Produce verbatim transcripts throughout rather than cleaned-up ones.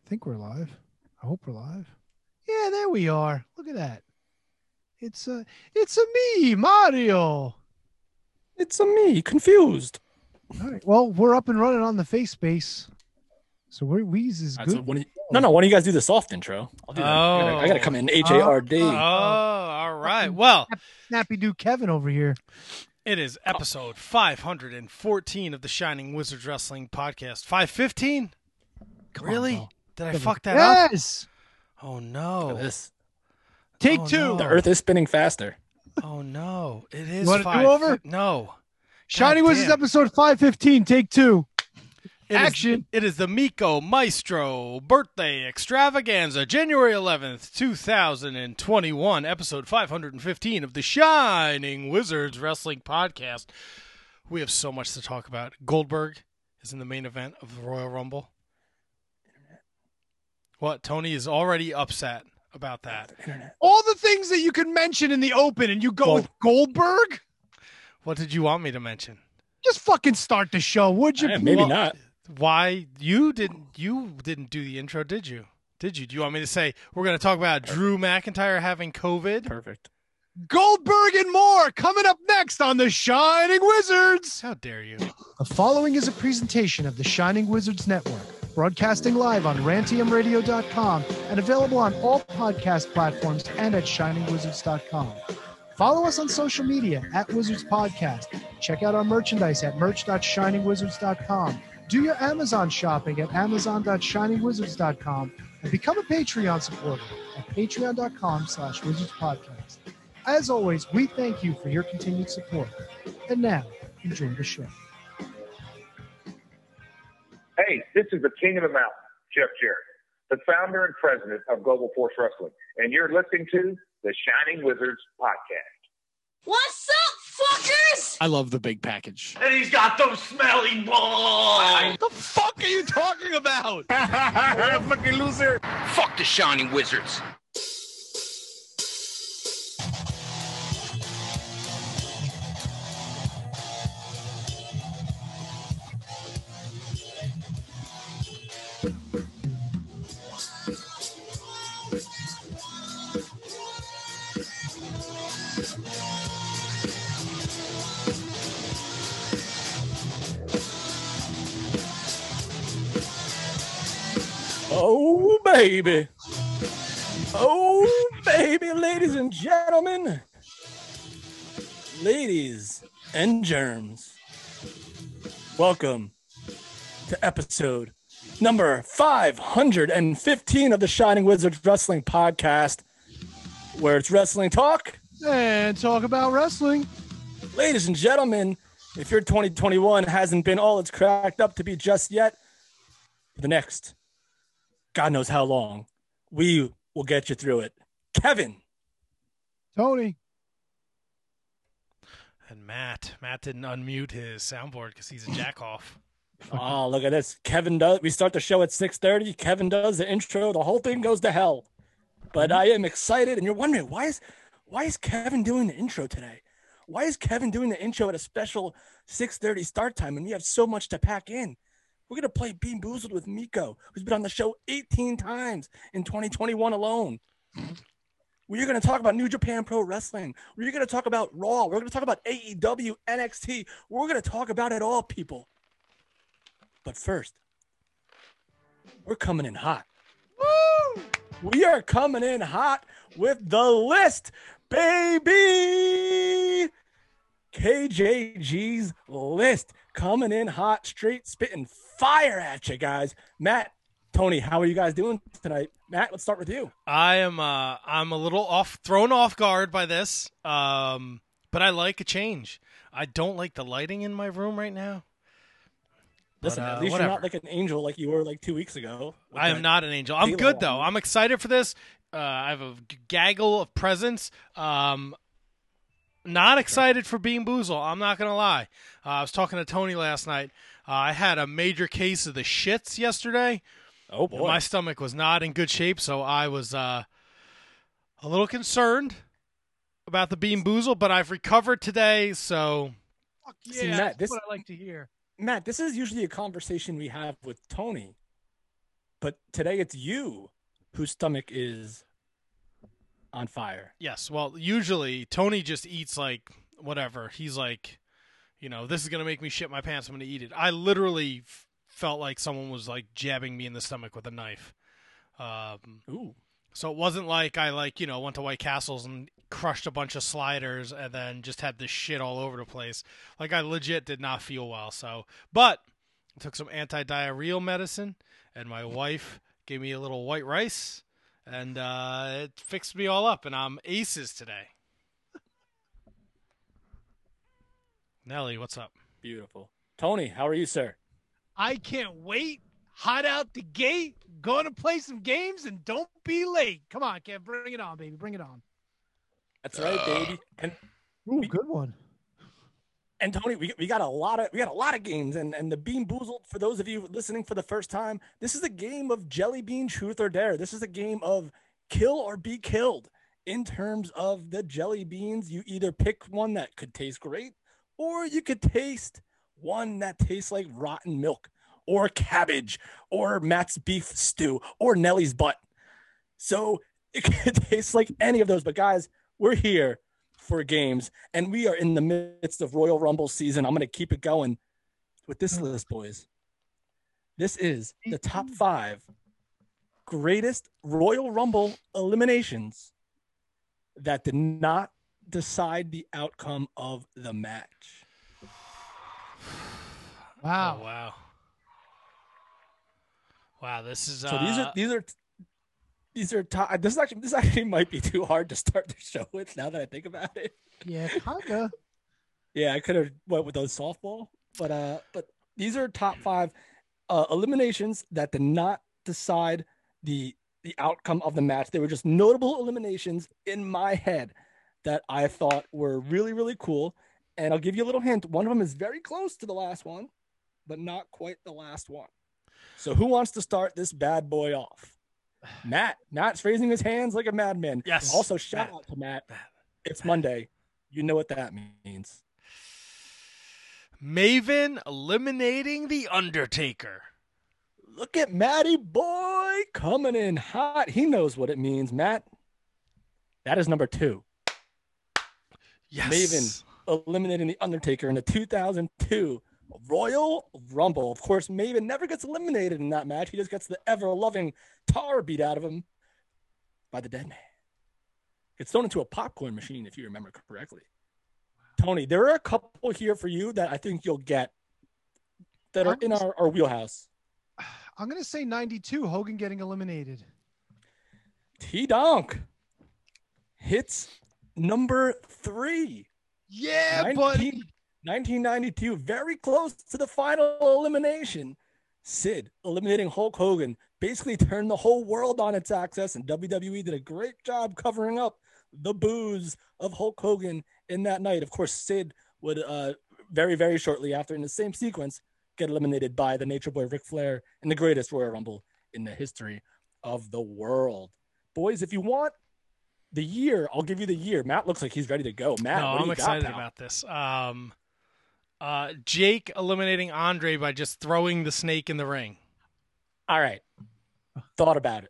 I think we're live. I hope we're live. Yeah, there we are. Look at that. It's a, it's a me, Mario. It's a me, confused. All right. Well, we're up and running on the face space. So we're Weez is Right, good. so when you, no, no. Why don't you guys do the soft intro? I'll do that. I, gotta, I gotta come in H A R D. Oh, all right. Well, Snappy Doo Kevin over here. it is episode five hundred fourteen of the Shining Wizards Wrestling Podcast. five fifteen? Come on, Really? bro. Did I Kevin. fuck that up? Yes. Oh, Look no. at this. Take Oh, two. no. The Earth is spinning faster. Oh, no. It is want a five. do-over? No. Shining God Wizards damn. episode five fifteen. Take two. It is- Action. it is the Miko Maestro birthday extravaganza, January eleventh, two thousand twenty-one, episode five hundred fifteen of the Shining Wizards Wrestling Podcast. We have so much to talk about. Goldberg is in the main event of the Royal Rumble. What? Tony is already upset about that. Internet. All the things that you can mention in the open, and you go Well- with Goldberg. What did you want me to mention? Just fucking start the show, would you? Eh, maybe Well, not. Why you didn't you didn't do the intro, did you? Did you? Do you want me to say we're going to talk about Drew McIntyre having COVID? Perfect. Goldberg and more coming up next on the Shining Wizards. How dare you? The following is a presentation of the Shining Wizards Network, broadcasting live on rantium radio dot com and available on all podcast platforms and at shining wizards dot com. Follow us on social media at Wizards Podcast. Check out our merchandise at merch dot shining wizards dot com. Do your Amazon shopping at amazon dot shining wizards dot com and become a Patreon supporter at patreon dot com slash wizards podcast. As always, we thank you for your continued support. And now, enjoy the show. Hey, this is the King of the Mountain, Jeff Jarrett, the founder and president of Global Force Wrestling, and you're listening to the Shining Wizards Podcast. What's up, fuckers? I love the big package. And he's got those smelly balls. What the fuck are you talking about? Fucking loser. Fuck the Shining Wizards. Oh, baby. Oh, baby, ladies and gentlemen. Ladies and germs. Welcome to episode number five hundred fifteen of the Shining Wizards Wrestling Podcast, where it's wrestling talk. And talk about wrestling. Ladies and gentlemen, if your twenty twenty-one hasn't been all it's cracked up to be just yet, for the next God knows how long, we will get you through it. Kevin. Tony. And Matt. Matt didn't unmute his soundboard because he's a jackoff. Oh, look at this. Kevin does. We start the show at six thirty. Kevin does the intro. The whole thing goes to hell. But I am excited. And you're wondering, why is why is Kevin doing the intro today? Why is Kevin doing the intro at a special six thirty start time? And we have so much to pack in. We're going to play Bean Boozled with Miko, who's been on the show eighteen times in twenty twenty-one alone. We're going to talk about New Japan Pro Wrestling. We're going to talk about Raw. We're going to talk about A E W, N X T. We're going to talk about it all, people. But first, we're coming in hot. Woo! We are coming in hot with the list, baby. K J G's list coming in hot, straight spitting fire at you guys. Matt, Tony, how are you guys doing tonight? Matt, let's start with you. I am uh I'm a little off thrown off guard by this. Um but I like a change. I don't like the lighting in my room right now. Listen, But, uh, at least whatever. you're not like an angel like you were like two weeks ago. with I am that- not an angel. I'm halo good though. on. I'm excited for this. Uh I have a g- gaggle of presents. Um Not excited for Bean Boozle. I'm not going to lie. Uh, I was talking to Tony last night. Uh, I had a major case of the shits yesterday. Oh, boy. My stomach was not in good shape, so I was uh, a little concerned about the Bean Boozle, but I've recovered today, so Fuck See, yeah, Matt, that's this- what I like to hear. Matt, this is usually a conversation we have with Tony. but today it's you whose stomach is on fire. Yes. Well, usually Tony just eats like whatever. He's like, you know, this is going to make me shit my pants. I'm going to eat it. I literally f- felt like someone was like jabbing me in the stomach with a knife. Um, Ooh. So it wasn't like I like, you know, went to White Castles and crushed a bunch of sliders and then just had this shit all over the place. Like I legit did not feel well. So, but I took some anti-diarrheal medicine and my wife gave me a little white rice and uh, it fixed me all up and I'm aces today. Nelly, what's up? Beautiful. Tony, how are you, sir? I can't wait. Hot out the gate. Going to play some games and don't be late. Come on, Kev. Bring it on, baby. Bring it on. That's right, baby. And Ooh, good one. and Tony, we we got a lot of we got a lot of games, and and the Bean Boozled. For those of you listening for the first time, this is a game of Jelly Bean Truth or Dare. This is a game of kill or be killed. In terms of the jelly beans, you either pick one that could taste great, or you could taste one that tastes like rotten milk, or cabbage, or Matt's beef stew, or Nellie's butt. So it could taste like any of those. But guys, we're here for games, and we are in the midst of Royal Rumble season. I'm going to keep it going with this list, boys. This is the top five greatest Royal Rumble eliminations that did not decide the outcome of the match. Wow. Oh, wow. Wow, this is uh... So these are these are these are top. This is actually this actually might be too hard to start the show with. Now that I think about it, Yeah, kinda. yeah, I could have went with those softball, but uh, but these are top five uh, eliminations that did not decide the the outcome of the match. They were just notable eliminations in my head that I thought were really really cool. And I'll give you a little hint. One of them is very close to the last one, but not quite the last one. So who wants to start this bad boy off? Matt. Matt's raising his hands like a madman. Yes. Also, shout Matt. out to Matt. It's Monday. You know what that means. Maven eliminating The Undertaker. Look at Matty boy coming in hot. He knows what it means, Matt. That is number two. Yes. Maven eliminating The Undertaker in the two thousand two Royal Rumble. Of course, Maven never gets eliminated in that match. He just gets the ever-loving tar beat out of him by the dead man. Gets thrown into a popcorn machine, if you remember correctly. Tony, there are a couple here for you that I think you'll get that are in our, our wheelhouse. I'm going to say ninety-two, Hogan getting eliminated. T-Donk hits number three. Yeah, nineteen buddy. nineteen ninety-two, very close to the final elimination. Sid eliminating Hulk Hogan basically turned the whole world on its axis, and W W E did a great job covering up the booze of Hulk Hogan in that night. Of course, Sid would uh, very, very shortly after, in the same sequence, get eliminated by the Nature Boy Ric Flair in the greatest Royal Rumble in the history of the world. Boys, if you want the year, I'll give you the year. Matt looks like he's ready to go. Matt, No, what do I'm you excited got, pal? about this. Um, uh, Jake eliminating Andre by just throwing the snake in the ring. All right. Thought about it.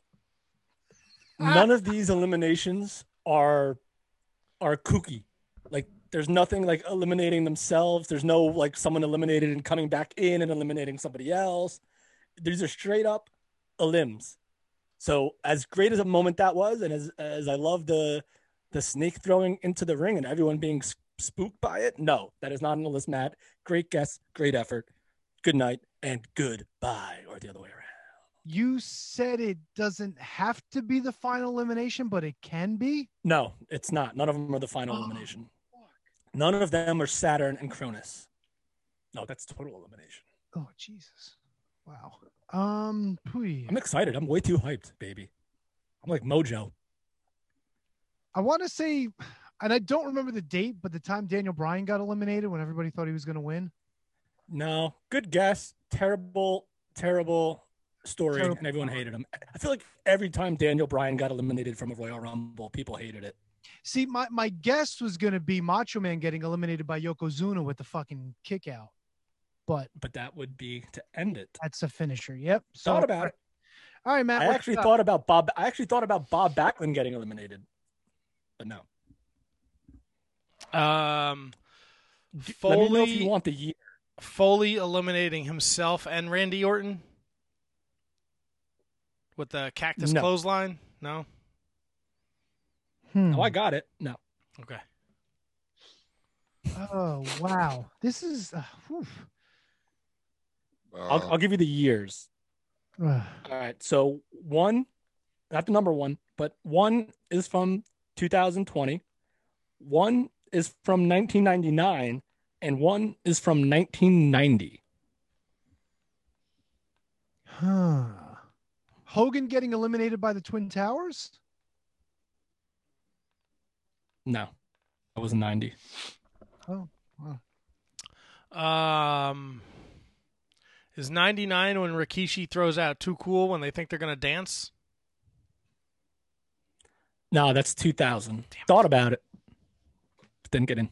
None of these eliminations are are kooky. Like, there's nothing like eliminating themselves. There's no like someone eliminated and coming back in and eliminating somebody else. These are straight up elims. So as great as a moment that was, and as as I love the the snake throwing into the ring and everyone being s- spooked by it, no, that is not on the list, Matt. Great guess, great effort. Good night and goodbye, or the other way around. You said it doesn't have to be the final elimination, but it can be? No, it's not. None of them are the final Oh, elimination. None of them are Saturn and Cronus. No, that's total elimination. Oh, Jesus. Wow. Um, pooey. I'm excited. I'm way too hyped, baby. I'm like Mojo. I want to say, and I don't remember the date, but the time Daniel Bryan got eliminated when everybody thought he was going to win. No, good guess. Terrible, terrible story, Terrible. and everyone hated him. I feel like every time Daniel Bryan got eliminated from a Royal Rumble, people hated it. See, my, my guess was going to be Macho Man getting eliminated by Yokozuna with the fucking kick out. But But that would be to end it. that's a finisher. Yep. Thought about it. All right, Matt. I what's actually up? thought about Bob. I actually thought about Bob Backlund getting eliminated, but no. Um, Let me know if you Foley, want the year. Foley eliminating himself and Randy Orton with the cactus No. clothesline. No. Hmm. Oh, I got it. No. Okay. Oh wow, this is. Uh, whew. I'll, I'll give you the years. Ugh. All right. So one, not the number one, but one is from two thousand twenty. One is from nineteen ninety-nine, and one is from nineteen ninety. Huh. Hogan getting eliminated by the Twin Towers? No, that was ninety. Oh, wow. Um, is ninety-nine when Rikishi throws out Too Cool when they think they're going to dance? No, that's two thousand. Thought about it, but didn't get in.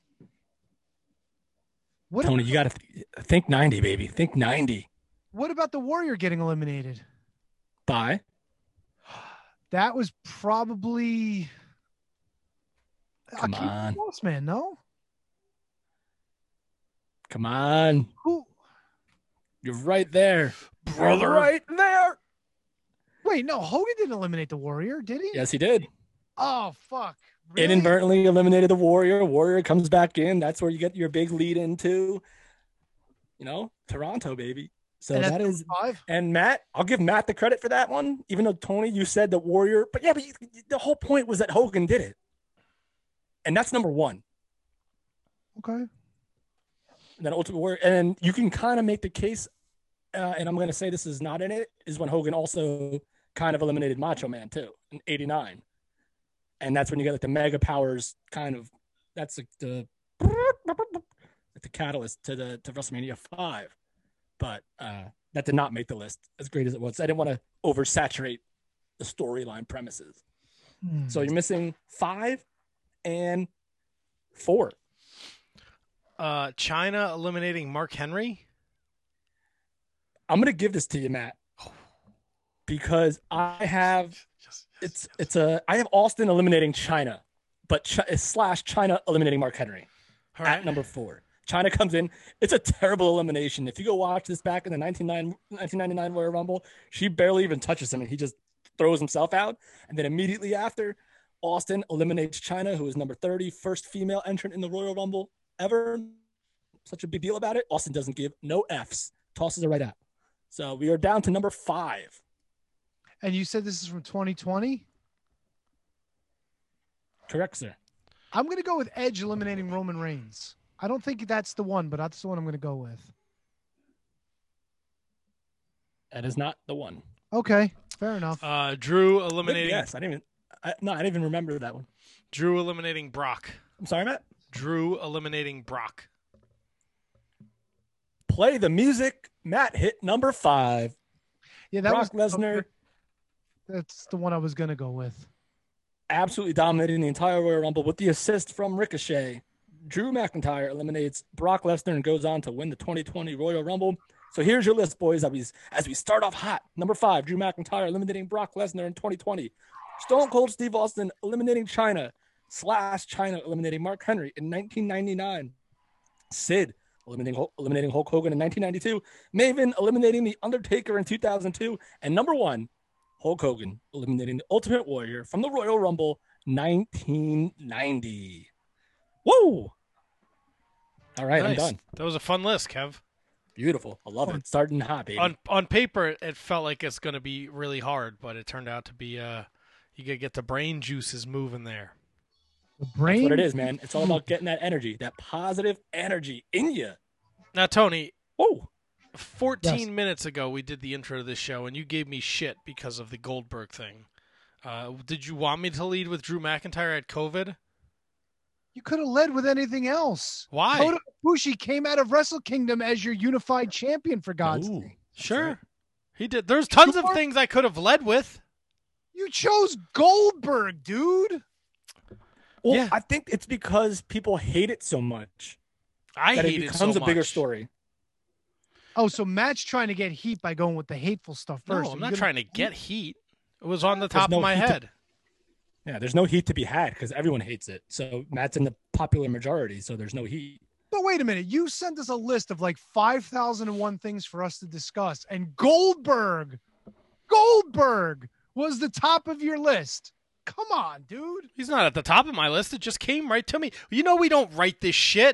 What Tony, about, you got to th- think ninety, baby. Think ninety. what about the Warrior getting eliminated? Bye. That was probably Come Akira on. Bossman, no? Come on. Who? You're right there. Brother. You're right there. Wait, no, Hogan didn't eliminate the Warrior, did he? Yes, he did. Oh, fuck. Really? Inadvertently eliminated the Warrior. Warrior comes back in. That's where you get your big lead into, you know, Toronto, baby. So And that's that is. five. And Matt, I'll give Matt the credit for that one, even though Tony, you said the Warrior. But yeah, but you, the whole point was that Hogan did it. And that's number one. Okay. And then Ultimate Warrior. And you can kind of make the case, uh, and I'm going to say this is not in it, is when Hogan also kind of eliminated Macho Man, too, in eighty-nine. And that's when you get like the Mega Powers kind of, that's like the, the catalyst to the to WrestleMania five. But uh, that did not make the list as great as it was. I didn't want to oversaturate the storyline premises. Hmm. So you're missing five and four. Uh, China eliminating Mark Henry. I'm going to give this to you, Matt, because I have Yes, yes, it's yes. it's a I have Austin eliminating China, but Ch- slash China eliminating Mark Henry All at right. number four. China comes in. It's a terrible elimination. If you go watch this back in the nineteen ninety-nine Royal Rumble, she barely even touches him, and he just throws himself out. And then immediately after, Austin eliminates China, who is number thirty, first female entrant in the Royal Rumble ever. Such a big deal about it. Austin doesn't give no Fs, tosses it right out. So we are down to number five. And you said this is from twenty twenty? Correct, sir. I'm going to go with Edge eliminating Roman Reigns. I don't think that's the one, but that's the one I'm going to go with. That is not the one. Okay, fair enough. Uh, Drew Good eliminating guess. I didn't even. I, no, I didn't even remember that one. Drew eliminating Brock. I'm sorry, Matt. Drew eliminating Brock. Play the music. Matt hit number five. Yeah, that Brock was Lesnar That's the one I was going to go with. absolutely dominating the entire Royal Rumble with the assist from Ricochet. Drew McIntyre eliminates Brock Lesnar and goes on to win the twenty twenty Royal Rumble. So here's your list, boys, as we, as we start off hot. Number five, Drew McIntyre eliminating Brock Lesnar in twenty twenty. Stone Cold Steve Austin eliminating China slash China eliminating Mark Henry in nineteen ninety-nine. Sid eliminating Hulk, eliminating Hulk Hogan in nineteen ninety-two. Maven eliminating The Undertaker in two thousand two. And number one, Hulk Hogan eliminating the Ultimate Warrior from the Royal Rumble nineteen ninety. Whoa! All right, Nice. I'm done. That was a fun list, Kev. Beautiful. I love it. Starting hot, baby. On on paper, it felt like it's going to be really hard, but it turned out to be uh, you got to get the brain juices moving there. The brain. That's what it is, man. It's all about getting that energy, that positive energy in you. Now, Tony, Whoa. fourteen Yes. minutes ago we did the intro to this show, and you gave me shit because of the Goldberg thing. Uh, did you want me to lead with Drew McIntyre at COVID? You could have led with anything else. Why? Kota Ibushi came out of Wrestle Kingdom as your unified champion, for God's Ooh. sake. Sure. right. He did. There's tons of Sure. things I could have led with. You chose Goldberg, dude. Well, Yeah. I think it's because people hate it so much I that hate it it becomes so a bigger much. story. Oh, so Matt's trying to get heat by going with the hateful stuff first. No, I'm Are not you trying gonna- to get heat. It was on the There's top no of my heat to- head. Yeah, there's no heat to be had because everyone hates it. So Matt's in the popular majority, so there's no heat. But wait a minute. You sent us a list of like five thousand one things for us to discuss, and Goldberg, Goldberg was the top of your list. Come on, dude. He's not at the top of my list. It just came right to me. You know we don't write this shit.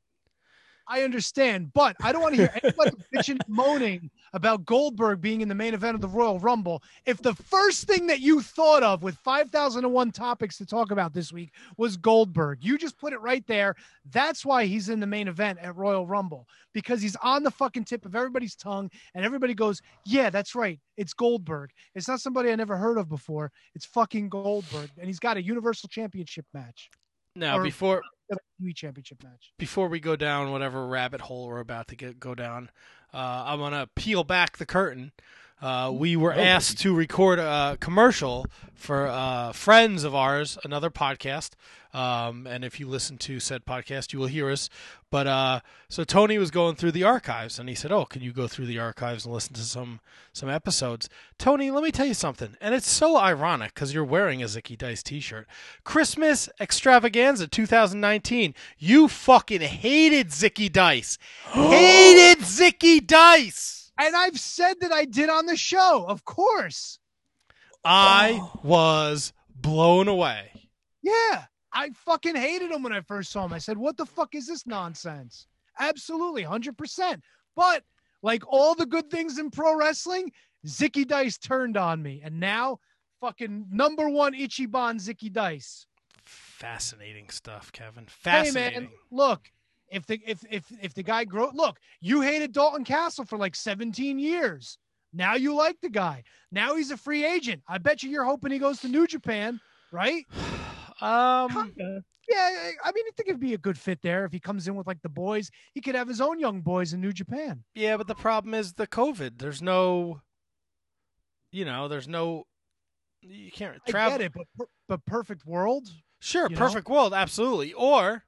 I understand, but I don't want to hear anybody bitching and moaning about Goldberg being in the main event of the Royal Rumble. If the first thing that you thought of with five thousand one topics to talk about this week was Goldberg, you just put it right there. That's why he's in the main event at Royal Rumble, because he's on the fucking tip of everybody's tongue, and everybody goes, yeah, that's right. It's Goldberg. It's not somebody I never heard of before. It's fucking Goldberg, and he's got a Universal Championship match. Now, Or- before W W E Championship match. before we go down whatever rabbit hole we're about to get go down, uh, I want to peel back the curtain. Uh, we were Oh, asked to record a commercial for uh, friends of ours, another podcast. Um, and if you listen to said podcast, you will hear us. But uh, so Tony was going through the archives, and he said, "Oh, can you go through the archives and listen to some some episodes?" Tony, let me tell you something, and it's so ironic because you're wearing a Zicky Dice T-shirt. Christmas Extravaganza two thousand nineteen. You fucking hated Zicky Dice. Hated Zicky Dice. And I've said that I did on the show, of course. I was blown away. Yeah, I fucking hated him when I first saw him. I said, what the fuck is this nonsense? Absolutely, one hundred percent. But like all the good things in pro wrestling, Zicky Dice turned on me. And now, fucking number one Ichiban Zicky Dice. Fascinating stuff, Kevin. Hey, Fascinating. man, look. If the if if if the guy grow look, you hated Dalton Castle for like seventeen years. Now you like the guy. Now he's a free agent. I bet you you're hoping he goes to New Japan, right? Um, Kinda. Yeah, I mean, I think it'd be a good fit there if he comes in with like the boys. He could have his own young boys in New Japan. yeah, but the problem is the COVID. There's no, you know, there's no, you can't I travel. get it, but per- but perfect world. Sure, you know? perfect world, absolutely. Or,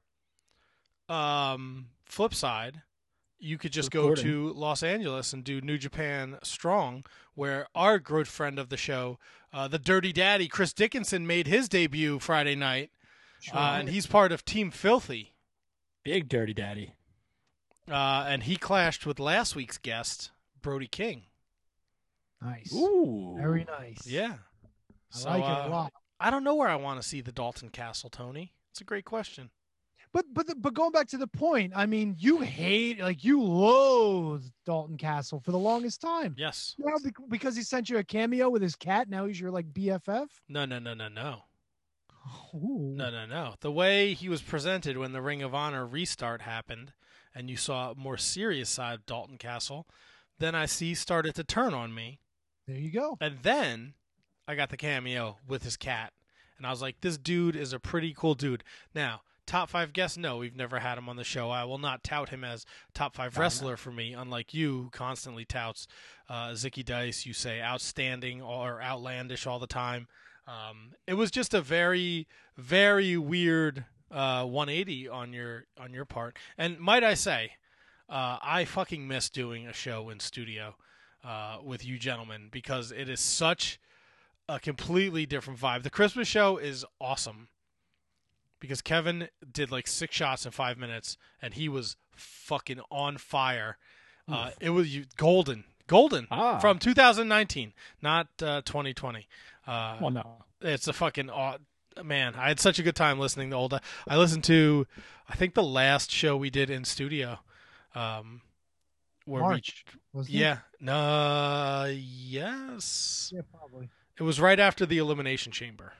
um, flip side, you could just go Recording. to Los Angeles and do New Japan Strong, where our good friend of the show, uh, the Dirty Daddy Chris Dickinson, made his debut Friday night, uh, and he's part of Team Filthy. Big Dirty Daddy. Uh, and he clashed with last week's guest, Brody King. Nice, Ooh. very nice. Yeah. I So, like it uh, a lot. I don't know where I want to see the Dalton Castle, Tony. It's a great question. But but the, but going back to the point, I mean, you hate like you loathe Dalton Castle for the longest time. Yes. Now bec- because he sent you a cameo with his cat, now he's your like B F F. No, no, no, no, no. Ooh. No, no, no. The way he was presented when the Ring of Honor restart happened and you saw a more serious side of Dalton Castle, then I see started to turn on me. There you go. And then I got the cameo with his cat. And I was like, this dude is a pretty cool dude. Now, top five guest? No, we've never had him on the show. I will not tout him as top five wrestler for me, unlike you who constantly touts uh, Zicky Dice. You say outstanding or outlandish all the time. Um, it was just a very, very weird uh, one eighty on your on your part. And might I say, uh, I fucking miss doing a show in studio uh, with you gentlemen because it is such a completely different vibe. The Christmas show is awesome because Kevin did like six shots in five minutes and he was fucking on fire. Uh, it was you, golden, golden Ah. from two thousand nineteen, not uh, twenty twenty. Uh, Well, no. it's a fucking aw- man. I had such a good time listening to old. I listened to, I think the last show we did in studio, um, where March. we, wasn't it? yeah, no, yes, Yeah, probably. it was right after the Elimination Chamber.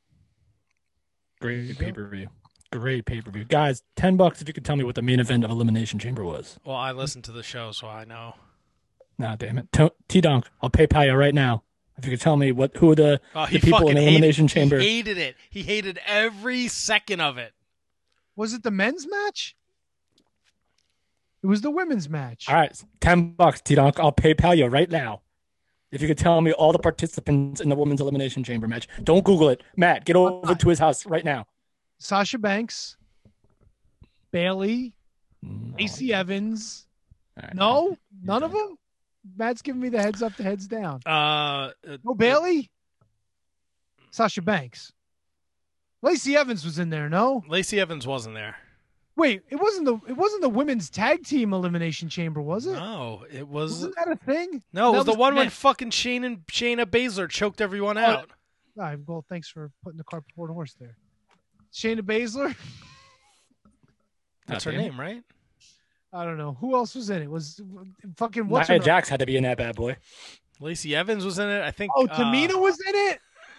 Great pay per view. Great pay per view. Guys, ten bucks if you could tell me what the main event of Elimination Chamber was. Well, I listened to the show, so I know. Nah, damn it. T Donk, I'll PayPal you right now. If you could tell me what who are the, Oh, the he people in fucking the Elimination hated, Chamber. He hated it. He hated every second of it. Was it the men's match? It was the women's match. All right, ten bucks, T Donk. I'll PayPal you right now. If you could tell me all the participants in the women's Elimination Chamber match. Don't Google it. Matt, get over to his house right now. Sasha Banks, Bailey, No. Lacey Evans, right. No, none of them. Matt's giving me the heads up, the heads down. Uh, No Bailey. Sasha Banks. Lacey Evans was in there. No. Lacey Evans wasn't there. Wait, it wasn't the it wasn't the women's tag team elimination chamber, was it? No, it was. Wasn't that a thing? No, it That was the one when Matt. fucking Shane and Shayna Baszler choked everyone Oh, out. All right, well, thanks for putting the cart before the horse there. Shayna Baszler. That's God her damn it. name, right? I don't know who else was in it. Was fucking what's Nia her Jax had to be in that bad boy. Lacey Evans was in it. I think. Oh, uh, Tamina was in it.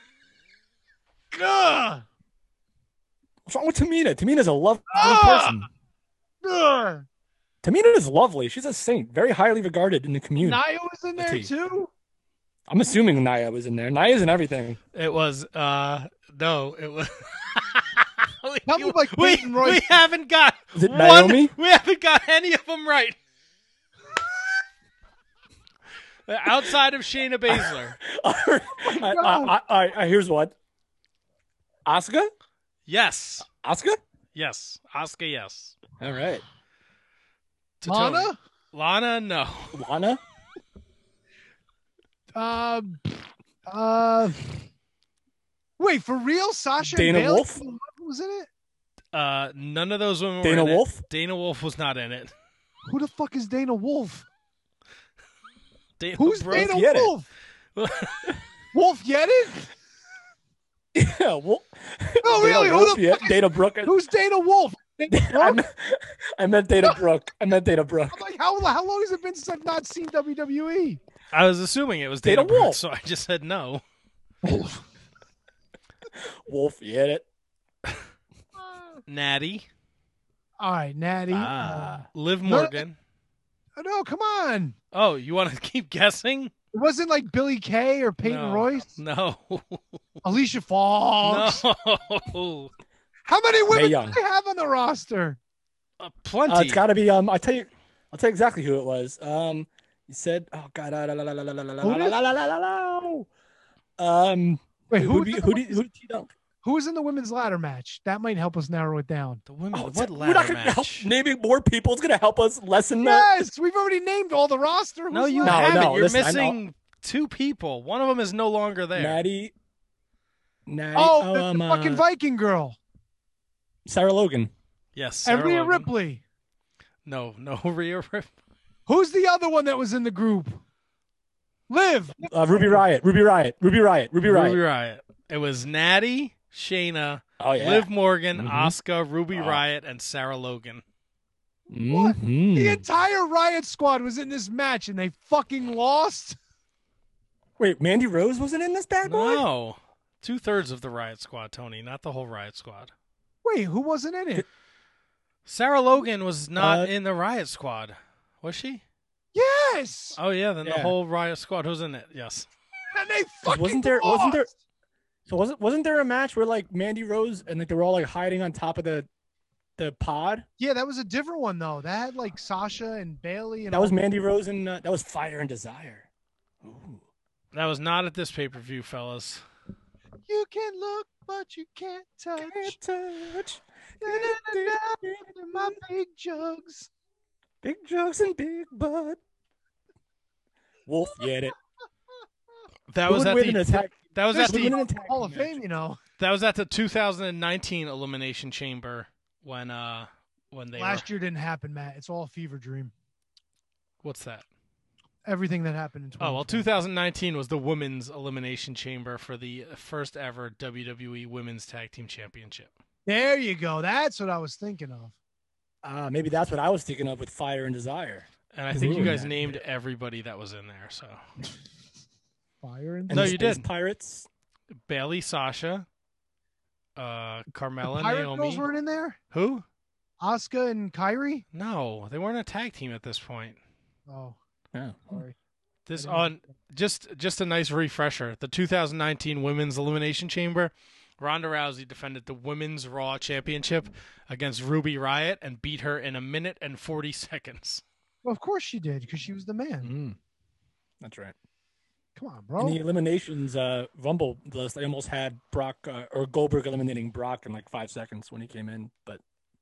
Gah! What's wrong with Tamina? Tamina's a lovely Ah! person. Gah! Tamina is lovely. She's a saint, very highly regarded in the community. Nia was in there T. too. I'm assuming Nia was in there. Nia's in everything. It was. Uh, no, it was. Tell me like we, Peyton Royce. we haven't got Is it one. Naomi? We haven't got any of them right. Outside of Shayna Baszler. All right, I- I- I- I- here's what. Asuka? Yes. Asuka? Yes. Asuka, yes. All right. To Tony. Lana. Lana, no. Lana? Um. Uh. Wait, for real? Sasha Dana and Bayley Wolf? was in it. Uh, none of those women Dana were in Wolf? it. Dana Wolf was not in it. Who the fuck is Dana Wolf? Dana Who's Brooke- Dana Yedid. Wolf? Wolf Yedid? Yeah, well, No, Dana really? Who Wolf, the yeah, fuck is- Dana Brooke. Who's Dana Wolf? Dana I Brooke? meant, I meant Dana Brooke. I meant Dana Brooke. I'm like, how how long has it been since I've not seen W W E? I was assuming it was Dana, Dana Brooke, Wolf. so I just said no. Wolf, you hit it. Natty. All right, Natty. Ah. Liv No, Morgan. Uh, no, come on. Oh, you want to keep guessing? It wasn't like Billy Kay or Peyton No. Royce. No. Alicia Fox. No. How many women do Young. they have on the roster? Uh, plenty. Uh, it's got to be. Um, I'll tell you. I'll tell you exactly who it was. Um, you said, "Oh God, la, la, la, la, la, la, la, Who la, did- la, la, la, la, la." Um, Wait, who who, did was in who the did who did she dunk? who was in the women's ladder match? That might help us narrow it down. the women. Oh, what it's- ladder we're not gonna help match? naming more people. It's gonna help us lessen that. Yes, we've already named all the roster. No, Who's you left? No, haven't. no, You're listen, I know. missing two people. One of them is no longer there. Natty, Natty. Oh, the, um, the fucking uh, Viking girl. Sarah Logan. Yes. Sarah And Rhea Logan. Ripley. No, no Rhea Ripley. Who's the other one that was in the group? Liv. Uh, Ruby Riot. Ruby Riot. Ruby Riot. Ruby Riot. Ruby Riot. It was Natty, Shayna, Oh yeah. Liv Morgan, Mhm. Asuka, Ruby Oh. Riot, and Sarah Logan. What? Mhm. The entire Riot Squad was in this match and they fucking lost. Wait, Mandy Rose wasn't in this bad boy? No. Two thirds of the Riot Squad, Tony, not the whole Riot Squad. Wait, who wasn't in it? Sarah Logan was not Uh, in the Riot Squad. Was she? Yes. Oh yeah, then the Yeah. whole Riot Squad was in it. Yes. And they fucking Wasn't there- wasn't there- lost. So wasn't wasn't there a match where like Mandy Rose and like they were all like hiding on top of the the pod? Yeah, that was a different one though. That had like Sasha and Bailey and That was all- Mandy Rose and uh, that was Fire and Desire. Ooh. That was not at this pay-per-view, fellas. You can look, but you can't touch. Can't touch. My big jugs. Big jokes and big butt. Wolf, get it. That Who was would at win in the a tag? that was There's at Who would win the in a tag Hall of team match? Fame, you know. that was at the two thousand nineteen Elimination Chamber when uh when they Last were, year didn't happen, Matt. It's all a fever dream. what's that? Everything that happened in twenty Oh well, two thousand nineteen was the Women's Elimination Chamber for the first ever W W E Women's Tag Team Championship. There you go. That's what I was thinking of. Uh, maybe that's what I was thinking of with Fire and Desire. And I think you Ooh. guys named everybody that was in there. So Fire and And No, the you Space did. Pirates. Bailey, Sasha, uh, Carmella, Pirate Naomi. Girls weren't in there? Who? Asuka and Kyrie? No, they weren't a tag team at this point. Oh, Yeah. sorry. This I didn't- on just just a nice refresher. The two thousand nineteen Women's Elimination Chamber. Ronda Rousey defended the Women's Raw Championship against Ruby Riot and beat her in a minute and forty seconds. Well, of course she did, because she was the man. Mm. That's right. Come on, In bro. the eliminations uh, Rumble list, I almost had Brock uh, or Goldberg eliminating Brock in like five seconds when he came in, but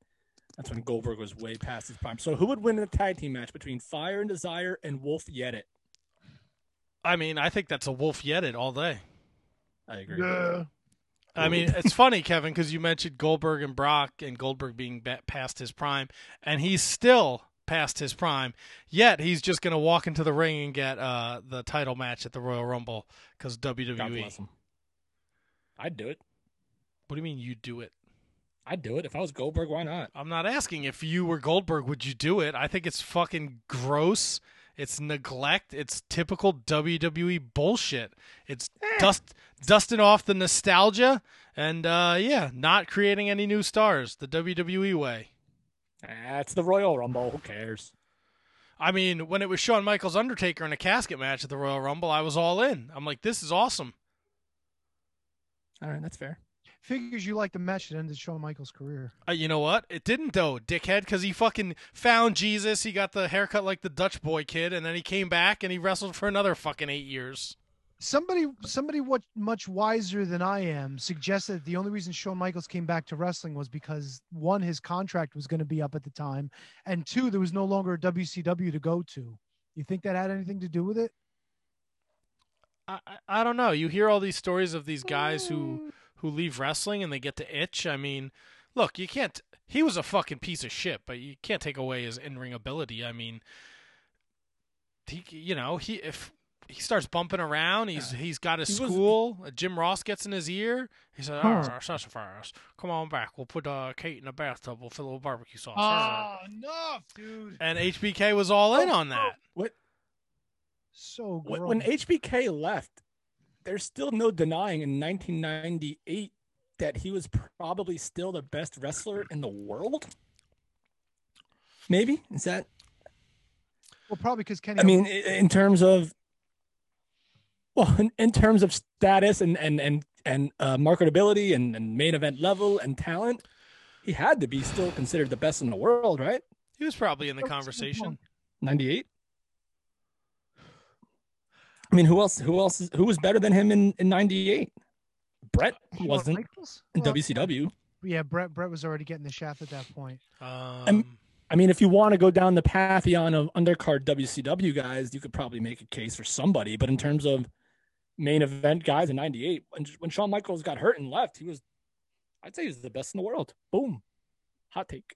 That's when Goldberg was way past his prime. So who would win in a tag team match between Fire and Desire and Wolf Yedit? I mean, I think that's a Wolf Yedit all day. I agree. Yeah. I mean, it's funny, Kevin, because you mentioned Goldberg and Brock and Goldberg being ba- past his prime, and he's still past his prime, yet he's just going to walk into the ring and get uh, the title match at the Royal Rumble because W W E. God bless him. I'd do it. What do you mean you do it? I'd do it. If I was Goldberg, why not? I'm not asking if you were Goldberg, would you do it? I think it's fucking gross. It's neglect. It's typical W W E bullshit. It's Eh. dust dusting off the nostalgia and, uh, yeah, not creating any new stars the W W E way. That's the Royal Rumble. Who cares? I mean, when it was Shawn Michaels Undertaker in a casket match at the Royal Rumble, I was all in. I'm like, this is awesome. All right, that's fair. Figures you like the match that ended Shawn Michaels' career. Uh, you know what? It didn't, though, dickhead, because he fucking found Jesus. He got the haircut like the Dutch boy kid, and then he came back and he wrestled for another fucking eight years. Somebody, somebody what much wiser than I am suggested that the only reason Shawn Michaels came back to wrestling was because one, his contract was going to be up at the time, and two, there was no longer a W C W to go to. You think that had anything to do with it? I, I, I don't know. You hear all these stories of these guys who, who leave wrestling and they get to itch. I mean, look, you can't. He was a fucking piece of shit, but you can't take away his in-ring ability. I mean, he, you know, he if. He starts bumping around. He's he's got his He was- school. Jim Ross gets in his ear. He said, "Oh, sassafras, come on back. We'll put uh, Kate in the bathtub. We'll fill it with barbecue sauce." Oh, enough, dude. And H B K was all in on that. What? So When, gross. when H B K left, there's still no denying in nineteen ninety-eight that he was probably still the best wrestler in the world. Maybe is that? Well, probably because Kenny. I mean, i- in terms of, well, in, in terms of status and and and and uh, marketability and, and main event level and talent, he had to be still considered the best in the world, right? He was probably in the That's a good conversation. point. ninety-eight. I mean, who else? Who else? Is, who was better than him in in ninety-eight? Brett Shawn wasn't Michaels? in Well, W C W. Yeah, Brett. Brett was already getting the shaft at that point. Um, I mean, if you want to go down the pantheon of undercard W C W guys, you could probably make a case for somebody. But in terms of main event guys in ninety-eight, when, when Shawn Michaels got hurt and left, he was, I'd say he was the best in the world. Boom. Hot take.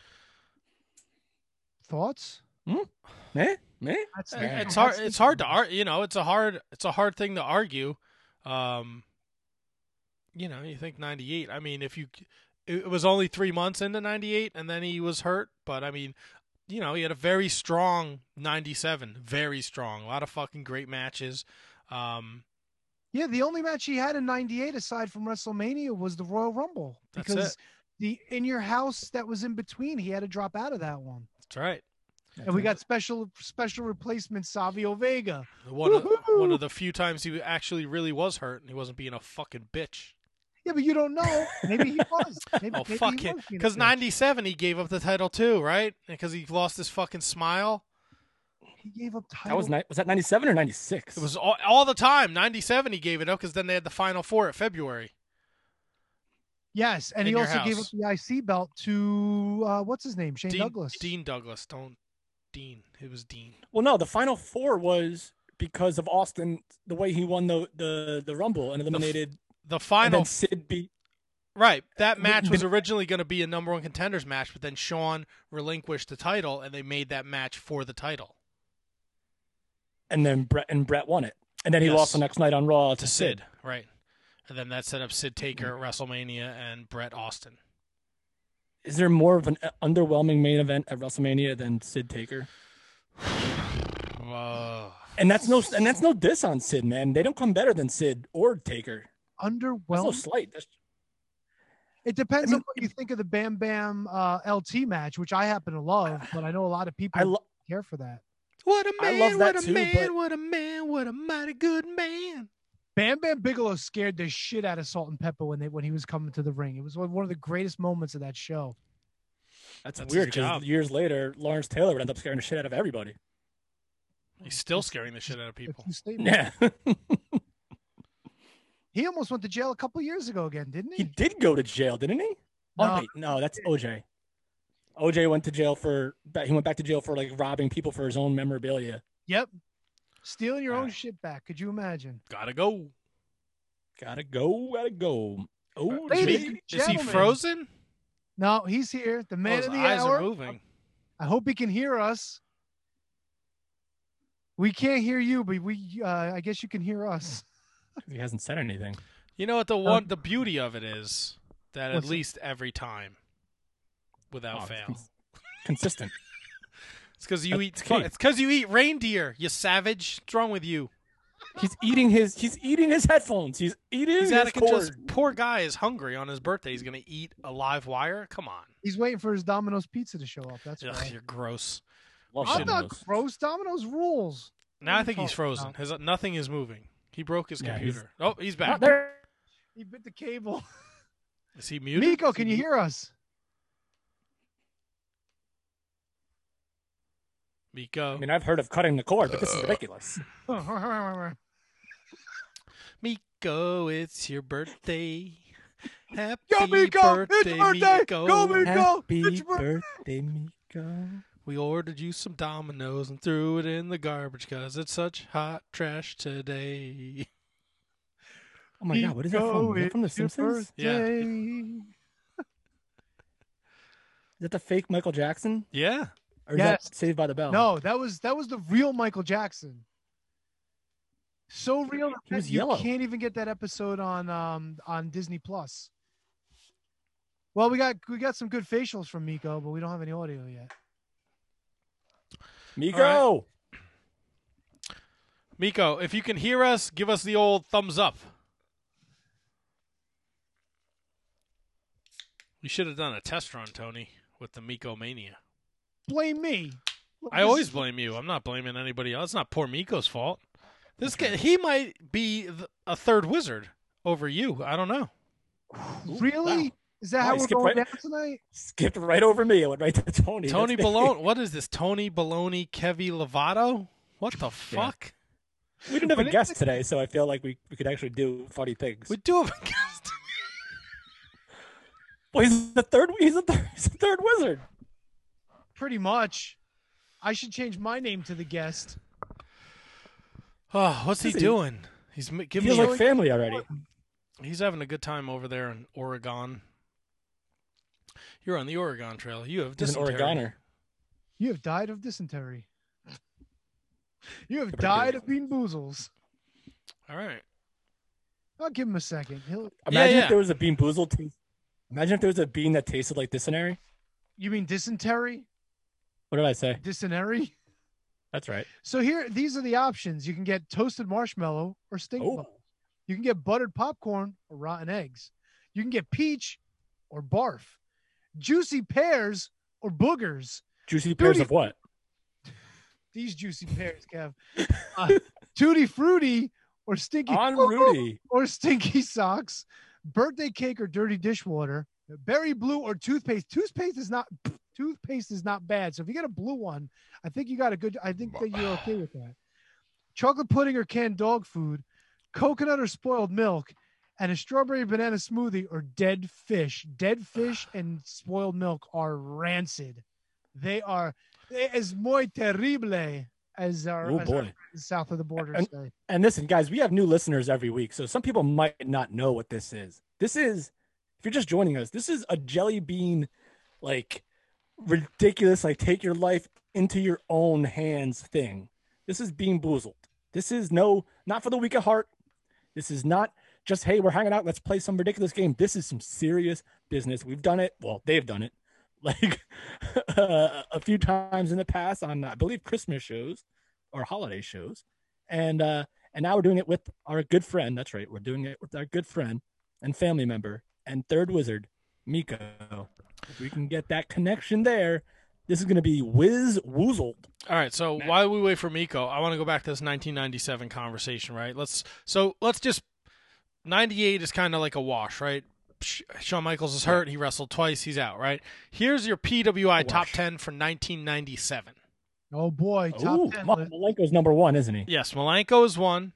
Thoughts? Hmm? Meh? Meh? That's, it's hard. It's hard to argue. You know, it's a hard. It's a hard thing to argue. Um, you know, you think ninety-eight. I mean, if you, it was only three months into ninety-eight, and then he was hurt. But I mean, you know, he had a very strong ninety-seven. Very strong. A lot of fucking great matches. Um, Yeah, the only match he had in ninety-eight aside from WrestleMania was the Royal Rumble. That's Because it. the In Your House that was in between, he had to drop out of that one. that's right. And we got special special replacement Savio Vega. One of, Woohoo! one of the few times he actually really was hurt, and he wasn't being a fucking bitch. Yeah, but you don't know. Maybe he was. Maybe, Oh maybe fuck he him! was being a Because bitch. ninety-seven, he gave up the title too, right? Because he lost his fucking smile. He gave up title. That was ni- was that ninety-seven or ninety-six? It was all, all the time. ninety-seven, he gave it up because then they had the Final Four at February. Yes, and In he Your also gave up House. the I C belt to uh, what's his name, Shane Dean Douglas. Dean Douglas. Don't Dean. It was Dean. Well, no, the final four was because of Austin, the way he won the the, the Rumble and eliminated. The And final then Sid beat. right. That match but- was originally going to be a number one contenders match, but then Shawn relinquished the title, and they made that match for the title And then Brett and Brett won it, and then he Yes. lost the next night on Raw to, to Sid. Sid. Right. And then that set up Sid Taker at WrestleMania and Brett Austin. Is there more of an uh, underwhelming main event at WrestleMania than Sid Taker? Whoa. And that's no and that's no diss on Sid, man. They don't come better than Sid or Taker. That's no Underwhelming. slight. That's, It depends I mean, on what you think of the Bam Bam uh, L T match, which I happen to love, but I know a lot of people I lo- care for that. What a I man, love that what a too, man, but- what a man, what a mighty good man. Bam Bam Bigelow scared the shit out of Salt and Pepper when they when he was coming to the ring. It was one one of the greatest moments of that show. that's, That's weird his job. because years later, Lawrence Taylor would end up scaring the shit out of everybody. He's still scaring the shit out of The people. two statements. Yeah, He almost went to jail a couple years ago again, didn't he he? did go to jail, didn't he? No. Oh wait, no, that's O J. O J went to jail for he went back to jail for like robbing people for his own memorabilia. Yep. Stealing your All own right. shit back. Could you imagine? Gotta go. Gotta go, gotta go. Oh, Ladies Jay. and Is he gentlemen. frozen? No, he's here. The Oh, man his of the eyes hour. are moving. I hope he can hear us. We can't hear you, but we uh, I guess you can hear us. He hasn't said anything. You know what the one the beauty of it is that at What's that? least every time, without Oh, fail, cons- consistent. it's because you That's eat. key. It's because you eat reindeer. You savage. What's wrong with you? He's eating his he's eating his headphones. He's eating He's his Attica cord. just poor guy is hungry on his birthday. He's gonna eat a live wire. Come on. He's waiting for his Domino's pizza to show up. That's Ugh, right. you're gross. Love I'm not Domino's. gross. Domino's rules. Now I What are think you he's talking frozen. about? His nothing is moving. He broke his Yeah, he's- computer. Oh, he's back. There. He bit the cable. Is he muted? Miko, Is he can you mu- hear us? Miko? I mean, I've heard of cutting the cord, but this is ridiculous. Miko, it's your birthday. Happy Yo, Miko, birthday, it's birthday. Miko. Go, Miko. Happy It's your bir- birthday, Miko. We ordered you some Domino's and threw it in the garbage because it's such hot trash today. Oh my God, what is that Miko, from? Is that from The it's your Simpsons? Yeah. birthday. Is that the fake Michael Jackson? Yeah. Or is Yes. that Saved by the Bell? No, that was that was the real Michael Jackson. So real He was that you yellow. can't even get that episode on um on Disney Plus. Well, we got we got some good facials from Miko, but we don't have any audio yet. Miko! Miko, if you can hear us, give us the old thumbs up. We should have done a test run, Tony, with the Miko Mania. Blame me. I always blame you. I'm not blaming anybody else. It's not poor Miko's fault. This guy, he might be th- a third wizard over you. I don't know. Really? Wow. Is that Wow, how you we're skipped going right- down tonight? Skipped right over me. I went right to Tony. Tony That's me. Baloney. What is this? Tony Baloney, Kevy Lovato? What the fuck? We didn't have a But it- guest today, so I feel like we, we could actually do funny things. We do have a guest. Well, he's the third. He's the third. He's the third wizard. Pretty much. I should change my name to the guest. Oh, what's he Is he- doing? He's m- He giving feels me. like family already. He's having a good time over there in Oregon. You're on the Oregon Trail. You have He's an dysentery. Oregoner. You have died of dysentery. You have Pretty died good. of bean boozles. All right. I'll give him a second. He'll. Imagine yeah. if there was a bean boozled taste. Imagine if there was a bean that tasted like dysentery. You mean dysentery? What did I say? Dysentery? That's right. So here, these are the options. You can get toasted marshmallow or stink Oh. bug. You can get buttered popcorn or rotten eggs. You can get peach or barf. Juicy pears or boogers. Juicy pears Duty- of what? These juicy pears, Kev. Uh, tutti frutti or stinky On Rudy. or stinky socks. Birthday cake or dirty dishwater. Berry blue or toothpaste. Toothpaste is not toothpaste is not bad. So if you get a blue one, I think you got a good. I think that you're okay with that. Chocolate pudding or canned dog food. Coconut or spoiled milk. And a strawberry banana smoothie or dead fish. Dead fish and spoiled milk are rancid. They are es muy terrible, as our, Oh, as our boy. friends south of the border And- say. And listen, guys, we have new listeners every week, so some people might not know what this is. This is, if you're just joining us, this is a jelly bean, like ridiculous, like take your life into your own hands thing. This is Bean Boozled. This is no, not for the weak at heart. This is not just, hey, we're hanging out, let's play some ridiculous game. This is some serious business. We've done it. Well, they've done it like uh, a few times in the past on, I believe, Christmas shows or holiday shows. And, uh, and now we're doing it with our good friend. That's right. We're doing it with our good friend and family member and third wizard, Miko. If we can get that connection there, this is going to be whiz woozled. All right, so while we wait for Miko, I want to go back to this nineteen ninety-seven conversation, right? Let's so let's just ninety-eight is kind of like a wash, right? Sh- Shawn Michaels is hurt, he wrestled twice, he's out, right? Here's your P W I A top wash. ten for nineteen ninety-seven. Oh boy, top Ooh, ten. Ma- list. Malenko's number one, isn't he? Yes, Malenko is one,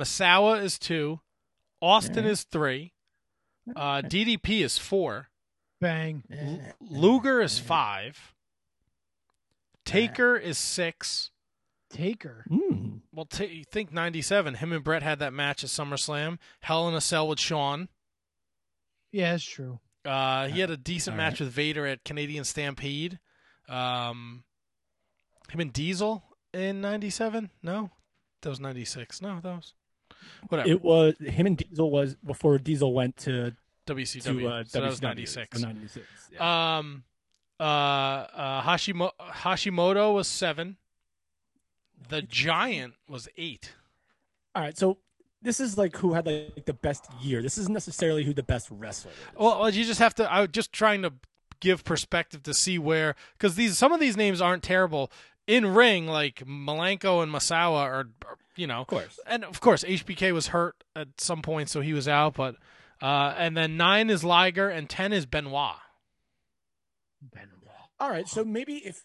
Masawa is two, Austin Yeah. is three, uh, D D P is four, Bang. L- Luger is five. Taker is six. Taker. Mm. Well, t- think ninety-seven. Him and Brett had that match at SummerSlam. Hell in a Cell with Shawn. Yeah, that's true. Uh, he had a decent All match right. with Vader at Canadian Stampede. Um, him and Diesel in ninety-seven? No? That was ninety-six. No, that was... Whatever. It was him and Diesel was before Diesel went to W C W. to uh, so that was W C W, ninety-six. so ninety-six. Yeah. Um, uh, uh, Hashimo- Hashimoto was seven. The Giant was eight. All right, so this is like who had like the best year. This isn't necessarily who the best wrestler is. Well, you just have to. I was just trying to give perspective to see where, because these some of these names aren't terrible in ring. Like Malenko and Masawa are, are, you know, Of course. and of course H B K was hurt at some point, so he was out. But uh, and then nine is Liger and ten is Benoit. Benoit. All right, so maybe if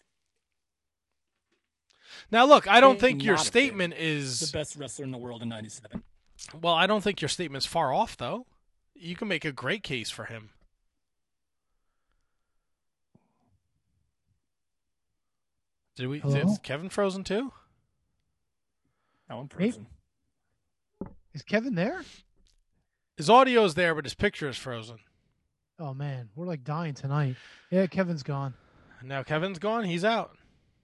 Now, look, I don't May think your not have statement the is best wrestler in the world in ninety-seven. well. I don't think your statement's far off, though. You can make a great case for him. Did we? Hello? Is Kevin frozen too? No, I'm Maybe- frozen. Is Kevin there? His audio's there, but his picture is frozen. Oh man, we're like dying tonight. Yeah, Kevin's gone. Now Kevin's gone. He's out.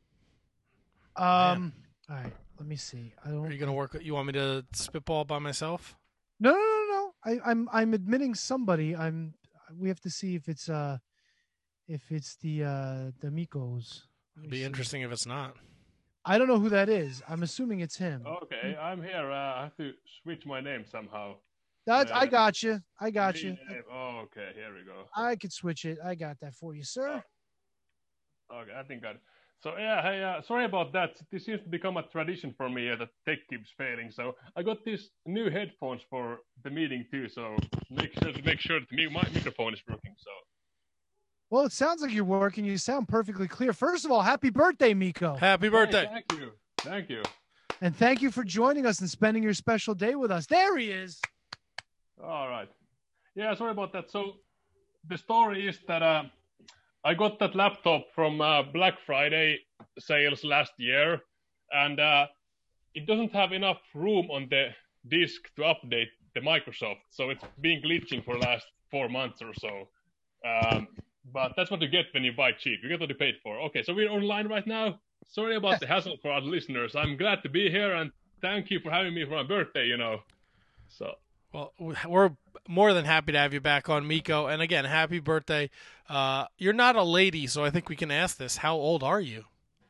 Um. All right. Let me see. I don't. Are you gonna work? You want me to spitball by myself? No, no, no, no. I, I'm I'm admitting somebody. I'm. We have to see if it's uh, if it's the uh the Mikos. Let me It'd be see. interesting if it's not. I don't know who that is. I'm assuming it's him. Okay, I'm here. Uh, I have to switch my name somehow. That I uh, got you. I got you. Name- Oh, okay, here we go. I could switch it. I got that for you, sir. Okay, I think I. So yeah, hey, uh, sorry about that. This seems to become a tradition for me uh, that tech keeps failing. So I got these new headphones for the meeting too. So make sure to make sure that me, my microphone is working. So Well, it sounds like you're working. You sound perfectly clear. First of all, happy birthday, Miko. Happy birthday! Hey, thank you, thank you. And thank you for joining us and spending your special day with us. There he is. All right. Yeah, sorry about that. So the story is that uh, I got that laptop from uh, Black Friday sales last year, and uh, it doesn't have enough room on the disk to update the Microsoft. So it's been glitching for the last four months or so. Um, but that's what you get when you buy cheap. You get what you paid for. Okay, so we're online right now. Sorry about the hassle for our listeners. I'm glad to be here, and thank you for having me for my birthday, you know. So... Well, we're more than happy to have you back on, Miko. And again, happy birthday. Uh, you're not a lady, so I think we can ask this. How old are you?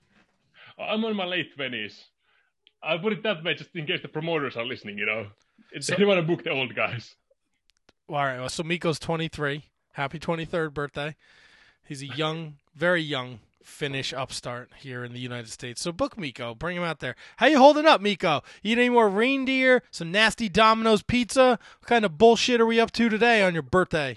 I'm in my late twenties. I'll put it that way just in case the promoters are listening, you know. So- They want to book the old guys. All right. Well, so Miko's twenty-three. Happy twenty-third birthday. He's a young, very young Finnish upstart here in the United States. So book Miko. Bring him out there. How you holding up, Miko? Eat any more reindeer? Some nasty Domino's pizza? What kind of bullshit are we up to today on your birthday?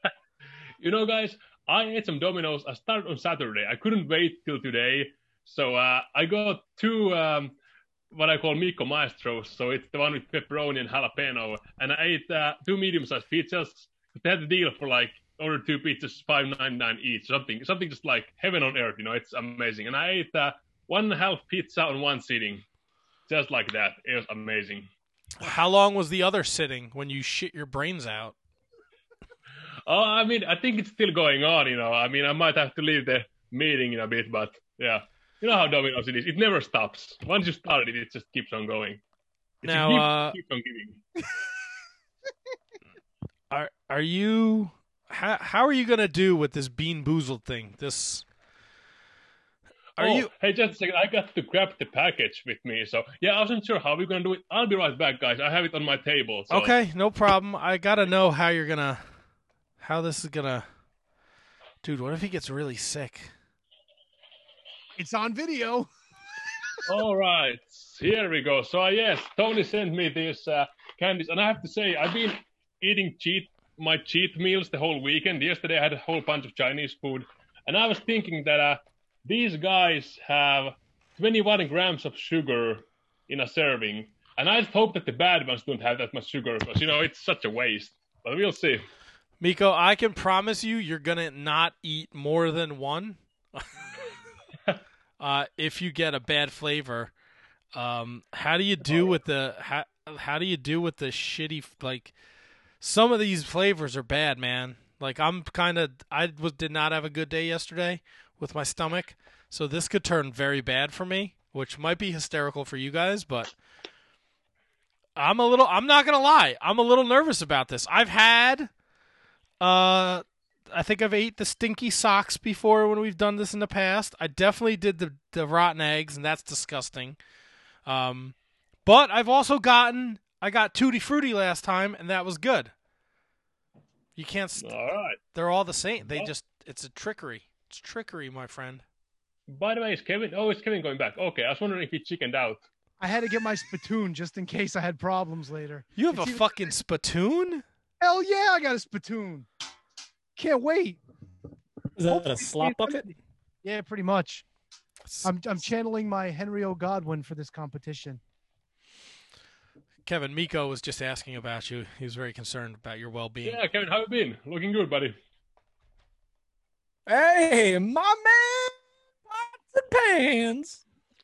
You know, guys, I ate some Domino's. I started on Saturday. I couldn't wait till today. So uh, I got two, um, what I call Miko Maestros. So it's the one with pepperoni and jalapeno. And I ate uh, two medium-sized pizzas. They had the deal for like, order two pizzas, five ninety-nine each. Something something just like heaven on earth, you know. It's amazing. And I ate uh, one and a half pizza on one sitting. Just like that. It was amazing. How long was the other sitting when you shit your brains out? Oh, I mean, I think it's still going on, you know. I mean, I might have to leave the meeting in a bit, but yeah. You know how Domino's it is. It never stops. Once you start it, it just keeps on going. It Now, keeps, uh, keeps on giving. Are are you how how are you gonna do with this Bean Boozled thing? This are oh, you Hey, just a second. I got to grab the package with me. So, yeah, I wasn't sure how we're going to do it. I'll be right back, guys. I have it on my table. So. okay? No problem. I gotta know how you're gonna how this is gonna. Dude, what if he gets really sick? It's on video. All right. Here we go. So, uh, yes, Tony sent me these uh, candies. And I have to say, I've been eating cheat my cheat meals the whole weekend. Yesterday, I had a whole bunch of Chinese food. And I was thinking that uh, these guys have twenty-one grams of sugar in a serving. And I just hope that the bad ones don't have that much sugar because, you know, it's such a waste. But we'll see. Miko, I can promise you, you're gonna not eat more than one. uh, if you get a bad flavor, um, how do you do with the how, how do you do with the shitty like? Some of these flavors are bad, man. Like I'm kind of I was did not have a good day yesterday with my stomach, so this could turn very bad for me, which might be hysterical for you guys, but I'm a little I'm not going to lie. I'm a little nervous about this. I've had uh I think I've ate the stinky socks before when we've done this in the past. I definitely did the the rotten eggs, and that's disgusting. Um but I've also gotten I got Tutti Frutti last time, and that was good. You can't. St- all right. They're all the same. They just. It's a trickery. It's trickery, my friend. By the way, is Kevin? Oh, is Kevin going back? Okay, I was wondering if he chickened out. I had to get my spittoon just in case I had problems later. You have it's a even... fucking spittoon? Hell yeah, I got a spittoon. Can't wait. Is that a slop bucket? Yeah, pretty much. I'm I'm channeling my Henry O. Godwin for this competition. Kevin, Miko was just asking about you. He was very concerned about your well-being. Yeah, Kevin, how you been? Looking good, buddy. Hey, my man, pots and pans.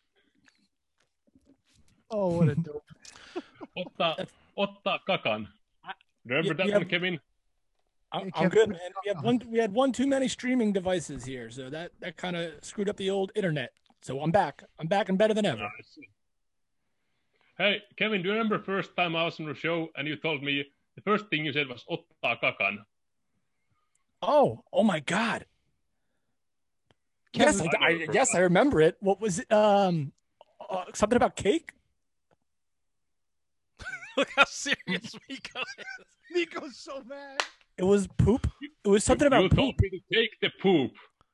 Oh, what a dope. Otta, otta kakan. Remember Yeah, that yeah. one, Kevin? I'm, Hey, I'm Kevin, good, man. We had one. We had one too many streaming devices here, so that that kind of screwed up the old internet. So I'm back. I'm back and better than ever. Nice. Hey, Kevin, do you remember first time I was on the show and you told me the first thing you said was otta kakan? Oh, oh my God. Yes, Kevin, I, I, yes, I remember it. What was it? Um, uh, something about cake. Look how serious Miko is. Miko's so mad. It was poop. It was something you, about you poop. told me to take the poop.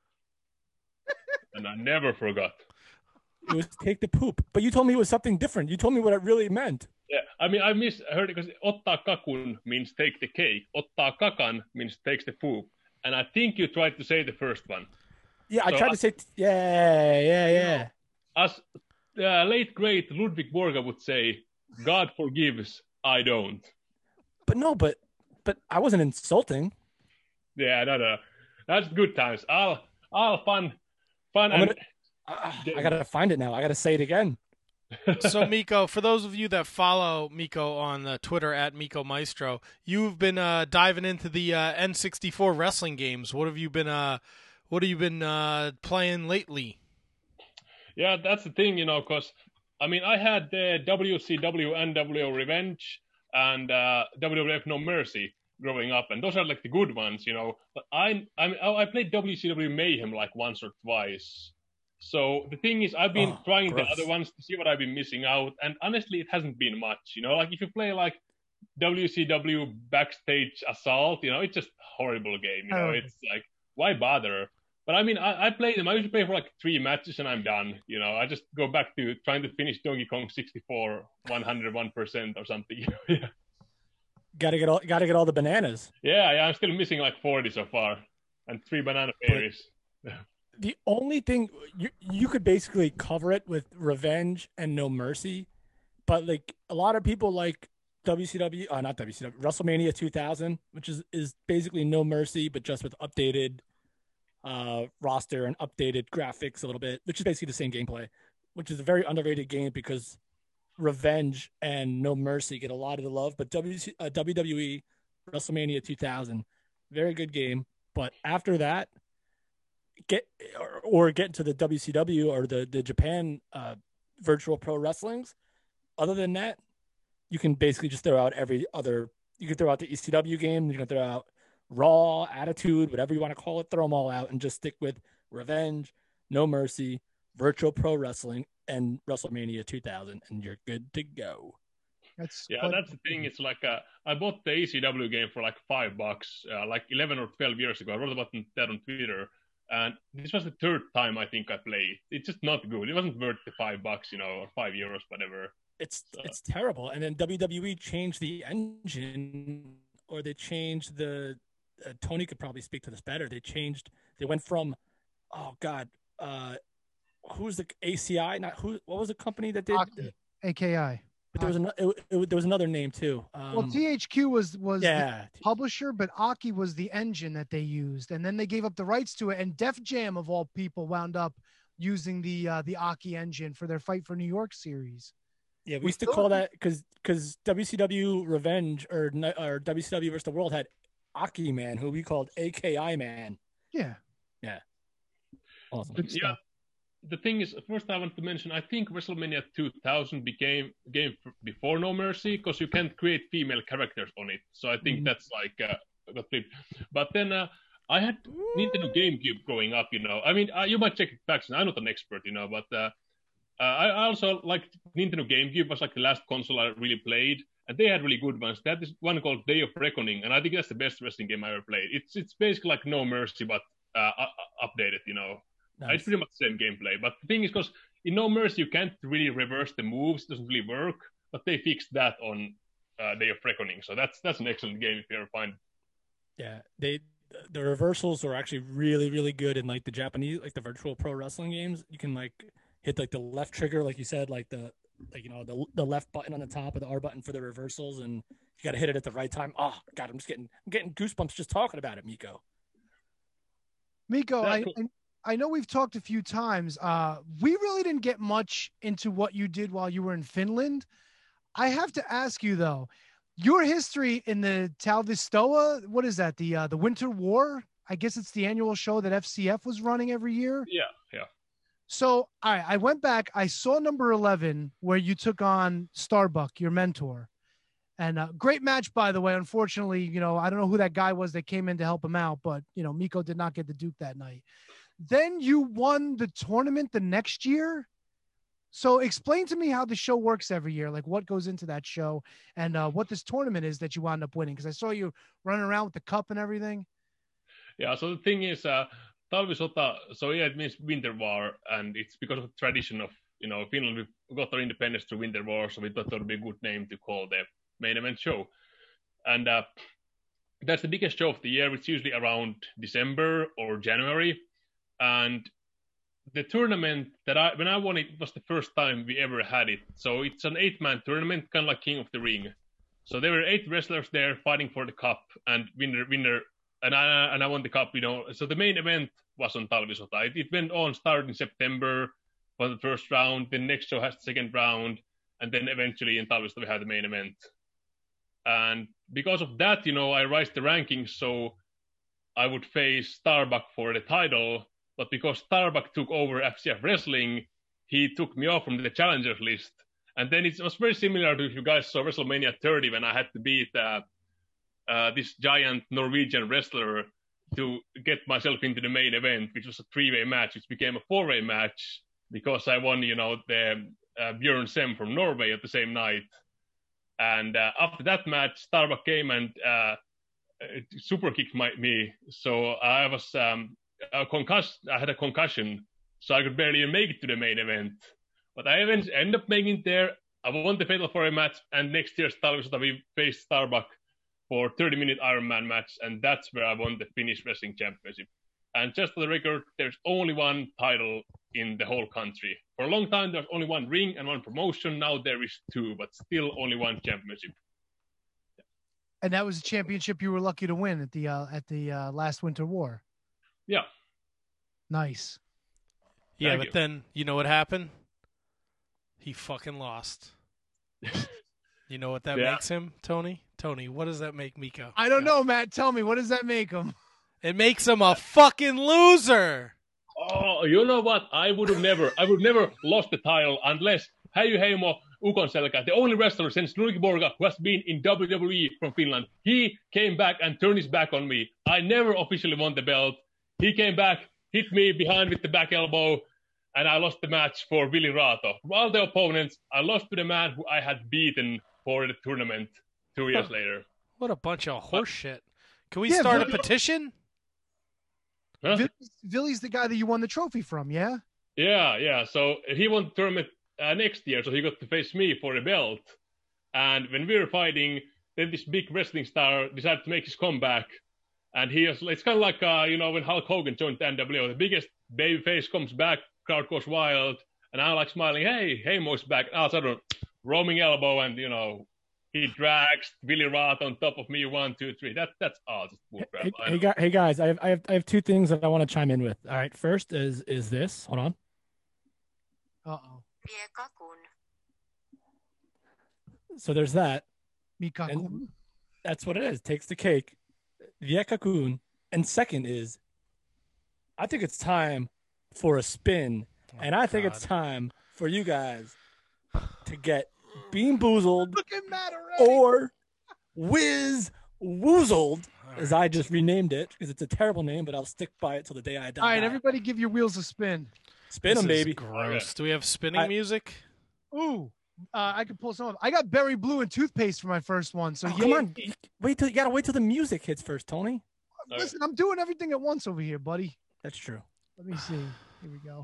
And I never forgot. It was take the poop. But you told me it was something different. You told me what it really meant. Yeah, I mean, I misheard it because otta kakun means take the cake. Otta kakan means takes the poop. And I think you tried to say the first one. Yeah, I So tried I- to say, yeah, yeah, yeah. As uh, late great Ludwig Borga would say, God forgives, I don't. But no, but but I wasn't insulting. Yeah, no, no. That's good times. I'll, I'll fun, fun. I'm And, gonna- Uh, I gotta find it now. I gotta say it again. So, Miko, for those of you that follow Miko on uh, Twitter at Miko Maestro, you've been uh, diving into the uh, N sixty-four wrestling games. What have you been? Uh, what have you been uh, playing lately? Yeah, that's the thing, you know, because, I mean, I had the W C W N W O Revenge and uh, W W F No Mercy growing up, and those are like the good ones, you know. But I, I, mean, I played W C W Mayhem like once or twice. So the thing is, I've been Oh, trying gross. the other ones to see what I've been missing out, and honestly, it hasn't been much, you know. Like if you play like W C W Backstage Assault, you know, it's just a horrible game, you know. Oh. It's like, why bother? But I mean, I, I play them. I usually play for like three matches and I'm done. You know, I just go back to trying to finish Donkey Kong sixty-four one hundred one percent or something. yeah, Gotta get all. Gotta get all the bananas. yeah, I'm still missing like forty so far, and three banana berries. The only thing you you could basically cover it with Revenge and No Mercy, but like a lot of people like W C W, uh, not W C W, WrestleMania two thousand, which is is basically No Mercy but just with updated uh roster and updated graphics a little bit, which is basically the same gameplay, which is a very underrated game because Revenge and No Mercy get a lot of the love, but W C, uh, W W E WrestleMania two thousand, very good game. But after that, get or, or get into the W C W or the the Japan uh, Virtual Pro Wrestlings. Other than that, you can basically just throw out every other. You can throw out the E C W game. You can throw out Raw, Attitude, whatever you want to call it. Throw them all out and just stick with Revenge, No Mercy, Virtual Pro Wrestling, and WrestleMania two thousand, and you're good to go. That's Yeah, quite- that's the thing. It's like uh, I bought the A C W game for like five bucks, uh, like eleven or twelve years ago. I wrote about that on Twitter, and this was the third time I think I played. It's just not good. It wasn't worth the five bucks, you know, or five euros, whatever. It's So- it's terrible. And then W W E changed the engine, or they changed the. Uh, Tony could probably speak to this better. They changed. They went from, oh God, uh, who's the A C I? Not who? What was the company that did? Hockey. A K I. But there was an, it, it, there was another name too. Um, well, T H Q was was yeah. the publisher, but Aki was the engine that they used, and then they gave up the rights to it. And Def Jam, of all people, wound up using the uh, the Aki engine for their Fight for New York series. Yeah, we used to call that because because W C W Revenge or or W C W versus the World had Aki Man, who we called A K I Man. Yeah. Yeah. Awesome. Yeah. The thing is, first I want to mention, I think WrestleMania two thousand became game before No Mercy because you can't create female characters on it. So I think mm-hmm. that's like uh, got flipped. But then uh, I had Nintendo GameCube growing up, you know. I mean, uh, you might check it back. I'm not an expert, you know, but uh, uh, I also like Nintendo GameCube was like the last console I really played, and they had really good ones. They had this one called Day of Reckoning, and I think that's the best wrestling game I ever played. It's it's basically like No Mercy, but uh, updated, you know. Nice. It's pretty much the same gameplay, but the thing is, because in No Mercy you can't really reverse the moves; it doesn't really work. But they fixed that on uh, Day of Reckoning, so that's that's an excellent game if you ever find. Yeah, they the reversals are actually really really good in like the Japanese, like the virtual pro wrestling games. You can like hit like the left trigger, like you said, like the like you know the the left button on the top of the R button for the reversals, and you got to hit it at the right time. Oh God, I'm just getting I'm getting goosebumps just talking about it, Miko. Miko, I. I... I know we've talked a few times. Uh, we really didn't get much into what you did while you were in Finland. I have to ask you though, your history in the Talvistoa, what is that? The uh, the Winter War? I guess it's the annual show that F C F was running every year. Yeah, yeah. So I I went back. I saw number eleven where you took on Starbuck, your mentor, and uh, great match by the way. Unfortunately, you know I don't know who that guy was that came in to help him out, but you know Miko did not get the Duke that night. Then you won the tournament the next year. So explain to me how the show works every year, like what goes into that show and uh, what this tournament is that you wound up winning. Because I saw you running around with the cup and everything. Yeah, so the thing is, uh, Talvisota, so yeah, it means Winter War, and it's because of the tradition of, you know, Finland, we got our independence through Winter War, so we thought it would be a good name to call the main event show. And uh, that's the biggest show of the year. It's usually around December or January. And the tournament that I, when I won it, it was the first time we ever had it. So it's an eight-man tournament, kind of like King of the Ring. So there were eight wrestlers there fighting for the cup, and winner, winner, and I and I won the cup. You know, so the main event was on Talvisota. It, it went on, started in September, was the first round. Then next show has the second round, and then eventually in Talvisota we had the main event. And because of that, you know, I raised the rankings, so I would face Starbuck for the title. But because Starbuck took over F C F Wrestling, he took me off from the challengers list. And then it was very similar to if you guys saw WrestleMania thirty when I had to beat uh, uh, this giant Norwegian wrestler to get myself into the main event, which was a three-way match, which became a four-way match because I won, you know, the uh, Björn Sem from Norway at the same night. And uh, after that match, Starbuck came and uh, super kicked my, me. So I was... Um, A concuss- I had a concussion, so I could barely even make it to the main event. But I eventually ended up making it there. I won the Fatal four-way match, and next year's Talvisota we faced Starbuck for thirty-minute Ironman match, and that's where I won the Finnish Wrestling Championship. And just for the record, there's only one title in the whole country. For a long time, there's only one ring and one promotion. Now there is two, but still only one championship. And that was a championship you were lucky to win at the uh, at the uh, last Winter War. Yeah. Nice. Yeah, Thank but you. then, you know what happened? He fucking lost. You know what that Yeah. makes him, Tony? Tony, what does that make Miko? I don't know, Matt. Tell me, what does that make him? It makes him a fucking loser. Oh, you know what? I would have never, I would never lost the title unless Häijy Heimo Ukonselkä, the only wrestler since Luigi Borga who has been in W W E from Finland, he came back and turned his back on me. I never officially won the belt. He came back, hit me behind with the back elbow, and I lost the match for Willy Rato. From all the opponents, I lost to the man who I had beaten for the tournament two years Huh. later. What a bunch of horse shit. Can we Yeah, start but- a petition? Huh? Villy's, Villy's the guy that you won the trophy from, yeah? Yeah, yeah. So he won the tournament uh, next year, so he got to face me for the belt. And when we were fighting, then this big wrestling star decided to make his comeback. And he was, it's kind of like, uh, you know, when Hulk Hogan joined the N W O, the biggest baby face comes back, crowd goes wild, and I'm like smiling, hey, Heimo's back. And all of a sudden, roaming elbow, and you know he drags Willie Roth on top of me. One, two, three. That that's all just bullcrap. Hey, I hey, know. guy- hey guys, I have I have I have two things that I want to chime in with. All right, first is is this. Hold on. Uh oh. So there's that. Mikakun. And that's what it is. Takes the cake. Viekakun. And second is, I think it's time for a spin, and I think God. it's time for you guys to get Bean Boozled Look at Matt already. or Whiz Woozled, All as I just renamed it because it's a terrible name, but I'll stick by it till the day I die. All right, everybody, give your wheels a spin. Spin This them, is baby. Gross. Do we have spinning I- music? Ooh, uh, I can pull some up. I got berry blue and toothpaste for my first one. So Oh, yeah, come on, wait till you gotta wait till the music hits first, Tony. listen, I'm doing everything at once over here, buddy. That's true. Let me see. Here we go.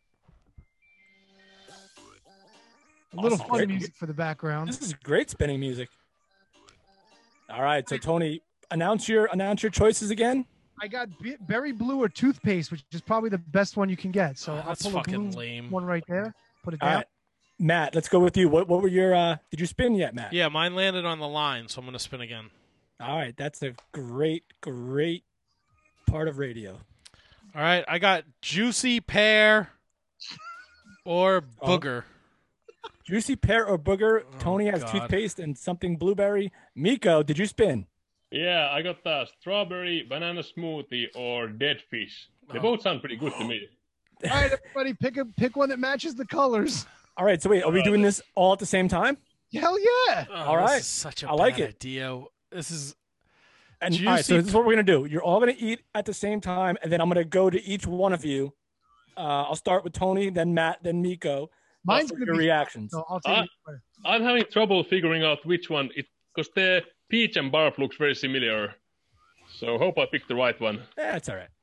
A little Awesome. fun Great. music for the background. This is great spinning music. All right, so Tony, announce your announce your choices again. I got be- berry blue or toothpaste, which is probably the best one you can get. So Oh, I'll that's pull a fucking blue lame. one right there. Put it All down. right, Matt, let's go with you. What what were your uh did you spin yet, Matt? Yeah, mine landed on the line, so I'm gonna spin again. All right, that's a great great part of radio. All right, I got juicy pear or Oh. booger. Juicy pear or booger. Oh, Tony has God. toothpaste and something blueberry. Miko, did you spin? Yeah, I got the strawberry banana smoothie or dead fish. They Oh. both sound pretty good to me. All right, everybody, pick a pick one that matches the colors. All right, so wait, are we doing this all at the same time? Hell yeah! Oh, All this right. is such a I like bad it. idea. This is And all right, so Juicy this is what we're gonna do. You're all gonna eat at the same time, and then I'm gonna go to each one of you. Uh, I'll start with Tony, then Matt, then Miko. Mine's for gonna your be reactions. So I'll take Ah. it. first. I'm having trouble figuring out which one it because the peach and barf looks very similar. So hope I picked the right one. Yeah, that's all right.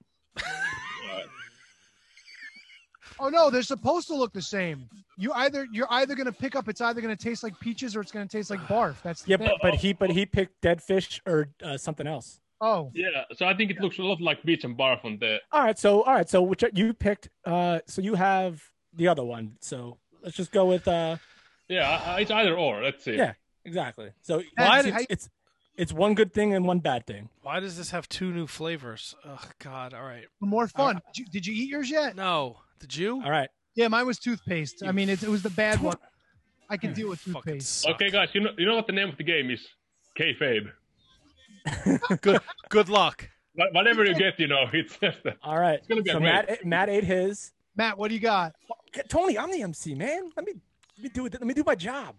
Oh no, they're supposed to look the same. You either you're either gonna pick up. It's either gonna taste like peaches or it's gonna taste like barf. That's the Yeah, thing. but, but he but he picked dead fish or uh, something else. Oh, Yeah, so I think it looks a lot like peach and barf on the. All right, so all right, so which you picked. Uh, so you have the other one. So let's just go with. Uh, Yeah, I- it's either or. Let's see. yeah, exactly. So Why it's, did- it's, it's it's one good thing and one bad thing. why does this have two new flavors? Oh God! All right, for more fun. Did you, did you eat yours yet? no. Did you? All right. Yeah, mine was toothpaste. I mean, it, it was the bad one. I can deal with Fucking toothpaste. suck. Okay, guys, you know you know what the name of the game is? Kayfabe. Good. Good luck. Wha- Whatever you get, you know, it's just. A, All right. gonna be a So great- Matt Matt ate his. Matt, what do you got? Tony, I'm the M C, man. Let me let me do it. Let me do my job.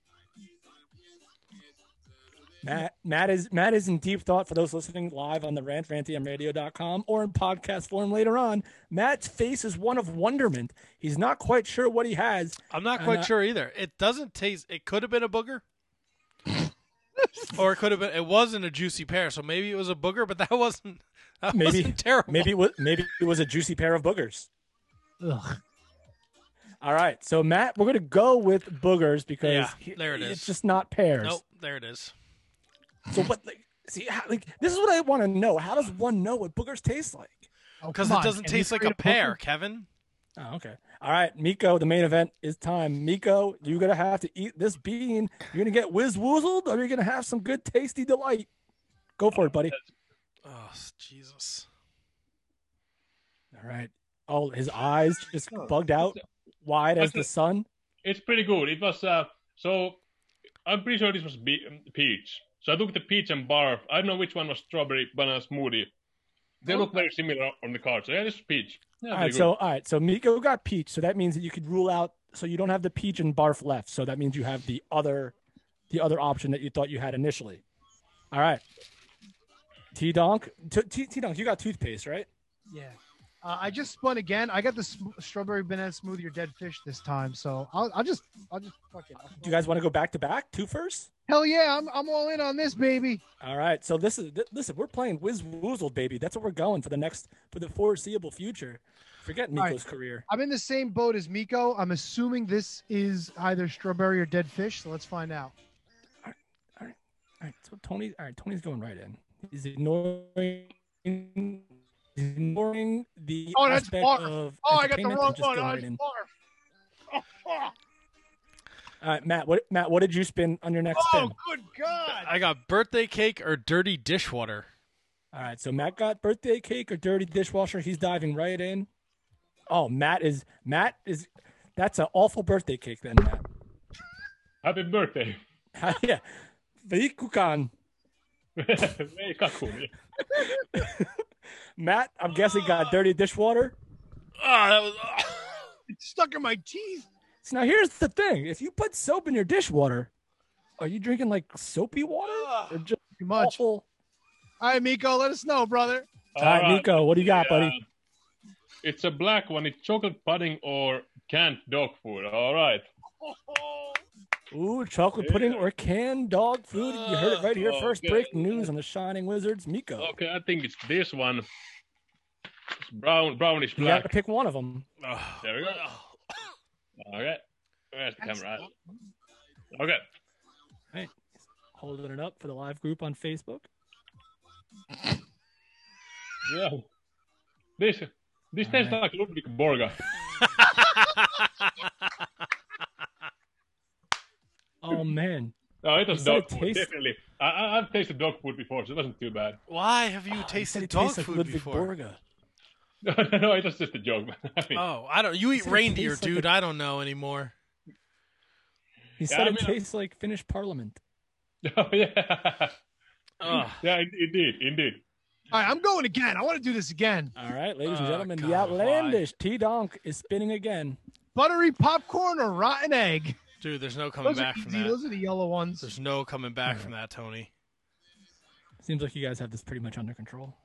Matt Matt is Matt is in deep thought for those listening live on the rant ranty m radio dot com or in podcast form later on. Matt's face is one of wonderment. He's not quite sure what he has. I'm not And, quite uh, sure either. It doesn't taste. It could have been a booger, or it could have been. It wasn't a juicy pear, so maybe it was a booger. But that wasn't. That Maybe wasn't terrible. maybe it was maybe it was a juicy pair of boogers. Ugh. All right. So Matt, we're gonna go with boogers because Yeah, he- there it is. It's just not pears. Nope. There it is. So what? Like, see, how, like this is what I want to know. How does one know what boogers taste like? Oh, Because come it on, doesn't can you taste like create a pear, booger? Kevin. Oh, okay. All right, Miko, the main event is time. Miko, you're gonna have to eat this bean. You're gonna get whiz woozled, or you're gonna have some good tasty delight. Go for it, buddy. Oh Jesus. All right. Oh, his eyes just bugged out, wide as the sun. it's pretty good. It was uh, so. I'm pretty sure this was be- peach. So I took the peach and barf. I don't know which one was strawberry banana smoothie. They look very similar on the card. So yeah, this is peach. Yeah, All pretty right, good. so all right, so Miko got peach, so that means that you could rule out. So you don't have the peach and barf left. So that means you have the other, the other option that you thought you had initially. All right. T Donk, T Donk, you got toothpaste, right? Yeah. Uh, I just spun again. I got the sm- strawberry banana smoothie or dead fish this time, so I'll, I'll just, I'll just fuck it. Do you guys want to go back to back, two first? Hell yeah, I'm, I'm all in on this, baby. All right, so this is th- listen. We're playing Whiz Woozled, baby. That's what we're going for the next for the foreseeable future. Forget All right. Miko's career. I'm in the same boat as Miko. I'm assuming this is either strawberry or dead fish, so let's find out. All right, so Tony. All right, Tony's going right in. He's ignoring. He's ignoring the Oh, that's aspect barf. of Oh, I got the entertainment wrong and just one. going Oh, right it's in. barf. Oh, oh. All right, Matt. What Matt? What did you spin on your next Oh, spin? good God. I got birthday cake or dirty dishwater. All right, so Matt got birthday cake or dirty dishwasher. He's diving right in. Oh, Matt is Matt is. That's an awful birthday cake, then, Matt. Happy birthday. Yeah, Veikukan. Matt, I'm guessing got dirty dishwater. Oh, that was. Oh. It's stuck in my teeth. So now here's the thing: if you put soap in your dishwater, are you drinking like soapy water or just Too much. awful? All right, Miko, let us know, brother. All right, Nico, what do you got, Yeah. buddy? It's a black one. It's chocolate pudding or canned dog food. All right. Ooh, chocolate pudding or canned dog food. You heard it right here. Oh, First okay. breaking news on the Shining Wizards. Miko. Okay, I think it's this one. It's brown, brownish You got to black. pick one of them. There we go. Okay. Where's the camera? Okay. Hey, holding it up for the live group on Facebook. Yeah. This this All tastes right. like Ludwig Borga. Oh man, Oh, it was You said dog it food, tastes- definitely. I, I, I've tasted dog food before, so it wasn't too bad. Why have you Oh, he tasted said it dog tastes like food Ludwig before? Borga. No, no, no, it was just a joke. I mean, Oh, I don't. You eat said it reindeer, tastes like dude. a- I don't know anymore. He Yeah, said I it mean- tastes like Finnish Parliament. oh, yeah. Ugh. Yeah, in- indeed, indeed. All right, I'm going again. I want to do this again. All right, ladies and Oh, gentlemen, the God, outlandish T Donk is spinning again. Buttery popcorn or rotten egg? Dude, there's no coming Those are back from easy. that. Those are the yellow ones. There's no coming back from that, Tony. Seems like you guys have this pretty much under control.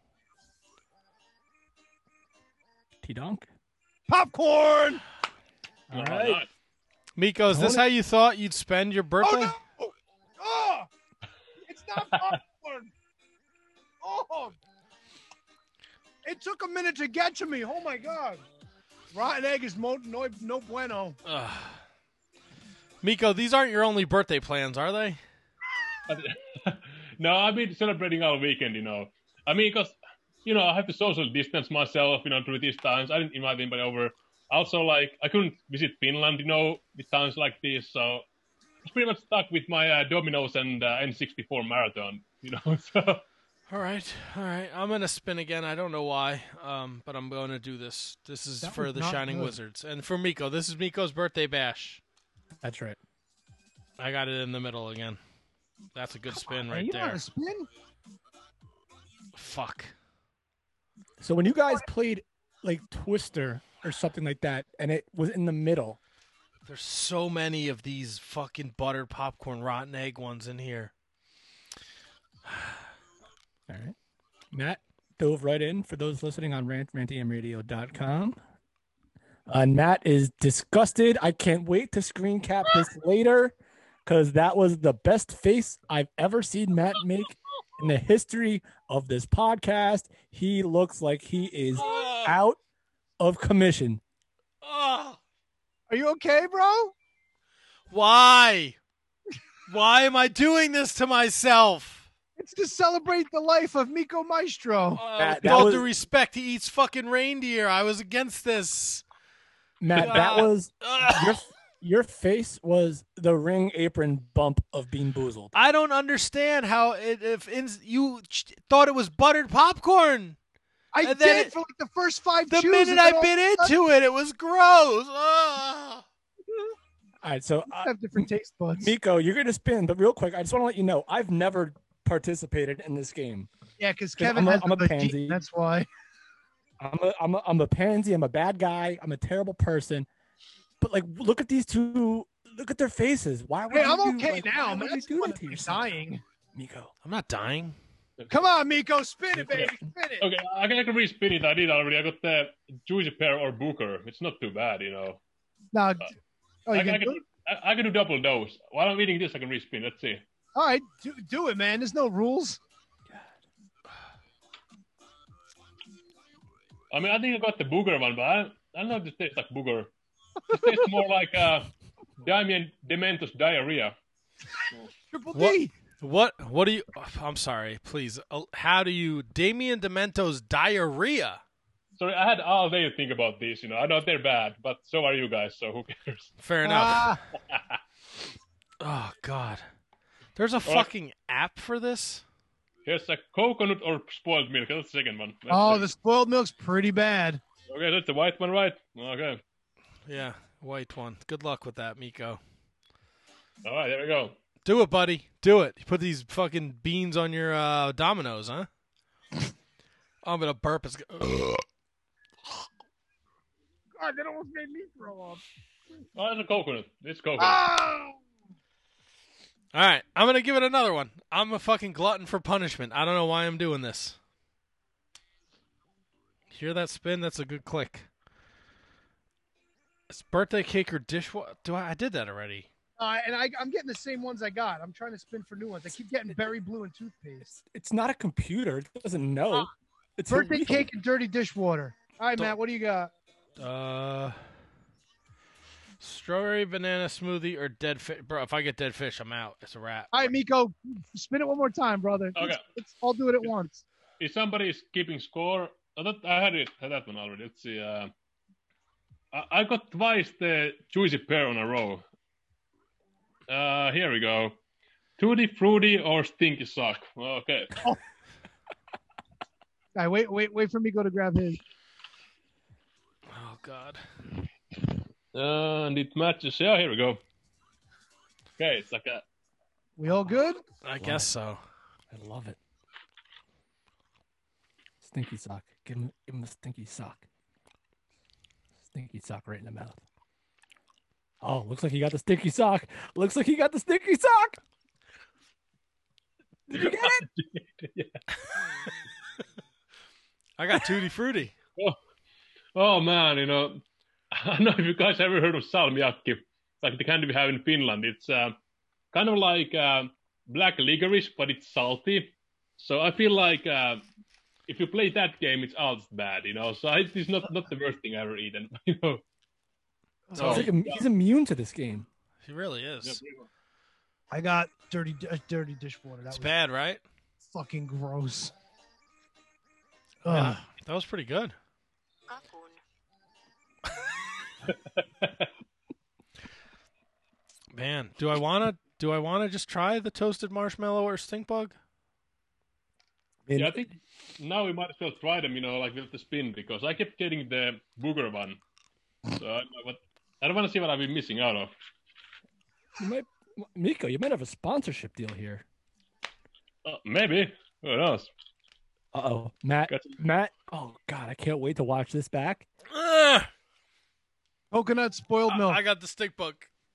T Donk. Popcorn! All Oh, right. nice. Miko, is this how you thought you'd spend your birthday? Oh, no! Oh! It's not popcorn! Oh! It took a minute to get to me. Oh, my God. Rotten egg is mo- no, no bueno. Ugh. Miko, these aren't your only birthday plans, are they? No, I've been celebrating all weekend, you know. I mean, because, you know, I have to social distance myself, you know, through these times. I didn't invite anybody over. Also, like, I couldn't visit Finland, you know, with times like this. So I was pretty much stuck with my uh, Domino's and uh, N sixty-four marathon, you know. So All right, all right. I'm gonna spin again. I don't know why, um, but I'm going to do this. This is That for was the not Shining good. Wizards and for Miko. This is Miko's birthday bash. That's right. I got it in the middle again. That's a good spin Are right you know how there. to spin? Fuck. So when you guys played like Twister or something like that, and it was in the middle, There's so many of these fucking buttered popcorn rotten egg ones in here. all right, Matt dove right in for those listening on rant rantium radio dot com. Uh, and Matt is disgusted. I can't wait to screen cap this later because that was the best face I've ever seen Matt make in the history of this podcast. He looks like he is out of commission. Oh, Are you okay, bro? why? Why am I doing this to myself? It's to celebrate the life of Miko Maestro. Uh, That- with that all was- due respect, he eats fucking reindeer. I was against this. Matt, that Ah. was Ugh. your your face was the ring apron bump of Bean Boozled. I don't understand how it, if in, you ch- thought it was buttered popcorn. I And did then it- for like the first five The chews, minute and I then all bit of a sudden- into it, it was gross. Ugh. All right, so uh, have different taste buds. Miko, you're gonna spin, but real quick, I just want to let you know I've never participated in this game. Yeah, because 'Cause Kevin I'm a- has I'm a the pansy. gene, that's why. I'm a, I'm a, I'm a pansy. I'm a bad guy. I'm a terrible person. But like, look at these two. Look at their faces. Why would Hey, you I'm do, okay like, now, why man. would you That's do when that to you're yourself, dying. Miko? I'm not dying. Come on, Miko, spin it, baby, spin it. okay, I can, I can respin it. I did already. I got the Juicy Pear or Booker. It's not too bad, you know. Now, oh, you I, I, can can, do it? I, I can do double dose. While I'm eating this, I can respin. Let's see. All right, do, do it, man. There's no rules. I mean, I think I got the booger one, but I, I don't know if this tastes like booger. This tastes more like uh, Damien Dementos diarrhea. Triple What? D. What? What do you? I'm sorry. Please. uh, How do you? Damien Demento's diarrhea. Sorry, I had all day to think about this. You know, I know they're bad, but so are you guys. So who cares? Fair enough. Ah, Oh God. There's a right. fucking app for this. Here's a coconut or spoiled milk. That's the second one. That's Oh, the... the spoiled milk's pretty bad. Okay, that's the white one, right? Okay. Yeah, white one. Good luck with that, Miko. All right, there we go. Do it, buddy. Do it. You put these fucking beans on your uh, Dominoes, huh? I'm gonna burp. It's... God, that almost made me throw up. Oh, it's a coconut. It's coconut. Oh! All right, I'm gonna give it another one. I'm a fucking glutton for punishment. I don't know why I'm doing this. Hear that spin? That's a good click. It's birthday cake or dishwasher. Do I? I did that already. Uh, and I, I'm getting the same ones I got. I'm trying to spin for new ones. I keep getting berry blue and toothpaste. It's not a computer. It doesn't know. Uh, it's birthday illegal. cake and dirty dishwater. All right, Don't- Matt, what do you got? Uh, strawberry banana smoothie or dead fish. Bro, if I get dead fish, I'm out. It's a wrap. All right, Miko, spin it one more time, brother. Okay. Let's, let's all do it at once. If somebody is keeping score, I, thought I had it had that one already. Let's see. Uh, I, I got twice the juicy pear on a row. Uh, here we go. Tutti fruity or stinky sock. Okay. Oh. All right, wait, wait, wait for Miko to grab his. Oh God. Uh, and it matches. Yeah, here we go. Okay, it's like a. We all good? I guess so. I love it. Stinky sock. Give him, give him a stinky sock. Stinky sock right in the mouth. Oh, looks like he got the stinky sock. Looks like he got the stinky sock. Did you get it? Yeah. I got tutti frutti. Oh, oh man, you know, I don't know if you guys ever heard of salmiakki, like the kind we have in Finland. It's uh, kind of like uh, black licorice, but it's salty. So I feel like uh, if you play that game, it's all bad, you know. So it's not not the worst thing I ever eaten, you know. So he's, like, he's immune to this game. He really is. I got dirty, uh, dirty dishwater. That It's was bad, right? fucking gross. Yeah, Ugh. that was pretty good. Man, do I wanna do I wanna just try the toasted marshmallow or stink bug? Yeah, I think now we might as well try them, you know, like with the spin, because I kept getting the booger one. So I, but I don't want to see what I've been missing out of. You might, Miko, you might have a sponsorship deal here. Uh, maybe. Who knows? Uh oh, Matt. Gotcha. Matt. Oh God, I can't wait to watch this back. Ugh! Coconut spoiled milk. I got the stink bug.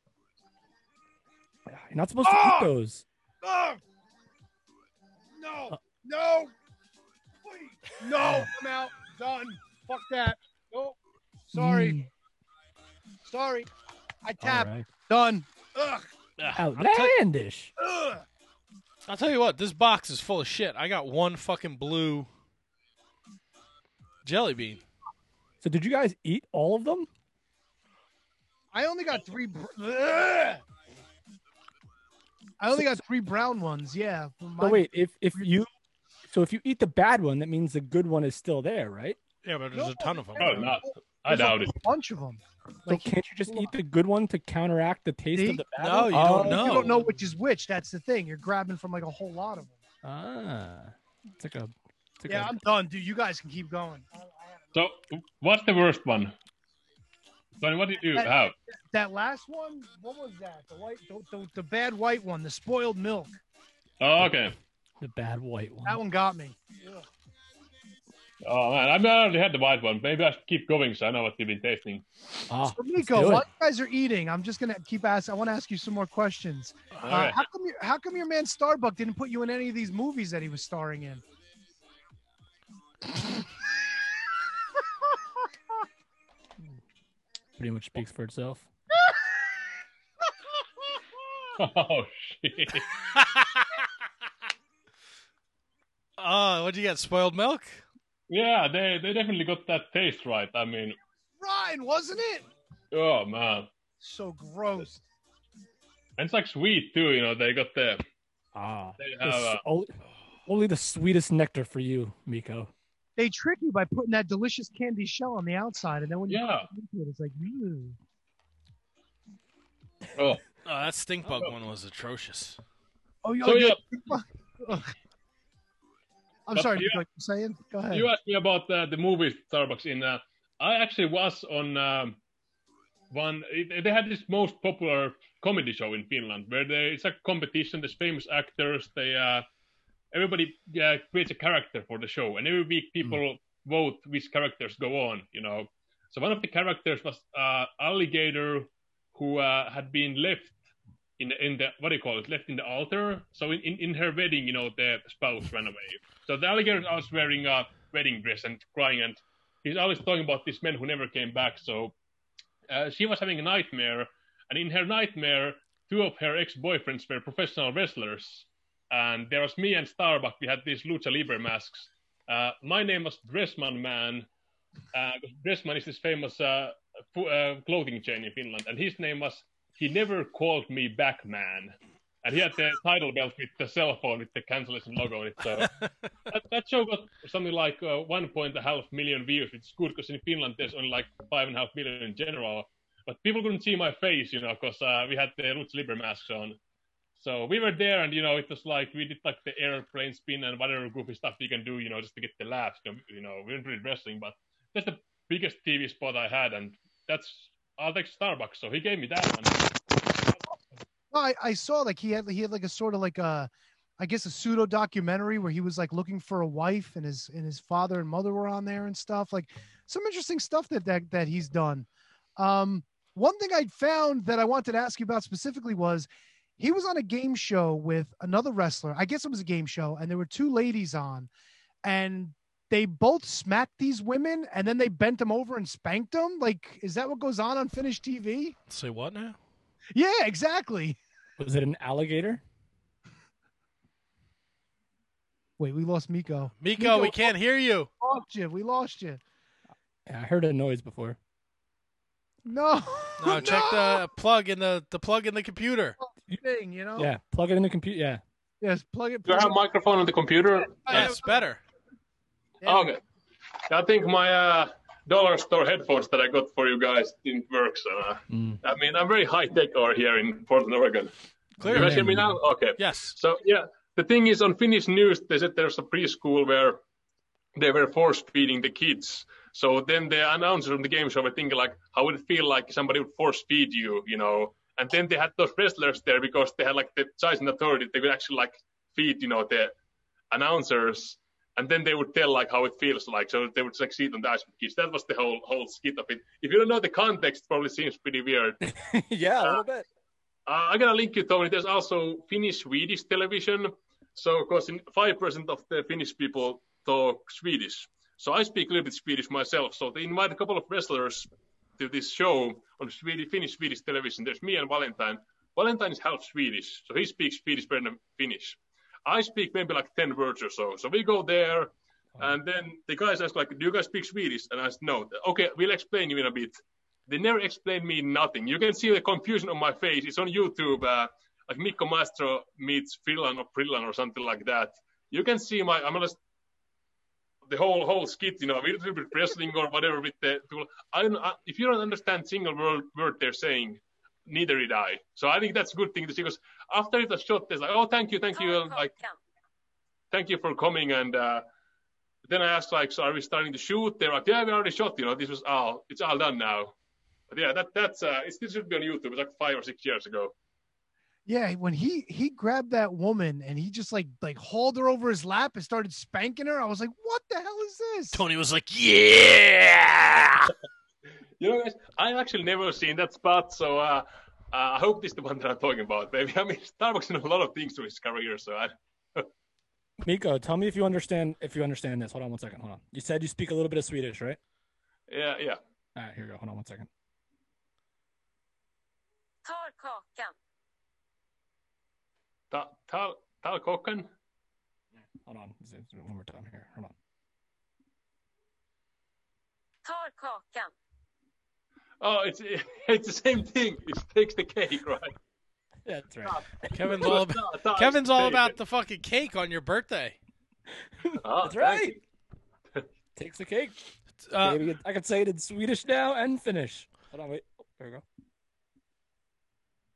You're not supposed to Oh! eat those. Oh! No! No! Please! No! I'm out. Done. Fuck that. Nope. Sorry. Mm. Sorry. I All tapped. right. Done. Ugh. Ugh. I'll, tell, Outlandish. Ugh. I'll tell you what, this box is full of shit. I got one fucking blue jelly bean. So did you guys eat all of them? I only got three. Br- Ugh. I only got three brown ones. Yeah. from So my- wait, if if you, so if you eat the bad one, that means the good one is still there, right? Yeah, but there's No, a ton of them. Oh, not. I There's doubt a it. bunch of them. So can't you just eat the good one to counteract the taste See? of the bad No, one? you don't Oh, know. You don't know which is which. That's the thing. You're grabbing from like a whole lot of them. Ah, it's like a. It's like Yeah, a, I'm done, dude. You guys can keep going. So, what's the worst one? Sonny, what did you That- have? That last one, what was that? The white, the, the, the bad white one, the spoiled milk. Oh, okay. the bad white one. That one got me. Oh, man, I've already had the white one. Maybe I should keep going so I know what you've been tasting. Ah, So, let's Miko, do while it. you guys are eating, I'm just gonna keep asking. I want to ask you some more questions. All Uh, right. how come you, how come your man Starbuck didn't put you in any of these movies that he was starring in? Pretty much speaks for itself. Oh, shit. Oh, what'd you get? Spoiled milk? Yeah, they, they definitely got that taste right. I mean, Ryan, wasn't it? oh, man. So gross. And it's like sweet, too. You know, they got the... Ah, They the have, s- uh, only, only the sweetest nectar for you, Miko. They trick you by putting that delicious candy shell on the outside, and then when you Yeah. put it into it, it's like, ew. Oh, Oh, that stink bug one was atrocious. Oh, So, yeah. I'm But sorry, you- you were saying? Go ahead. You asked me about uh, the movie Starbucks. In uh, I actually was on um, one. It, they had this most popular comedy show in Finland, where they, it's a competition. There's famous actors. They uh, everybody uh, creates a character for the show, and every week people mm. vote which characters go on. You know, so one of the characters was uh, alligator who uh, had been left in the, in the what do you call it? Left in the altar. So in, in, in her wedding, you know, the spouse ran away. So the alligator was wearing a wedding dress and crying, and he's always talking about this man who never came back. So uh, she was having a nightmare, and in her nightmare, two of her ex-boyfriends were professional wrestlers, and there was me and Starbuck. We had these lucha libre masks. Uh, my name was Dressman Man. Uh, Dressman is this famous uh, f- uh, clothing chain in Finland, and his name was He Never Called Me Back Man. And he had the title belt with the cell phone with the cancellation logo on it. So that, that show got something like uh, one point five million views, which is good because in Finland there's only like five and a half million in general. But people couldn't see my face, you know, because uh, we had the Lucha Libre masks on. So we were there, and you know, it was like we did like the airplane spin and whatever goofy stuff you can do, you know, just to get the laughs. You know, you know we didn't really wrestling, but that's the biggest T V spot I had, and that's I'll take Starbucks. So he gave me that one. Well, I, I saw like he had he had like a sort of like a, I guess a pseudo documentary where he was like looking for a wife, and his and his father and mother were on there and stuff. Like some interesting stuff that that that he's done. Um, one thing I found that I wanted to ask you about specifically was he was on a game show with another wrestler. I guess it was a game show, and there were two ladies on, and they both smacked these women, and then they bent them over and spanked them. Like, is that what goes on on Finnish T V? Say what now? Yeah, exactly. Was it an alligator? Wait, we lost Miko. Miko, Miko we can't hear you. We lost you. We lost you. Yeah, I heard a noise before. No. No, check no! the plug in the the plug in the computer. Thing, you know? Yeah, plug it in the computer. Yeah. Yes, plug it. Do you have a microphone on the computer? Yes, better. Yeah. Okay. I think my uh, dollar store headphones that I got for you guys didn't work. So, uh, mm. I mean, I'm very high tech over here in Portland, Oregon. Clear. You guys hear me now? Okay. Yes. So, yeah, the thing is, on Finnish news, they said there's a preschool where they were force feeding the kids. So then the announcer from the game show were thinking, like, how would it feel like somebody would force feed you, you know? And then they had those wrestlers there because they had, like, the size and authority. They could actually, like, feed, you know, the announcers. And then they would tell, like, how it feels like. So they would succeed on the ice with kids. That was the whole whole skit of it. If you don't know the context, it probably seems pretty weird. Yeah, a uh, little bit. Uh, I'm going to link you, Tony. There's also Finnish-Swedish television. So, of course, five percent of the Finnish people talk Swedish. So I speak a little bit Swedish myself. So they invite a couple of wrestlers to this show on Swedish, Finnish-Swedish television. There's me and Valentine. Valentine is half Swedish, so he speaks Swedish better than Finnish. I speak maybe like ten words or so. So we go there, and then the guys ask, like, do you guys speak Swedish? And I said, no. Okay, we'll explain you in a bit. They never explain me nothing. You can see the confusion on my face. It's on YouTube, uh, like Mikko Mastro meets Frillan or Prillan or something like that. You can see my, I'm just, the whole whole skit, you know, a little bit wrestling or whatever with the tool. I don't, I, if you don't understand single word, word they're saying, neither did I. So I think that's a good thing to see, because after it was shot, there's like, oh, thank you, thank you, and like, thank you for coming. And uh, then I asked, like, so are we starting to shoot? They're like, yeah, we already shot. You know, this was all, it's all done now. But yeah, that that's uh, it still should be on YouTube. It was like five or six years ago. Yeah, when he he grabbed that woman and he just like like hauled her over his lap and started spanking her, I was like, what the hell is this? Tony was like, yeah. You know, guys, I've actually never seen that spot, so uh, uh, I hope this is the one that I'm talking about. Maybe I mean, Starbucks knows a lot of things to his career, so I. Miko, tell me if you understand if you understand this. Hold on one second. Hold on. You said you speak a little bit of Swedish, right? Yeah, yeah. All right, here we go. Hold on one second. Tar kakan. Ta tal tal kokan. Hold on. One more time here. Hold on. Tar kakan. Oh, it's it's the same thing. It takes the cake, right? Yeah, that's right. Kevin's all about Kevin's all about the fucking cake on your birthday. Oh, that's right. Takes the cake. Uh, Maybe I could say it in Swedish now and Finnish. Hold on, wait. Oh, there we go.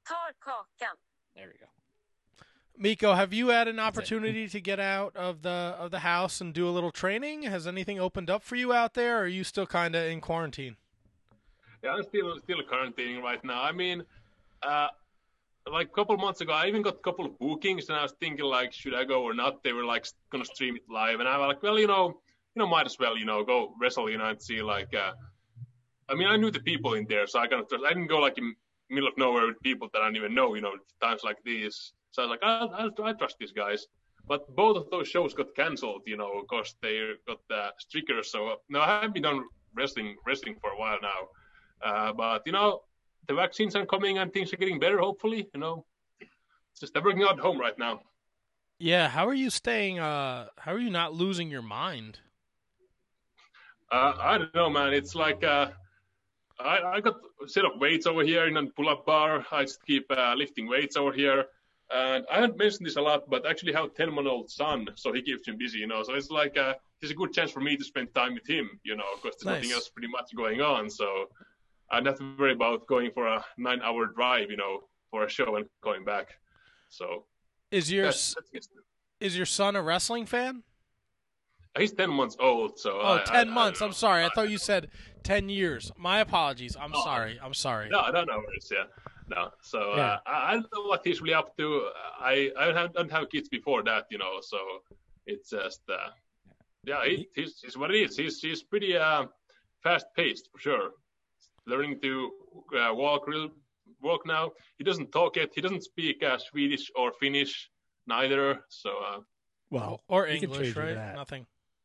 Tar kakan. There we go. Miko, have you had an opportunity to get out of the of the house and do a little training? Has anything opened up for you out there, or are you still kind of in quarantine? Yeah, I'm still still quarantining right now. I mean, uh, like a couple months ago, I even got a couple of bookings, and I was thinking like, should I go or not? They were like gonna stream it live, and I was like, well, you know, you know, might as well, you know, go wrestle, you know, and see like. Uh, I mean, I knew the people in there, so I kind of trust. I didn't go like in the middle of nowhere with people that I didn't even know, you know, times like these. So I was like, I'll, I'll, I trust these guys. But both of those shows got canceled, you know, because they got uh, stricter. So, uh, no, I haven't been done wrestling, wrestling for a while now. Uh, but, you know, the vaccines are coming and things are getting better, hopefully, you know. It's just everything out home right now. Yeah, how are you staying, uh, how are you not losing your mind? Uh, I don't know, man. It's like, uh, I, I got a set of weights over here in a pull-up bar. I just keep uh, lifting weights over here. And I haven't mentioned this a lot, but I actually have a ten-month-old son, so he keeps him busy, you know. So it's like, uh, it's a good chance for me to spend time with him, you know, because there's Nice. nothing else pretty much going on. So I don't have to worry about going for a nine-hour drive, you know, for a show and going back. So Is your that's, that's is your son a wrestling fan? he's ten months old, so Oh, I, ten I, months. I I'm sorry. I thought you said ten years. My apologies. I'm Oh. sorry. I'm sorry. No, I don't know where it's yeah. No, so Yeah. uh, I, I don't know what he's really up to. I I have, don't have kids before that, you know. So it's just uh, yeah, he, he's, he's what it is. He's he's pretty uh, fast paced for sure. Learning to uh, walk real walk now. He doesn't talk yet. He doesn't speak uh, Swedish or Finnish neither. So uh, Well, Or we can English, trade you right? that. Nothing.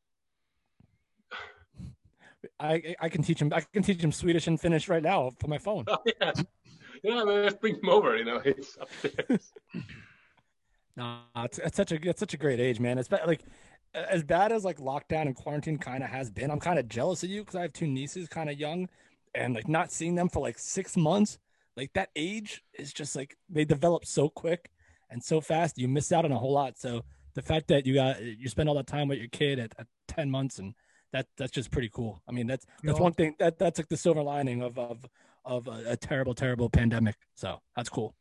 I I can teach him. I can teach him Swedish and Finnish right now from my phone. oh, yeah, yeah, man, let's bring him over. You know, he's upstairs. No, it's, it's such a it's such a great age, man. It's ba- like as bad as like lockdown and quarantine kind of has been. I'm kind of jealous of you because I have two nieces, kind of young, and like not seeing them for like six months. Like that age is just like they develop so quick and so fast. You miss out on a whole lot. So the fact that you got you spend all that time with your kid at, at ten months and that that's just pretty cool. I mean, that's that's Yeah. one thing that that's like the silver lining of of of a, a terrible, terrible pandemic. So that's cool.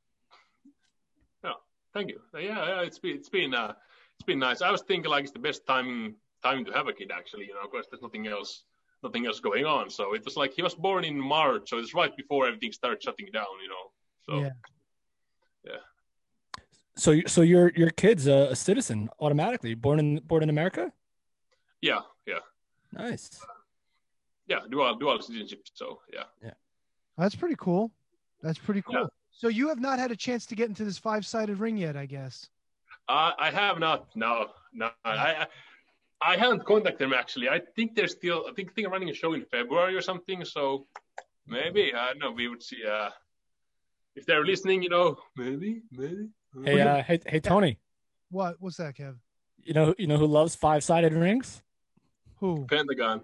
Thank you. Yeah, yeah, it's been it's been uh, it's been nice. I was thinking like it's the best time time to have a kid actually, you know, because there's nothing else nothing else going on. So it was like he was born in March, so it's right before everything started shutting down, you know. So Yeah. yeah. So you- so your your kid's a, a citizen automatically, born in born in America. Yeah, yeah. Nice. Yeah, dual dual citizenship. So yeah. That's pretty cool. That's pretty cool. Yeah. So you have not had a chance to get into this five-sided ring yet, I guess. Uh, I have not. No, no. I, I I haven't contacted them actually. I think they're still. I think they're running a show in February or something. So maybe I don't know. We would see. Uh, if they're listening, you know, maybe, maybe. Hey, uh, hey, hey, Tony. What? What's that, Kev? You know, you know who loves five-sided rings? Who? Pentagon.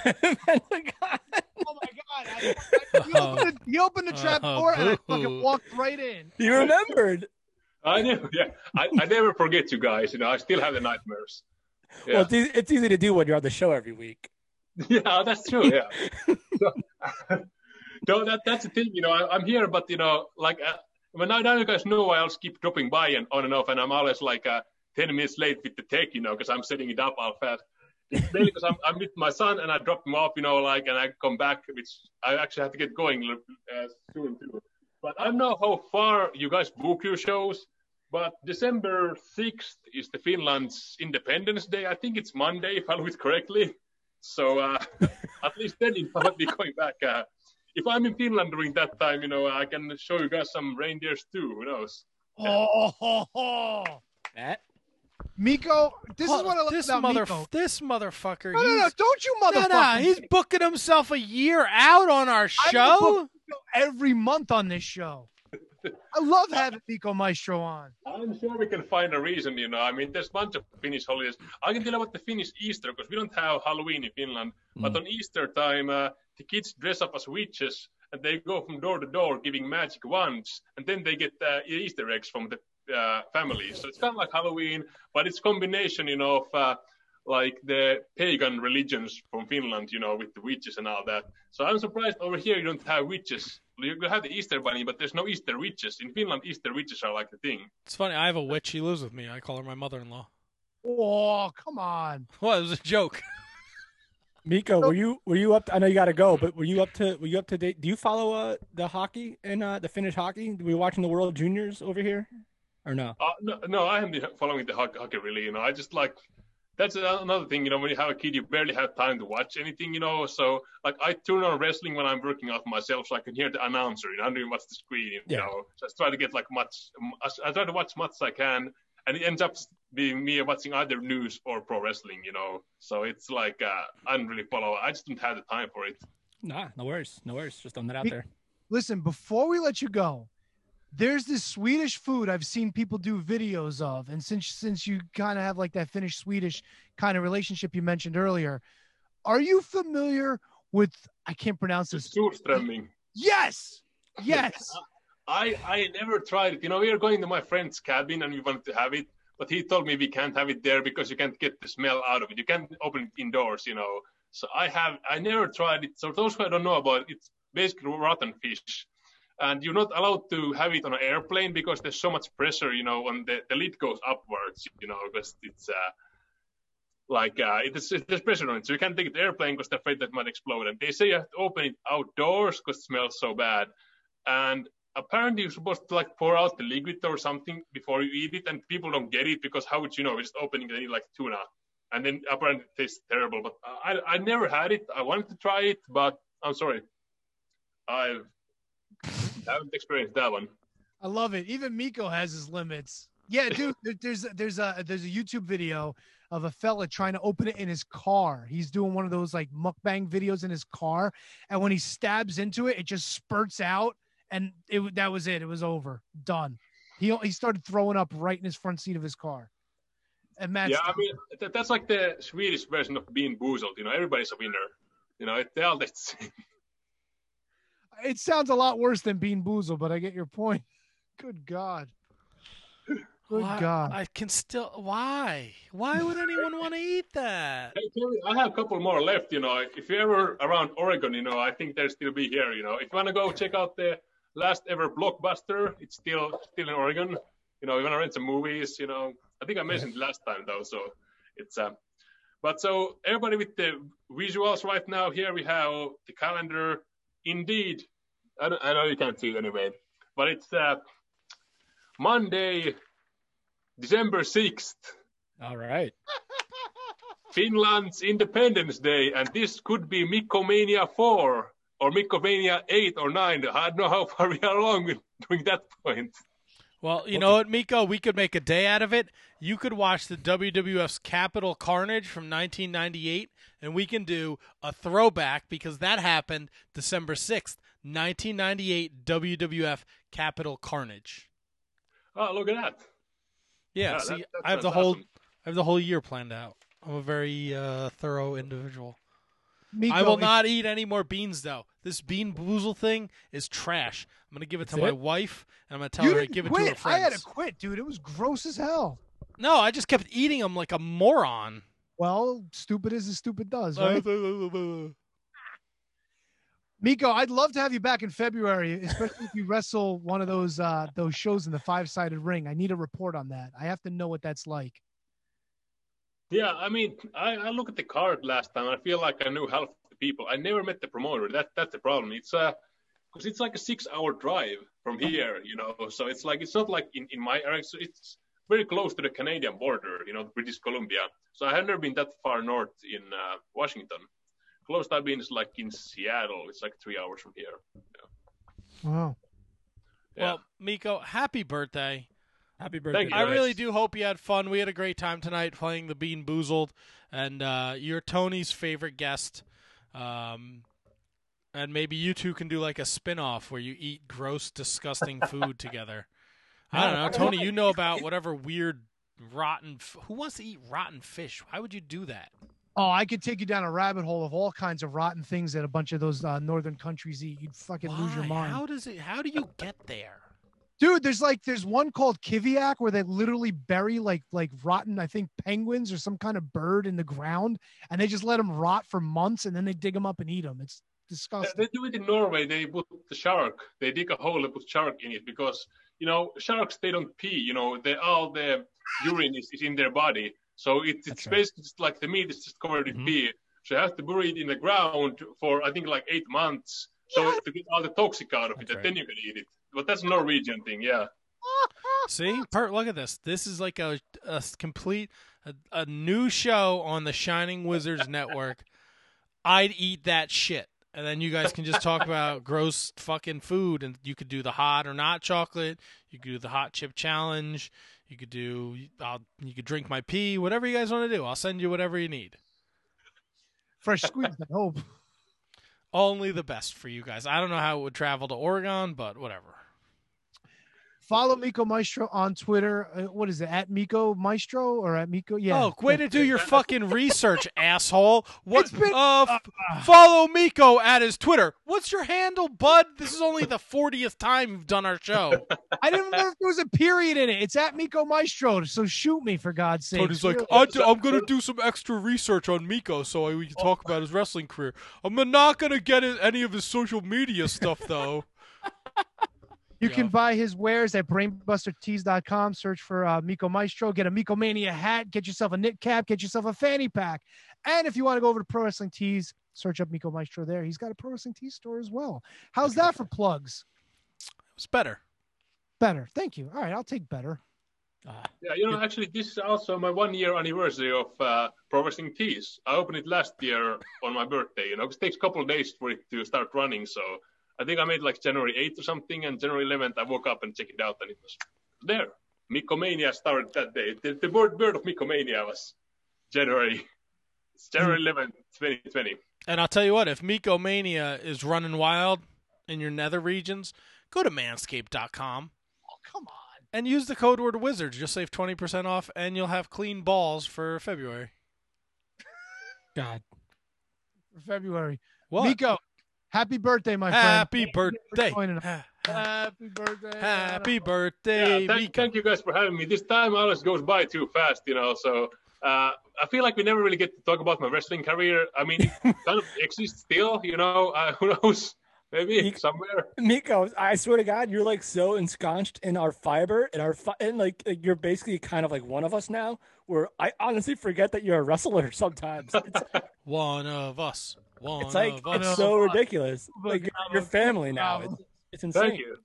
Oh my God! I, I, he, opened the, he opened the trap Oh, door and I boo-hoo. fucking walked right in. You remembered? I know. Yeah, I, I never forget you guys. You know, I still have the nightmares. Yeah, Well, it's easy, it's easy to do when you're on the show every week. yeah, that's true. Yeah. so, no, that that's the thing. You know, I, I'm here, but you know, like uh, when now, now you guys know, I'll keep dropping by and on and off, and I'm always like uh, ten minutes late with the tech. You know, because I'm setting it up all fast. It's mainly because I'm, I'm with my son and I drop him off, you know, like, and I come back, which I actually have to get going uh, soon too. But I don't know how far you guys book your shows, but December sixth is the Finland's Independence Day. I think it's Monday, if I look it correctly. So uh, at least then I might be going back. Uh, if I'm in Finland during that time, you know, I can show you guys some reindeers too. Who knows? Oh, ho, ho. Matt? Miko, this is what I love this about mother, Miko. this motherfucker. No, no, no! he's- Don't you No, motherfucker! no, he's booking himself a year out on our I show. book Miko every month on this show. I love having Miko Maestro on. I'm sure we can find a reason, you know. I mean, there's a bunch of Finnish holidays. I can tell you about the Finnish Easter, because we don't have Halloween in Finland. But on Easter time, uh, the kids dress up as witches, and they go from door to door giving magic wands, and then they get uh, Easter eggs from the uh, family. So it's kind of like Halloween, but it's combination, you know, of, uh, like the pagan religions from Finland, you know, with the witches and all that. So I'm surprised over here you don't have witches. You have the Easter bunny, but there's no Easter witches. In Finland, Easter witches are like the thing. It's funny. I have a witch. She lives with me. I call her my mother-in-law. Oh, come on. Well, it was a joke. Miko, were you were you up? To, I know you got to go, but were you up to were you up to date? Do you follow uh, the hockey and uh, the Finnish hockey? Were you watching the World Juniors over here, or no? Uh, no, no, I haven't been following the hockey, hockey really. You know, I just like that's another thing. You know, when you have a kid, you barely have time to watch anything. You know, so like I turn on wrestling when I'm working out myself, so I can hear the announcer. You know, I don't even watch the screen. You Yeah. know, so I try to get like much. I try to watch much as I can, and it ends up being me watching either news or pro wrestling. You know, so it's like uh, I don't really follow. I just don't have the time for it. Nah, no worries, no worries. Just throwing that out Me- there. Listen, before we let you go, there's this Swedish food I've seen people do videos of. And since since you kind of have like that Finnish Swedish kind of relationship you mentioned earlier, are you familiar with, I can't pronounce this. Surströmming. Yes. Yes. I I never tried it. You know, we were going to my friend's cabin and we wanted to have it, but he told me we can't have it there because you can't get the smell out of it. You can't open it indoors, you know. So I have, I never tried it. So those who don't know about it, it's basically rotten fish. And you're not allowed to have it on an airplane because there's so much pressure, you know, when the, the lid goes upwards, you know, because it's uh, like, uh, it's, there's pressure on it. So you can't take it to the airplane because they're afraid that it might explode. And they say you have to open it outdoors because it smells so bad. And apparently you're supposed to like pour out the liquid or something before you eat it. And people don't get it because how would you know? You're just opening it like tuna. And then apparently it tastes terrible. But I, I never had it. I wanted to try it, but I'm sorry. I haven't experienced that one. I love it. Even Miko has his limits. Yeah, dude, there- there's there's a there's a YouTube video of a fella trying to open it in his car. He's doing one of those like mukbang videos in his car, and when he stabs into it, it just spurts out, and it that was it. It was over, done. He he started throwing up right in his front seat of his car. And Matt, Yeah, I mean that, that's like the Swedish version of being boozled. You know, everybody's a winner. You know, they all the same. it sounds a lot worse than Bean Boozled, but I get your point. Good God. Good Why- God. I can still. Why? Why would anyone want to eat that? Hey, Kelly, I have a couple more left. You know, if you're ever around Oregon, you know, I think they'll still be here. You know, if you want to go check out the last ever Blockbuster, it's still still in Oregon. You know, you want to rent some movies. You know, I think I mentioned it last time though, so it's um. But so everybody with the visuals right now, here we have the calendar. Indeed, I, don't, I know you can't see it anyway, but it's uh, Monday, December sixth, All right. Finland's Independence Day, and this could be Mikkomania four or Mikkomania eight or nine. I don't know how far we are along with doing that point. Well, you know what, Miko? We could make a day out of it. You could watch the W W F's Capital Carnage from nineteen ninety-eight, and we can do a throwback because that happened December sixth, nineteen ninety-eight, W W F Capital Carnage. Oh, look at that. Yeah, Yeah, see, that- that I have the sounds whole, awesome. I have the whole year planned out. I'm a very uh, thorough individual. Miko, I will if- not eat any more beans, though. This Bean Boozle thing is trash. I'm gonna give it That's to my it? wife, and I'm gonna tell You her to didn't give it quit. to her friends. I had to quit, dude. It was gross as hell. No, I just kept eating them like a moron. Well, stupid as the stupid does, right? Miko, I'd love to have you back in February, especially if you wrestle one of those uh, those shows in the five-sided ring. I need a report on that. I have to know what that's like. Yeah, I mean, I, I look at the card last time. I feel like I knew half the people. I never met the promoter. That that's the problem. It's uh, because it's like a six-hour drive from here, you know. So it's like it's not like in, in my area. So it's very close to the Canadian border, you know, British Columbia. So I have never been that far north in uh, Washington. Close I've been is like in Seattle. It's like three hours from here. Yeah. Wow. Yeah. Well, Miko, happy birthday. Happy birthday. Thank you. I guys. really do hope you had fun. We had a great time tonight playing the Bean Boozled, and uh, you're Tony's favorite guest. Um, and maybe you two can do like a spin-off where you eat gross, disgusting food together. I don't know. Tony, you know about whatever weird, rotten... F- Who wants to eat rotten fish? Why would you do that? Oh, I could take you down a rabbit hole of all kinds of rotten things that a bunch of those uh, northern countries eat. You'd fucking lose your Why? mind. How does it? How do you get there? Dude, there's like there's one called Kiviak where they literally bury like like rotten, I think penguins or some kind of bird in the ground, and they just let them rot for months, and then they dig them up and eat them. It's disgusting. They do it in Norway. They put the shark. They dig a hole and put shark in it because you know sharks they don't pee. You know they all the urine is, is in their body, so it, it's right. basically just like the meat is just covered in mm-hmm. pee. So you have to bury it in the ground for I think like eight months, so yeah. to get all the toxic out of it, and right. then you can eat it. But that's a Norwegian thing, yeah. See, Bert, look at this. This is like a, a complete, a, a new show on the Shining Wizards Network. I'd eat that shit. And then you guys can just talk about gross fucking food, and you could do the hot or not chocolate. You could do the hot chip challenge. You could do, I'll, you could drink my pee, whatever you guys want to do. I'll send you whatever you need. Fresh squeeze, I hope. Only the best for you guys. I don't know how it would travel to Oregon, but whatever. Follow Miko Maestro on Twitter. Uh, what is it? At Miko Maestro or at Miko? Yeah. Oh, way to do your fucking research, asshole. What? Been, uh, f- uh, follow Miko at his Twitter. What's your handle, bud? This is only the fortieth time you've done our show. I didn't know if there was a period in it. It's at Miko Maestro, so shoot me for God's sake. Tony's like, I do, I'm going to do some extra research on Miko so we can talk about his wrestling career. I'm not going to get any of his social media stuff, though. You yeah. can buy his wares at brainbuster tees dot com. Search for uh, Miko Maestro. Get a Miko Mania hat. Get yourself a knit cap. Get yourself a fanny pack. And if you want to go over to Pro Wrestling Tees, search up Miko Maestro there. He's got a Pro Wrestling Tees store as well. How's that for plugs? It's better. Better. Thank you. All right, I'll take better. Uh, yeah, you know, actually, this is also my one-year anniversary of uh, Pro Wrestling Tees. I opened it last year on my birthday. You know, it takes a couple of days for it to start running, so I think I made like January eighth or something, and January eleventh I woke up and checked it out, and it was there. Mikomania started that day. The, the bird, bird of Mikomania was January, it's January eleventh, twenty twenty. And I'll tell you what, if Mikomania is running wild in your nether regions, go to manscaped dot com. Oh, come on. And use the code word Wizards. You'll save twenty percent off, and you'll have clean balls for February. God. For February. What? Miko. Happy birthday, my Happy friend. Birthday. Happy birthday. Happy birthday. Yeah, thank, thank you guys for having me. This time always goes by too fast, you know, so uh, I feel like we never really get to talk about my wrestling career. I mean, it kind of exists still, you know, uh, who knows? Maybe Miko, somewhere. Miko, I swear to God, you're like so ensconced in our fiber and our fi- and like, like you're basically kind of like one of us now. Where I honestly forget that you're a wrestler sometimes. It's, one of us. One it's like of us. it's so ridiculous. Like you're, you're family now. It's, it's insane. Thank you.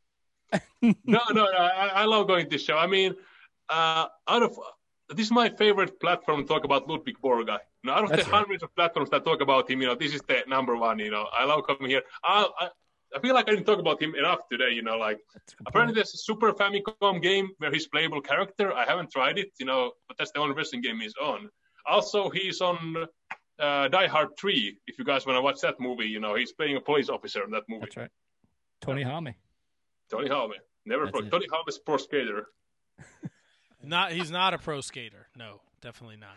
no, no, no. I, I love going to this show. I mean, uh, out of this is my favorite platform to talk about Ludwig Borga. You know, out of That's the right. hundreds of platforms that talk about him, you know, this is the number one. You know, I love coming here. I, I, I feel like I didn't talk about him enough today. You know, like apparently there's a Super Famicom game where he's playable character. I haven't tried it, you know, but that's the only wrestling game he's on. Also, he's on uh, Die Hard three. If you guys want to watch that movie, you know, he's playing a police officer in that movie. That's right. Tony Hame. Tony Hame. Never pro. Tony Hame's pro skater. Not. He's not a pro skater. No, definitely not.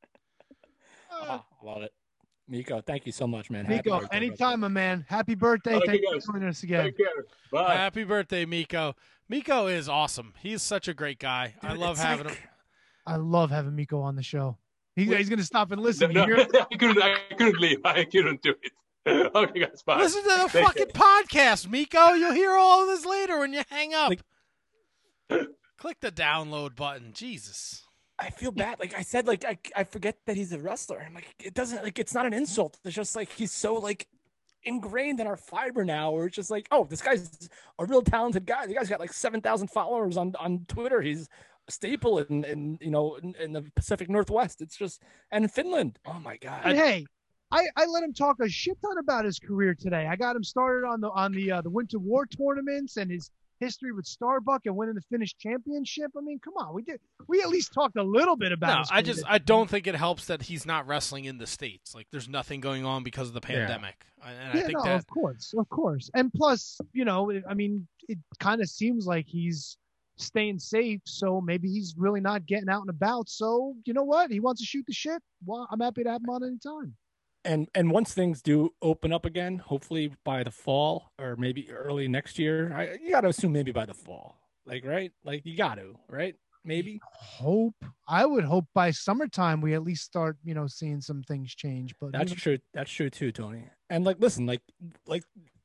Oh, love it. Miko, thank you so much, man. Miko, anytime, my man. Happy birthday. Okay, Thank you guys. for joining us again. Take care. Bye. Happy birthday, Miko. Miko is awesome. He's such a great guy. Dude, I love having like... him. I love having Miko on the show. He, he's going to stop and listen. No, You no, hear I couldn't. I couldn't leave. I couldn't do it. Okay, guys. Bye. Listen to the Take fucking care. podcast, Miko. You'll hear all of this later when you hang up. Like... Click the download button. Jesus. I feel bad. Like I said, like I, I forget that he's a wrestler. I'm like, it doesn't like it's not an insult. It's just like he's so like ingrained in our fiber now. Where it's just like, oh, this guy's a real talented guy. The guy's got like seven thousand followers on, on Twitter. He's a staple in, in you know in, in the Pacific Northwest. It's just and in Finland. Oh my god. And hey, I, I let him talk a shit ton about his career today. I got him started on the on the uh, the Winter War tournaments and his history with Starbuck and winning the Finnish championship. I mean, come on, we did. We at least talked a little bit about. No, his I just career. I don't think it helps that he's not wrestling in the States. Like, there's nothing going on because of the pandemic, yeah. and yeah, I think no, that of course, of course, and plus, you know, I mean, it kind of seems like he's staying safe, so maybe he's really not getting out and about. So, you know what? He wants to shoot the shit. Well, I'm happy to have him on anytime. and and once things do open up again, hopefully by the fall or maybe early next year, I, you got to assume maybe by the fall, like right, like you got to right, maybe. Hope I would hope by summertime we at least start, you know, seeing some things change. But That's you know, true. That's true too, Tony. And like, listen, like, like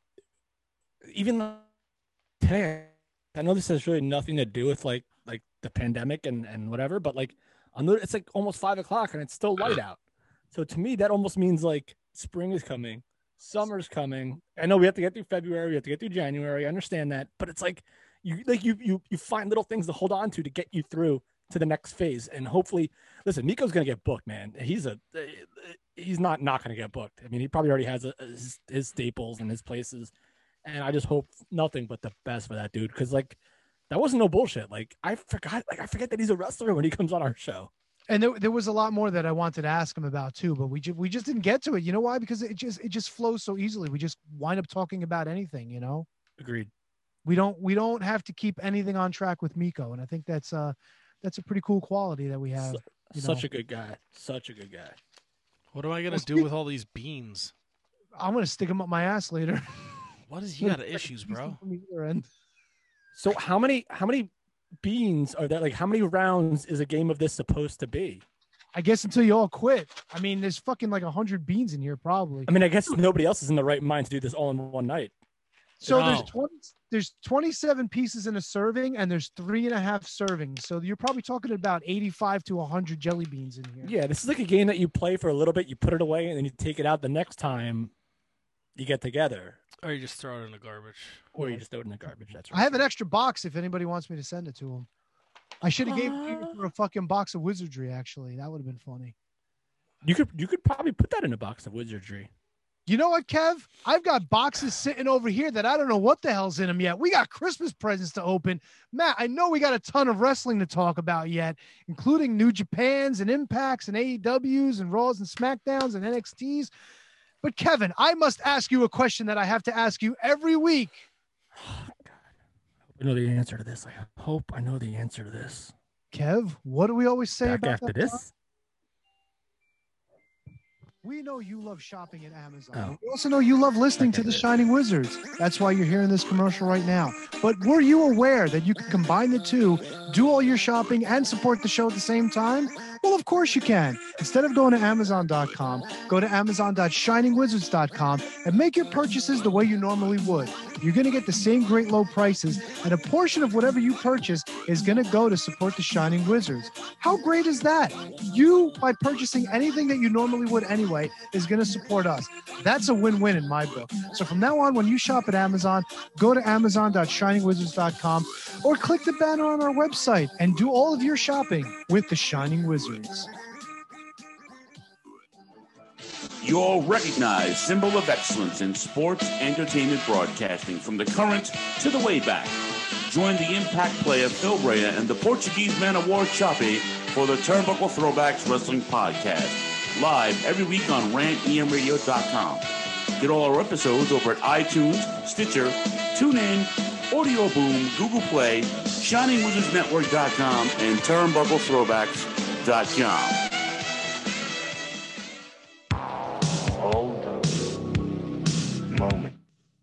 even today, I know this has really nothing to do with like like the pandemic and and whatever, but like, I know it's like almost five o'clock and it's still light out. So to me, that almost means like spring is coming, summer's coming. I know we have to get through February, we have to get through January. I understand that, but it's like you like you you you find little things to hold on to to get you through to the next phase. And hopefully, listen, Miko's gonna get booked, man. He's a he's not not gonna get booked. I mean, he probably already has a, his, his staples and his places. And I just hope nothing but the best for that dude, because like that wasn't no bullshit. Like I forgot, like I forget that he's a wrestler when he comes on our show. and there, there was a lot more that I wanted to ask him about too, but we just we just didn't get to it. You know why? Because it just it just flows so easily. We just wind up talking about anything. You know. Agreed. We don't we don't have to keep anything on track with Miko, and I think that's uh that's a pretty cool quality that we have. You Such know. a good guy. Such a good guy. What am I gonna well, do with all these beans? I'm gonna stick them up my ass later. What is he got issues, bro? So how many how many beans are there? Like how many rounds is a game of this supposed to be? I guess until you all quit. I mean, there's fucking like a hundred beans in here, probably. I mean, I guess nobody else is in the right mind to do this all in one night. So no. there's twenty, there's twenty-seven pieces in a serving, and there's three and a half servings. So you're probably talking about eighty-five to a hundred jelly beans in here. Yeah, this is like a game that you play for a little bit, you put it away, and then you take it out the next time you get together. Or you just throw it in the garbage. Or you just throw it in the garbage. That's right. I have an extra box if anybody wants me to send it to them. I should have uh... gave you for a fucking box of wizardry. Actually, that would have been funny. You could you could probably put that in a box of wizardry. You know what, Kev? I've got boxes sitting over here that I don't know what the hell's in them yet. We got Christmas presents to open. Matt, I know we got a ton of wrestling to talk about yet, including New Japans and Impacts and A E Ws and Raws and SmackDowns and N X Ts. But Kevin, I must ask you a question that I have to ask you every week. Oh, God. I know the answer to this. I hope I know the answer to this. Kev, what do we always say Back about after that this? time? We know you love shopping at Amazon. Oh. We also know you love listening to the Shining Wizards. That's why you're hearing this commercial right now. But were you aware that you could combine the two, do all your shopping, and support the show at the same time? Well, of course you can. Instead of going to Amazon dot com, go to Amazon dot shining wizards dot com and make your purchases the way you normally would. You're going to get the same great low prices, and a portion of whatever you purchase is going to go to support the Shining Wizards. How great is that? You, by purchasing anything that you normally would anyway, is going to support us. That's a win-win in my book. So from now on, when you shop at Amazon, go to Amazon dot shining wizards dot com or click the banner on our website and do all of your shopping with the Shining Wizards. Your recognized symbol of excellence in sports entertainment broadcasting from the current to the way back. Join the Impact player Phil Brea and the Portuguese man of war Choppy for the Turnbuckle Throwbacks Wrestling Podcast. Live every week on rant e m radio dot com. Get all our episodes over at iTunes, Stitcher, TuneIn, Audio Boom, Google Play, shining wizards network dot com, and turnbuckle throwbacks dot com. All those moments.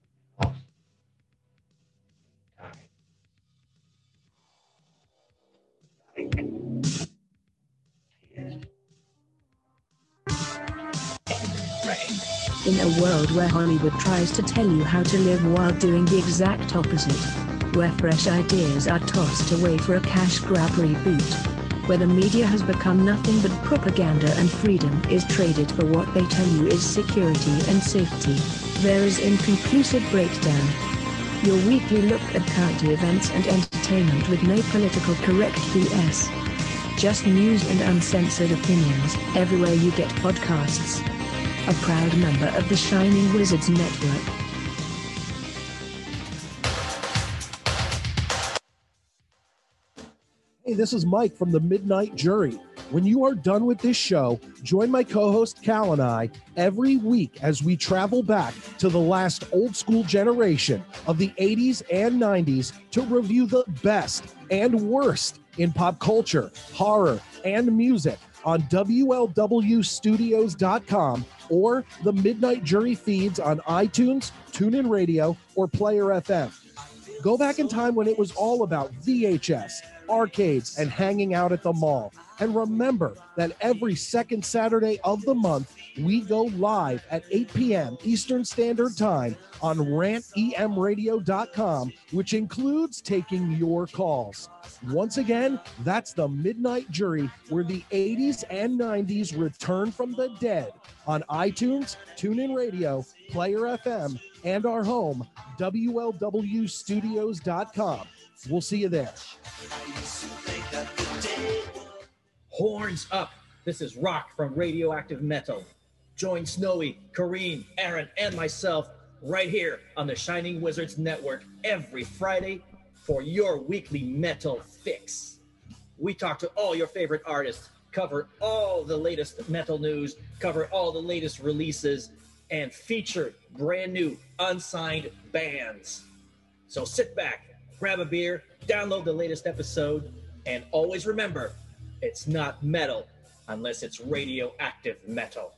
In a world where Hollywood tries to tell you how to live while doing the exact opposite, where fresh ideas are tossed away for a cash grab reboot, where the media has become nothing but propaganda and freedom is traded for what they tell you is security and safety, there is Inconclusive Breakdown. Your weekly look at current events and entertainment with no political correct B S. Just news and uncensored opinions everywhere you get podcasts. A proud member of the Shining Wizards Network. Hey, this is Mike from the Midnight Jury. When you are done with this show, join my co-host Cal and I every week as we travel back to the last old school generation of the eighties and nineties to review the best and worst in pop culture, horror, and music on W L W studios dot com or the Midnight Jury feeds on iTunes, TuneIn Radio, or Player F M. Go back in time when it was all about V H S, arcades, and hanging out at the mall. And remember that every second Saturday of the month, we go live at eight p.m. Eastern Standard Time on rant e m radio dot com, which includes taking your calls. Once again, that's the Midnight Jury, where the eighties and nineties return from the dead on iTunes, TuneIn Radio, Player F M, and our home, W L W studios dot com. We'll see you there. Horns up! This is Rock from Radioactive Metal. Join Snowy, Kareem, Aaron, and myself right here on the Shining Wizards Network every Friday for your weekly metal fix. We talk to all your favorite artists, cover all the latest metal news, cover all the latest releases, and feature brand new unsigned bands. So sit back, grab a beer, download the latest episode, and always remember, it's not metal unless it's radioactive metal.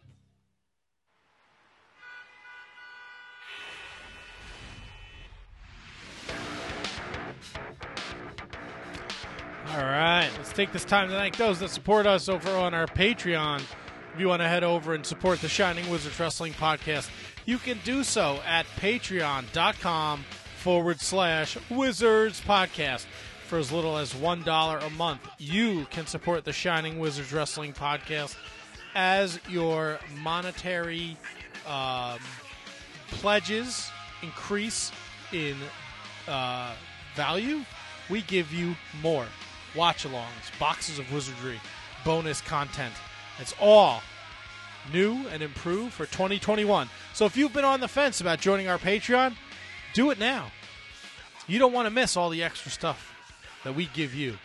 All right, let's take this time to thank those that support us over on our Patreon. If you want to head over and support the Shining Wizards Wrestling Podcast, you can do so at patreon.com forward slash Wizards Podcast. For as little as one dollar a month, you can support the Shining Wizards Wrestling Podcast. As your monetary um, pledges increase in uh, value, we give you more watch-alongs, boxes of wizardry, bonus content. It's all new and improved for twenty twenty-one. So if you've been on the fence about joining our Patreon, do it now. You don't want to miss all the extra stuff that we give you.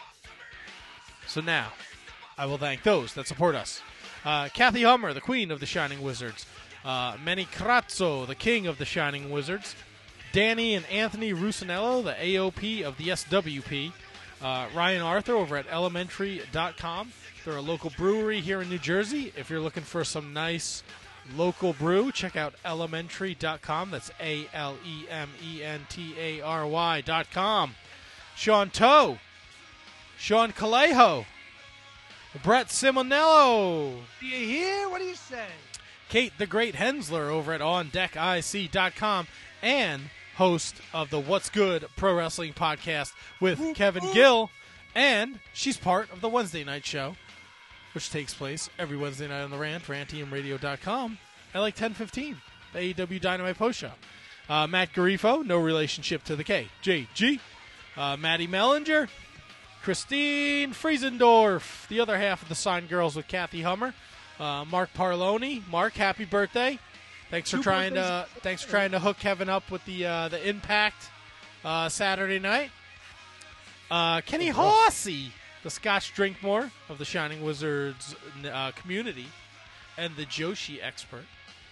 So now, I will thank those that support us. Uh, Kathy Hummer, the queen of the Shining Wizards. Uh, Manny Crazzo, the king of the Shining Wizards. Danny and Anthony Rusinello, the A O P of the S W P. Uh, Ryan Arthur over at elementary dot com. They're a local brewery here in New Jersey. If you're looking for some nice local brew, check out elementary dot com. That's A L E M E N T A R Y dot com. Sean Toe, Sean Calejo, Brett Simonello. Do you hear? What do you say? Kate the Great Hensler over at on deck I C dot com and host of the What's Good Pro Wrestling Podcast with ooh, Kevin ooh. Gill. And she's part of the Wednesday night show, which takes place every Wednesday night on the Rant, rant e m radio dot com at like ten fifteen, the A E W Dynamite Post Show. Uh, Matt Garifo, no relationship to the K J G. Uh, Maddie Mellinger, Christine Friesendorf, the other half of the Sign Girls with Kathy Hummer, uh, Mark Parloni. Mark, happy birthday! Thanks for Two trying birthdays. to thanks for trying to hook Kevin up with the uh, the Impact uh, Saturday night. Uh, Kenny oh, Horsey, the Scotch Drinkmore of the Shining Wizards uh, community, and the Joshi expert.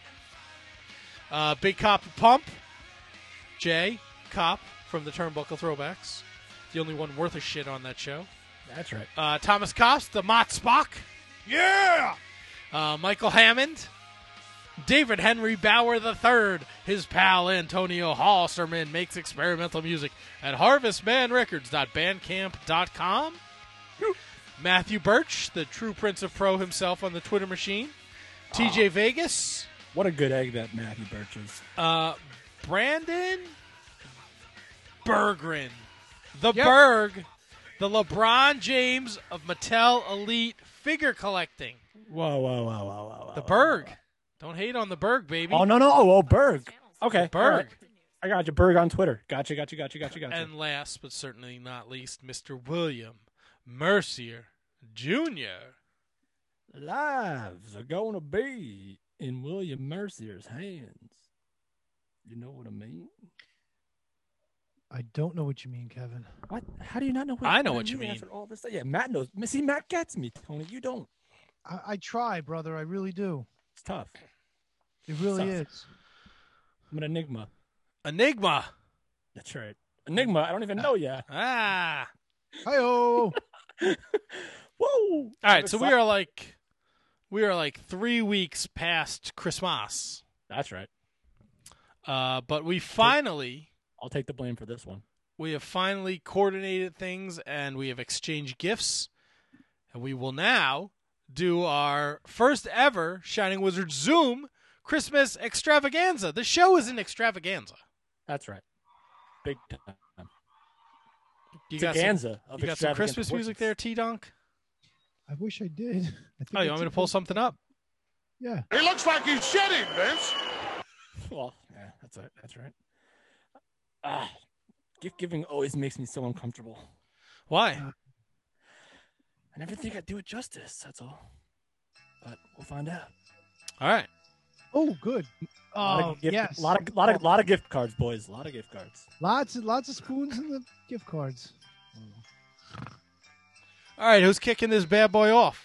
Uh, Big Cop Pump, Jay Cop from the Turnbuckle Throwbacks, the only one worth a shit on that show. That's right. Uh, Thomas Kops, the Mott Spock. Yeah! Uh, Michael Hammond. David Henry Bauer the third. His pal Antonio Halserman makes experimental music at harvest man records dot bandcamp dot com. Matthew Birch, the true Prince of Pro himself on the Twitter machine. Oh. T J Vegas. What a good egg that Matthew Birch is. Uh, Brandon Berggren. The yep. Berg. The LeBron James of Mattel Elite Figure Collecting. Whoa, whoa, whoa, whoa, whoa. whoa the Berg. Don't hate on the Berg, baby. Oh, no, no. Oh, Berg. Okay. Berg. Right. I got you. Berg on Twitter. Gotcha, gotcha, gotcha, gotcha, gotcha. And last but certainly not least, Mister William Mercier Junior Lives are going to be in William Mercier's hands. You know what I mean? I don't know what you mean, Kevin. What? How do you not know what I know what, what I you mean? mean. After all this stuff? Yeah, Matt knows. See, Matt gets me, Tony. You don't. I, I try, brother. I really do. It's tough. It really it's is. I'm an enigma. Enigma. That's right. Enigma. I don't even know yet. Ah. Hi-oh. Woo! All right, so we are like we are like three weeks past Christmas. That's right. Uh, but we finally I'll take the blame for this one. We have finally coordinated things and we have exchanged gifts. And we will now do our first ever Shining Wizard Zoom Christmas extravaganza. The show is an extravaganza. That's right. Big time. You It's got a some, ganza of you got some extravagant Christmas music importance. there, T-Dunk? I wish I did. I think Oh, you I want me to took pull it. something up? Yeah. He looks like he's shedding, Vince. Well, yeah, that's right. That's right. Ah, gift giving always makes me so uncomfortable. Why? I never think I'd do it justice. That's all. But we'll find out. All right. Oh, good. A lot Oh, of gift, yes. lot of, lot of, lot of gift cards, boys. A lot of gift cards. Lots and lots of spoons in the gift cards. All right, who's kicking this bad boy off?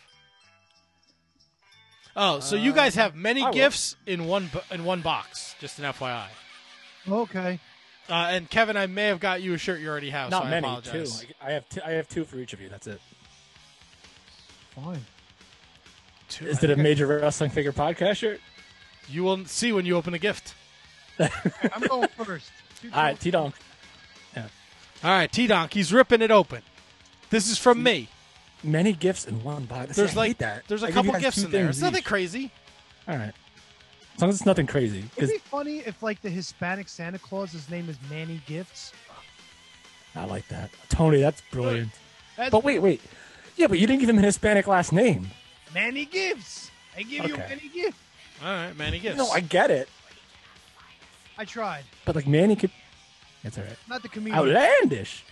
Oh, so you guys have many I will. gifts in one bo- in one box. Just an F Y I. Okay. Uh, and Kevin, I may have got you a shirt you already have. Not so I many. Two. apologize. I I have two. I have two for each of you. That's it. Fine. Two. Is it a major wrestling figure podcast shirt? You will see when you open a gift. I'm going first. Two All right, choices. T Donk. All right, T-Donk, he's ripping it open. This is from me. Many gifts in one box. There's I like hate that. there's a I give you couple guys gifts two in there. things It's nothing each. crazy. All right. As long as it's nothing crazy. It'd Because be funny if, like, the Hispanic Santa Claus, his name is Manny Gifts. I like that. Tony, that's brilliant. That's But wait, wait. Yeah, but you didn't give him an Hispanic last name. Manny Gifts. I give you Okay. Manny Gifts. All right, Manny gifts. No, I get it. I tried. But like Manny could. That's all right. Not the comedian. Outlandish.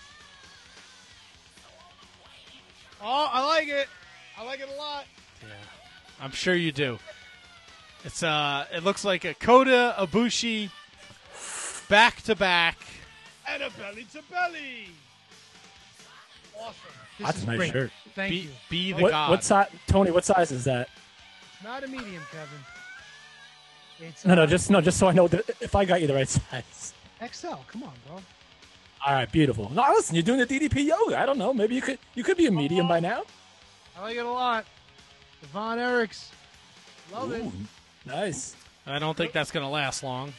Oh, I like it. I like it a lot. I'm sure you do. It's uh, it looks like a Kota Ibushi back to back. And a belly to belly. Awesome. This That's is a nice great. shirt. Thank Be, you. be the What, god. what size? Tony, what size is that? Not a medium, Kevin. It's No, uh, no, just no, just so I know that if I got you the right size. X L. Come on, bro. All right, beautiful. No, listen, you're doing the D D P yoga. I don't know. Maybe you could you could be a medium by now. I like it a lot. Devon Eriks. Love it. Ooh, nice. I don't think that's gonna last long.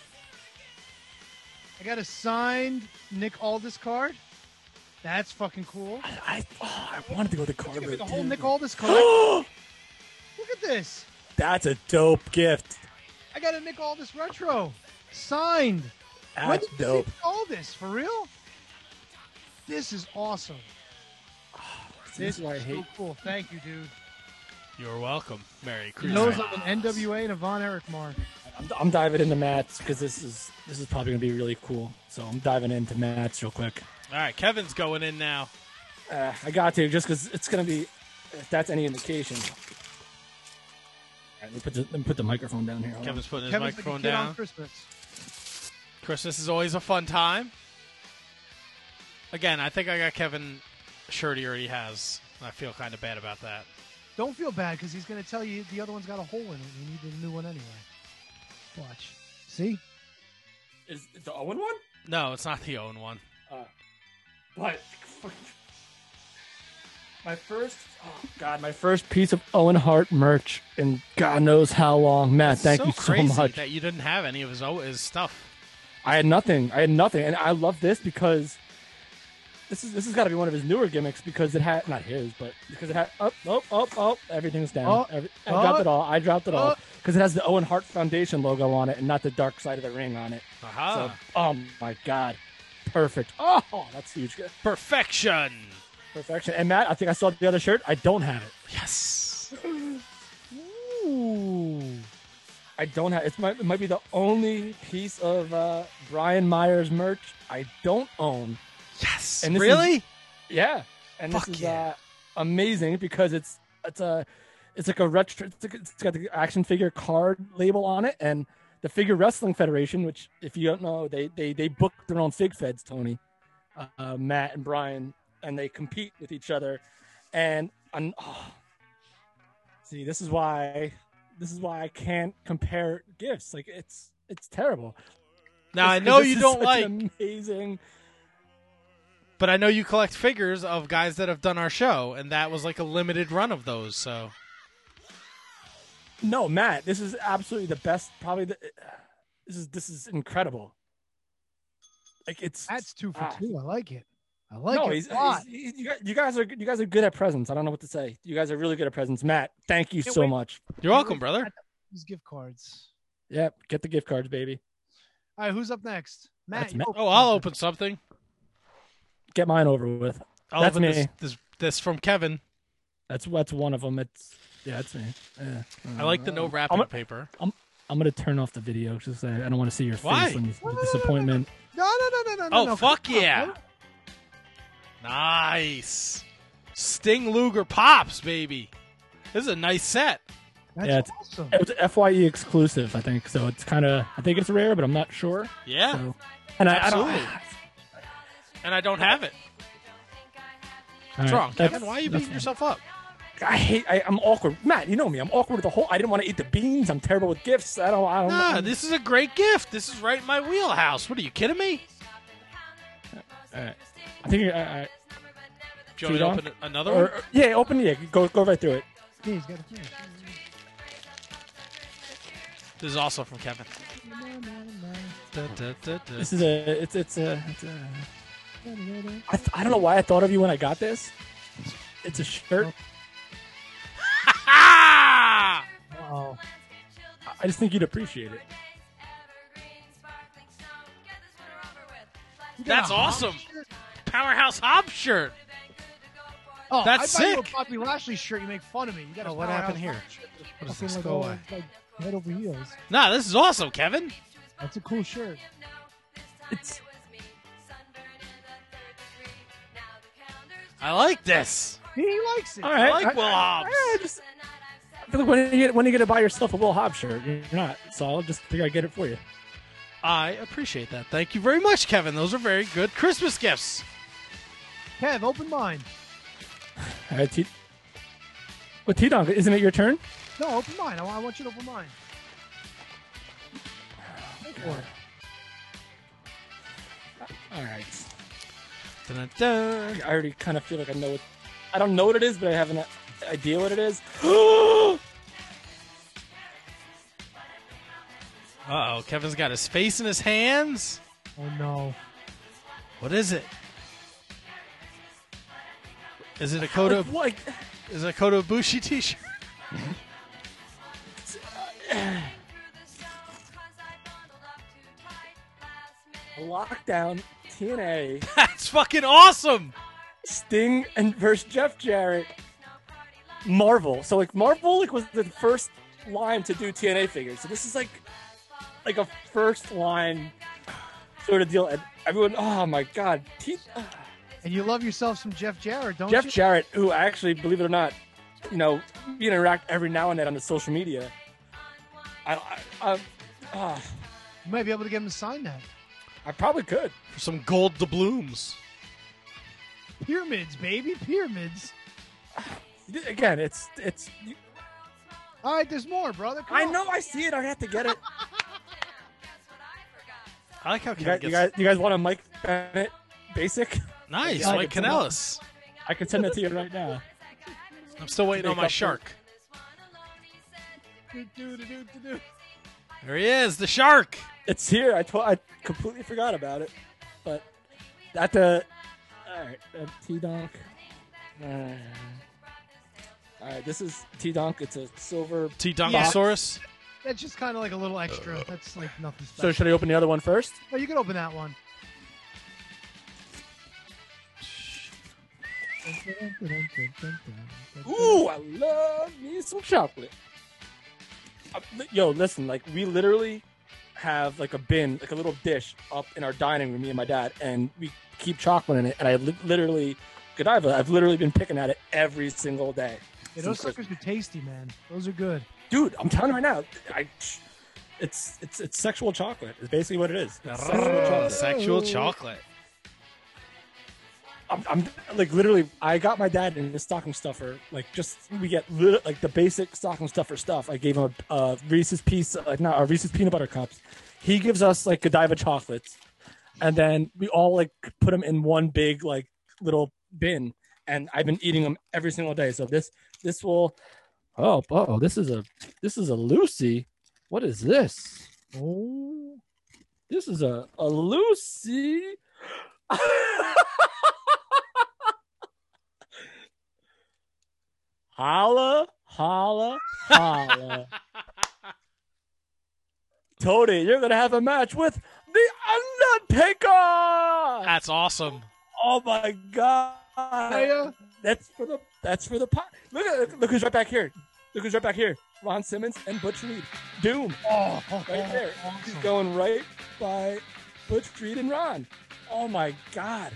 I got a signed Nick Aldis card. That's fucking cool. I I, oh, I wanted to go to Give me Carver. the whole too. Nick Aldis card. Look at this. That's a dope gift. I got a Nick Aldis retro. Signed. When That's did you dope. see Aldis? For real? This is awesome. This is why I so hate. cool. Thank you, dude. You're welcome. Merry He Christmas. knows I'm an N W A and a Von Erich mark. I'm, I'm diving into mats because this is this is probably gonna be really cool. So I'm diving into mats real quick. All right, Kevin's going in now. Uh, I got to just because it's gonna be. If that's any indication. All right, let me put the, let me put the microphone down here. Hold Kevin's putting his Kevin's like a microphone kid on down. Christmas. Christmas is always a fun time. Again, I think I got Kevin a shirt he already has. I feel kind of bad about that. Don't feel bad because he's going to tell you the other one's got a hole in it. You need a new one anyway. Watch. See? on. Is it the Owen one? No, it's not the Owen one. Uh, what? My first, oh God, my first piece of Owen Hart merch in God knows how long. Matt, thank so you so crazy much. that you didn't have any of his o- his stuff. I had nothing. I had nothing, and I love this because this is this has got to be one of his newer gimmicks because it had not his, but because it had up, up, up, up. Everything's down. Oh, Every, I oh, dropped it all. I dropped it all oh. because it has the Owen Hart Foundation logo on it and not the Dark Side of the Ring on it. Aha. So, oh my God, perfect. Oh, that's huge. Perfection. Perfection. And Matt, I think I saw the other shirt. I don't have it. Yes. Ooh. I don't have. It's my, it might be the only piece of uh, Brian Myers merch I don't own. Yes. And this really? is- yeah. And Fuck this is yeah. uh, amazing because it's it's a it's like a retro. It's, like, it's got the action figure card label on it, and the Figure Wrestling Federation, which if you don't know, they they they book their own fig feds, Tony, uh, Matt and Brian, and they compete with each other. And I'm, oh, see, this is why this is why I can't compare gifts. Like it's it's terrible. Now I This- know this you is don't such like. an amazing. But I know you collect figures of guys that have done our show, and that was like a limited run of those. So No, Matt, this is absolutely the best. Probably the, this is this is incredible. Like it's That's two for ah. two. I like it. I like no, it. he's, a lot. he's, you, guys, you guys are you guys are good at presents. I don't know what to say. You guys are really good at presents, Matt. Thank you Can't so wait. much. you're welcome, brother. These gift cards. Yep, get the gift cards, baby. All right, who's up next? Matt. That's you Matt. open Oh, I'll something. open something. Get mine over with. I'll That's open me. this, this this from Kevin. That's that's one of them. It's yeah, it's me. Yeah. I like the no wrapping I'm a- paper. I'm I'm gonna turn off the video just so I don't want to see your face Why? when you see the disappointment. No, no, no, no, no, Oh, no. fuck Come on, yeah. bro. Nice. Sting Luger Pops, baby. This is a nice set. That's Yeah, it's- awesome. It was F Y E exclusive, I think. So it's kind of I think it's rare, but I'm not sure. Yeah. So, and I, I Absolutely. don't. And I don't have it. All What's right, wrong, that's- Kevin? Why are you that's beating yourself up? I hate. I, I'm awkward, Matt. You know me. I'm awkward with the whole. I didn't want to eat the beans. I'm terrible with gifts. I don't. I don't. Nah, I'm- this is a great gift. This is right in my wheelhouse. What are you kidding me? All right. I think. you're- I, I, Do you want me to T-Donk? open another Or- one? or- yeah, open. Yeah, go go right through it. Yeah, he's got a finish. This is also from Kevin. Da, da, da, da. This is a. It's it's a. It's a I, th- I don't know why I thought of you when I got this. It's a shirt. Ah! Oh, I just think you'd appreciate it. That's awesome. Powerhouse Hobbs shirt. oh That's I buy you a sick. Bobby Lashley shirt. You make fun of me. You got a Oh, what Powerhouse happened here? Hobbs shirt. What is Fucking this? like Go all, away. like, head over heels. Nah, this is awesome, Kevin. That's a cool shirt. It's. I like this. He likes it. All right. I like Will Hobbs. I, just, I feel like when you get when you get to buy yourself a Will Hobbs shirt, you're not. So I'll just figure I'd get it for you. I appreciate that. Thank you very much, Kevin. Those are very good Christmas gifts. Kev, open mine. All right, T. Well, T Donk, isn't it your turn? No, open mine. I want, I want you to open mine. Go for it. All right. Dun, dun. I already kind of feel like I know what. I don't know what it is, but I have an idea what it is. Oh, Uh-oh, Kevin's got his face in his hands. Oh no. What is it? Is it a Kota? like Is it a Kota Ibushi t-shirt? Lockdown T N A That's fucking awesome. Sting and versus Jeff Jarrett. Marvel. So like Marvel like was the first line to do T N A figures. So this is like like a first line sort of deal. And everyone, oh my god, T- And you love yourself some Jeff Jarrett, don't Jeff you? Jarrett, who actually, believe it or not, you know, we interact every now and then on the social media. I, I, I, ah, You might be able to get him to sign that. I probably could. For some gold doubloons. Pyramids, baby, pyramids. Again, it's it's. You, All right, there's more, brother. Come I on. know, I see it. I have to get it. I like how You Kevin guys, gets you guys, you guys want a Mike Bennett basic? nice, Yeah, I Mike can send it- Kanellis. I can send it to you right now. I'm still waiting on Make my up for- shark. Do, do, do, do, do. There he is, the shark. It's here. I told, I completely forgot about it, but at the all right, uh, T Donk. Uh, all right, this is T Donk. It's a silver T Donkosaurus. That's just kind of like a little extra. That's like nothing So special. should I open the other one first? Oh, you can open that one. Ooh, I love me some chocolate. Uh, li- Yo, listen, like we literally have like a bin, like a little dish up in our dining room, me and my dad, and we keep chocolate in it. And I li- literally, Godiva, I've literally been picking at it every single day. Yeah, those since suckers are tasty, man. Those are good. Dude, I'm telling you right now, I, it's it's it's sexual chocolate. It's basically what it is. It's sexual Oh, chocolate. sexual chocolate. I'm, I'm like literally. I got my dad in the stocking stuffer. Like just we get lit, like the basic stocking stuffer stuff. I gave him a, a Reese's piece, like not a Reese's peanut butter cups. He gives us like Godiva chocolates, and then we all like put them in one big like little bin, and I've been eating them every single day. So this this will. Oh, oh, this is a this is a Lucy. What is this? Oh, this is a a Lucy. Holla, holla, holla. Tony, you're gonna have a match with the Undertaker. That's awesome. Oh my god. Hey, That's for the that's for the pot. Look at look who's right back here. Look who's right back here. Ron Simmons and Butch Reed. Doom. Oh, right there. awesome. He's going right by Butch Reed and Ron. Oh my god.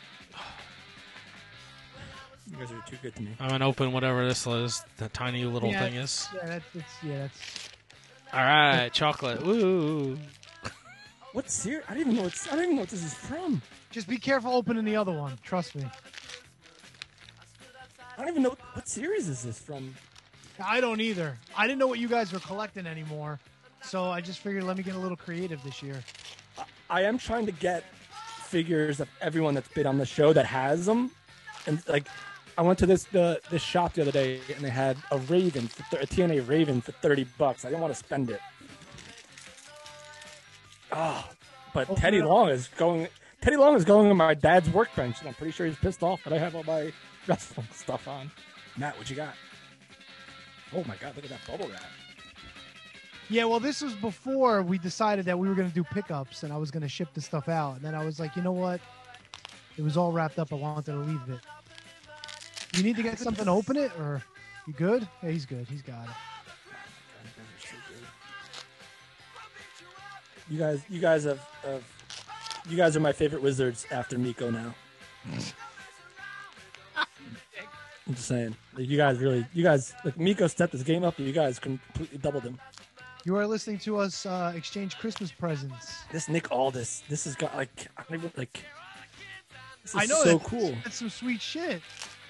You guys are too good to me. I'm gonna open whatever this is. That tiny little yeah, thing is. Yeah, that's it's, yeah, that's. All right, chocolate. Woo. What's here? I don't even know. What's, I don't even know what this is from. Just be careful opening the other one. Trust me. I don't even know what series is this from. I don't either. I didn't know what you guys were collecting anymore, so I just figured let me get a little creative this year. I am trying to get figures of everyone that's been on the show that has them, and like, I went to this the this shop the other day and they had a Raven, for th- a T N A Raven for thirty bucks. I didn't want to spend it. Oh, but Oh, Teddy no. Long is going. Teddy Long is going on my dad's workbench, and I'm pretty sure he's pissed off that I have all my wrestling stuff on. Matt, what you got? Oh my God, look at that bubble wrap. Yeah, well, this was before we decided that we were going to do pickups and I was going to ship the stuff out. And then I was like, you know what? It was all wrapped up. I wanted to leave it. You need to get something to open it, or you good? Yeah, he's good. He's got it. You guys, you guys have, have, you guys are my favorite wizards after Miko now. I'm just saying, like, you guys really, you guys, like Miko stepped his game up, and you guys completely doubled him. You are listening to us uh, exchange Christmas presents. This Nick Aldis, this has got like, I don't even like. This is I know so that's, cool. That's some sweet shit.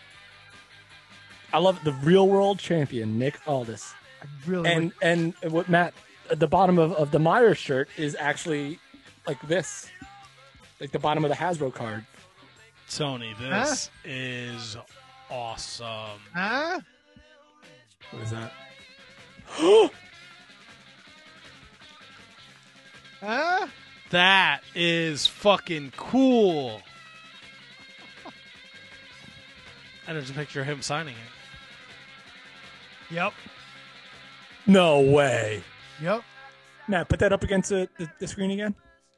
I love the real world champion, Nick Aldis. I really and and what Matt, the bottom of, of the Myers shirt is actually like this, like the bottom of the Hasbro card. Tony, this huh? is awesome. Huh? What is that? Huh? That is fucking cool. And there's a picture of him signing it. Yep. No way. Yep. Matt, put that up against the, the, the screen again.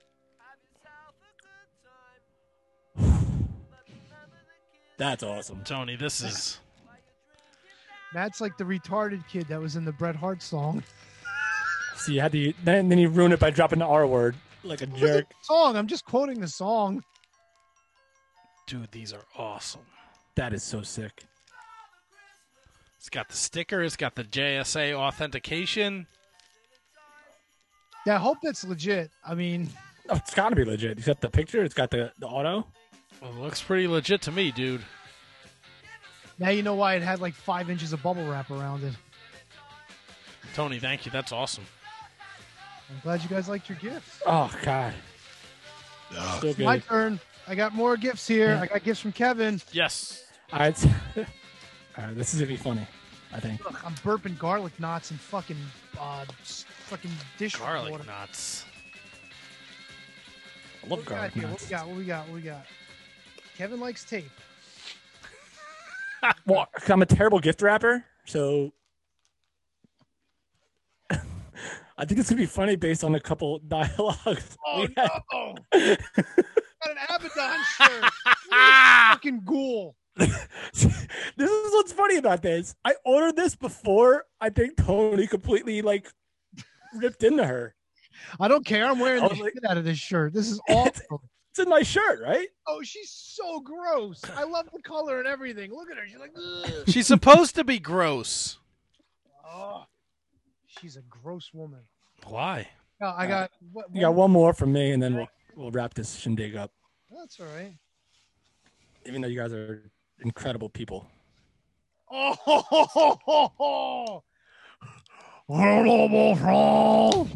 That's awesome. Tony, this is... Matt's like the retarded kid that was in the Bret Hart song. See, you had to, then, then you ruined it by dropping the R word like a jerk. Song. I'm just quoting the song. Dude, these are awesome. That is so sick. It's got the sticker. It's got the J S A authentication. Yeah, I hope that's legit. I mean... Oh, it's got to be legit. It's got the picture. It's got the, the auto. Well, it looks pretty legit to me, dude. Now you know why it had like five inches of bubble wrap around it. Tony, thank you. That's awesome. I'm glad you guys liked your gifts. Oh, God. Oh, it's my turn. I got more gifts here. Yeah. I got gifts from Kevin. Yes. All right. All right, this is going to be funny, I think. Look, I'm burping garlic knots and fucking uh, fucking dish garlic water. knots. I love garlic knots. What we got? What we got? What we got? Kevin likes tape. Well, I'm a terrible gift wrapper, so I think it's gonna be funny based on a couple dialogues. Oh no! Got an Abaddon shirt. Fucking ghoul. This is what's funny about this. I ordered this before I think Tony completely like ripped into her. I don't care. I'm wearing the like, shit out of this shirt. This is awesome. It's a nice shirt, right? Oh, she's so gross. I love the color and everything. Look at her. She's like, ugh. She's supposed to be gross. Oh, she's a gross woman. Why? Uh, I got. What, you got one more from me, and then we'll we'll wrap this shindig up. That's all right. Even though you guys are incredible people. Oh, ho, ho, ho, ho, ho. Hello, from.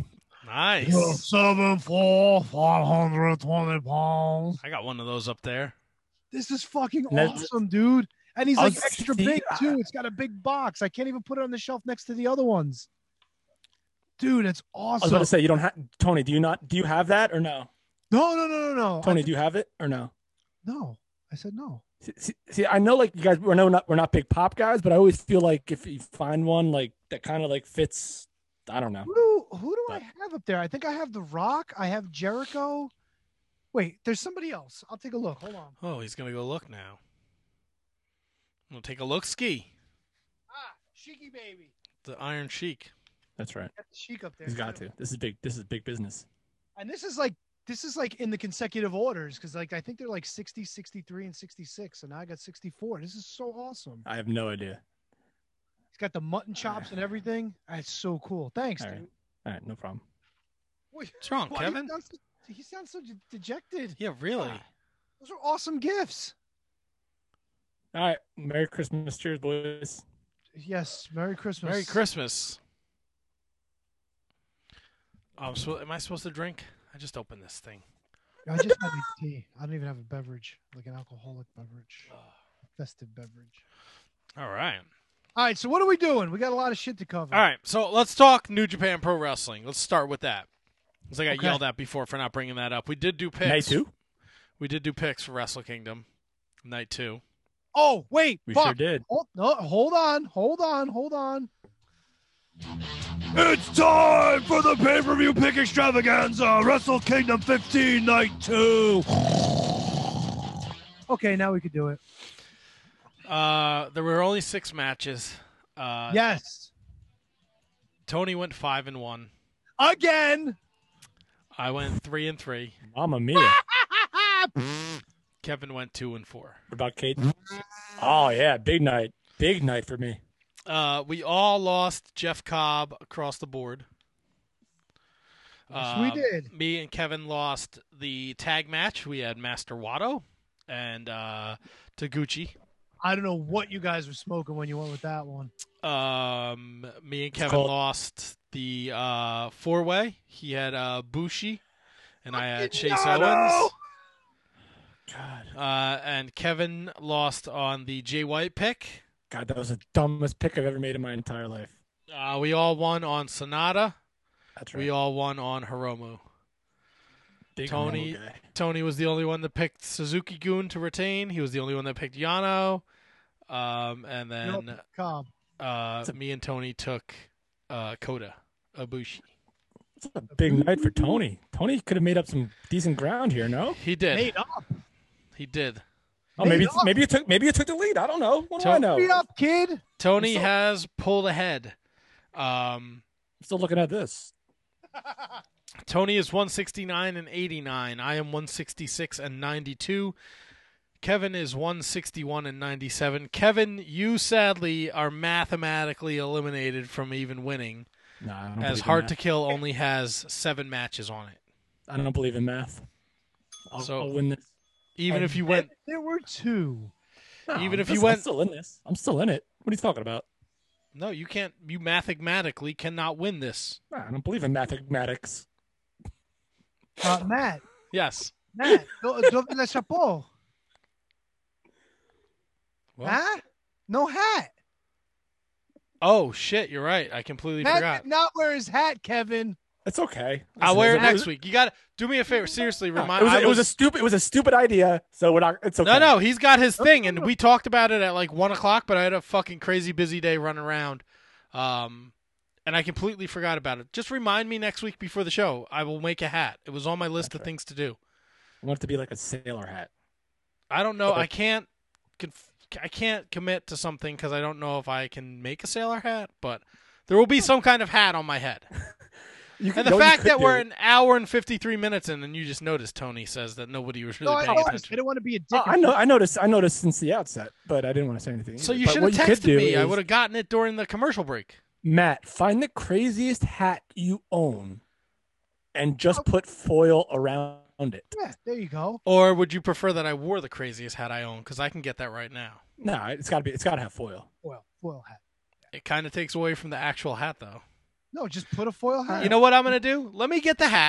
Nice. Seven four five hundred twenty pounds. I got one of those up there. This is fucking And that's- awesome, dude. And he's I'll like extra see- big too. It's got a big box. I can't even put it on the shelf next to the other ones. Dude, it's I was awesome. about to say you don't have Tony. Do you not? Do you have that or no? No, no, no, no, no. Tony, I, do you have it or no? no, I said no. See, see, see, I know like you guys. We're no, not we're not big pop guys, but I always feel like if you find one like that kind of like fits, I don't know. Who do, who do I But- have up there? I think I have The Rock. I have Jericho. Wait, there's somebody else. I'll take a look. Hold on. Oh, he's gonna go look now. We'll take a look. Ski, Ah, Sheiky baby. the Iron Sheik. That's right. Got the Sheik up there. He's got too. to. This is big. This is big business. And this is like this is like in the consecutive orders because like I think they're like sixty, sixty-three, and sixty-six, and now I got sixty-four. This is so awesome. I have no idea. He's got the mutton chops and everything. That's so cool. Thanks, All dude. right. All right, no problem. Wait, What's wrong, why Kevin? He sounds, so, he sounds so de- dejected. Yeah, really. Those are awesome gifts. All right. Merry Christmas, cheers, boys. Yes, Merry Christmas. Merry Christmas. I'm supposed. Am I supposed to drink? I just opened this thing. I just had a tea. I don't even have a beverage, like an alcoholic beverage, festive beverage. All right. All right, so what are we doing? We got a lot of shit to cover. All right. So let's talk New Japan Pro Wrestling. Let's start with that. Because I got Okay. yelled at before for not bringing that up. We did do picks. Night two? We did do picks for Wrestle Kingdom. Night two. Oh, wait. We fuck. sure did. Hold, no, hold on. Hold on. Hold on. It's time for the pay-per-view pick extravaganza, Wrestle Kingdom fifteen, Night two. Okay, now we could do it. Uh, there were only six matches. Uh, Yes. Tony went five and one. Again. I went three and three. Mamma mia. Kevin went two and four. What about Kate? Oh yeah, big night. Big night for me. Uh, we all lost Jeff Cobb across the board. Yes, we Um, did. Me and Kevin lost the tag match. We had Master Wato and uh, Taguchi. I don't know what you guys were smoking when you went with that one. Um, me and Kevin called- lost the uh, four way. He had uh, Bushi, and I had Chase Yano! Owens. God. Uh, and Kevin lost on the Jay White pick. God, that was the dumbest pick I've ever made in my entire life. Uh, we all won on Sonata. That's right. We all won on Hiromu. Big Tony Hiromu guy. Tony was the only one that picked Suzuki Gun to retain. He was the only one that picked Yano. Um, and then Nope, Cobb. uh, me and Tony took uh, Kota Ibushi. It's a big night for Tony. Tony could have made up some decent ground here, no? He did. Made up. He did. Oh, maybe Made up. maybe you took maybe you took the lead. I don't know. What do I know? Made up, kid. Tony I'm so- has pulled ahead. Um, I'm still looking at this. Tony is one sixty-nine and eighty-nine. I am one sixty-six and ninety-two. Kevin is one sixty-one and ninety-seven. Kevin, you sadly are mathematically eliminated from even winning, No, I don't as believe in Hard math. to Kill only has seven matches on it. I don't believe in math. I'll, So- I'll win this. Even And if you went, There were two. No, even if you listen, went- I'm still in this. I'm still in it. What are you talking about? no, you can't. You mathematically cannot win this. No, I don't believe in mathematics. Uh, Matt. Yes. Matt. do- Dove le chapeau? What? Huh? No hat. Oh shit! You're right. I completely Matt forgot. did not wear his hat, Kevin. It's okay. I'll Listen, wear it was- next week. You got to do me a favor. Seriously, No, remind. it was, I a, it was a stupid. It was a stupid idea. So we're not. It's okay. No, no, he's got his thing, and we talked about it at like one o'clock. But I had a fucking crazy busy day running around, um, and I completely forgot about it. Just remind me next week before the show. I will make a hat. It was on my list That's of right. things to do. I want it to be like a sailor hat. I don't know. Okay. I can't. Conf- I can't commit to something because I don't know if I can make a sailor hat. But there will be some kind of hat on my head. You And the know what you fact could that we're do? an hour and fifty-three minutes in, and you just noticed Tony says that nobody was really No, I paying noticed. I attention. didn't want to be a dick. Oh, I know. I noticed. I noticed since the outset, but I didn't want to say anything. So either. you But should what have could texted do me. I is- would have gotten it during the commercial break. Matt, find the craziest hat you own, and just put foil around it. Yeah, there you go. Or would you prefer that I wore the craziest hat I own? Because I can get that right now. No, it's got to be. It's got to have foil. Foil, foil hat. It kind of takes away from the actual hat, though. No, just put a foil hat. You know what I'm going to do? Let me get the hat.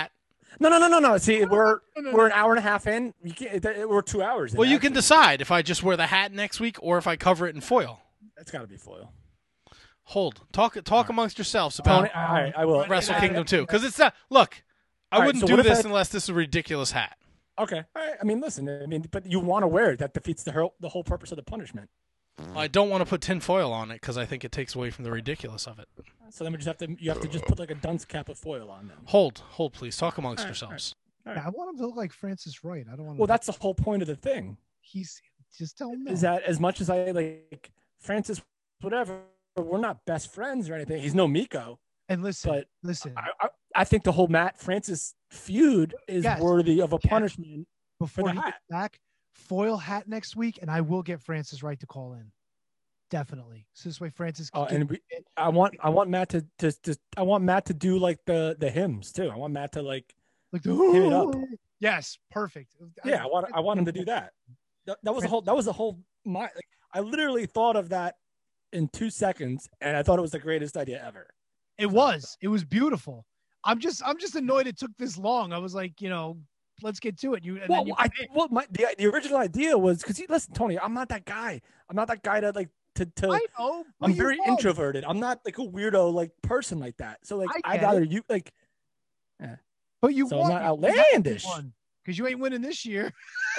No, no, no, no, no. See, we're we're an hour and a half in. You can't, we're two hours in. Well, you can decide if I just wear the hat next week or if I cover it in foil. It's got to be foil. Hold. Talk talk right. amongst yourselves about Tony, all right, I will. Wrestle Kingdom two. Because it's not. Look, I All right, wouldn't so do what if this I- unless this is a ridiculous hat. Okay. All right. I mean, listen. I mean, but you want to wear it. That defeats the whole the whole purpose of the punishment. I don't want to put tin foil on it because I think it takes away from the ridiculous of it. So then we just have to. You have to just put like a dunce cap of foil on them. Hold. Hold, please. Talk amongst All right, yourselves. All Yeah, I want him to look like Francis Wright. I don't want. Well, that's the whole point of the thing. He's just tell him no. Is that as much as I like Francis, whatever, we're not best friends or anything. He's no Miko. And listen, but listen. I, I, I think the whole Matt Francis feud is Yes. worthy of a Yes. punishment. Before for he the gets hat. back, foil hat next week, and I will get Francis Wright to call in. Definitely. So this way, Francis. Oh, can and we, I want I want Matt to just to, I want Matt to do like the the hymns too. I want Matt to like like the him it up. Yes, perfect. Yeah, I want I want him to do that. That, that was the whole that was the whole my like, I literally thought of that in two seconds, and I thought it was the greatest idea ever. It was. It was beautiful. I'm just I'm just annoyed it took this long. I was like, you know, let's get to it. You and Well, then you I well my the, the original idea was because listen, Tony, I'm not that guy. I'm not that guy to like to to. I know. but I'm you very was. introverted. I'm not like a weirdo like person like that. So like I I'd get rather it. you like. eh. But you So won. I'm not outlandish. Because you ain't winning this year.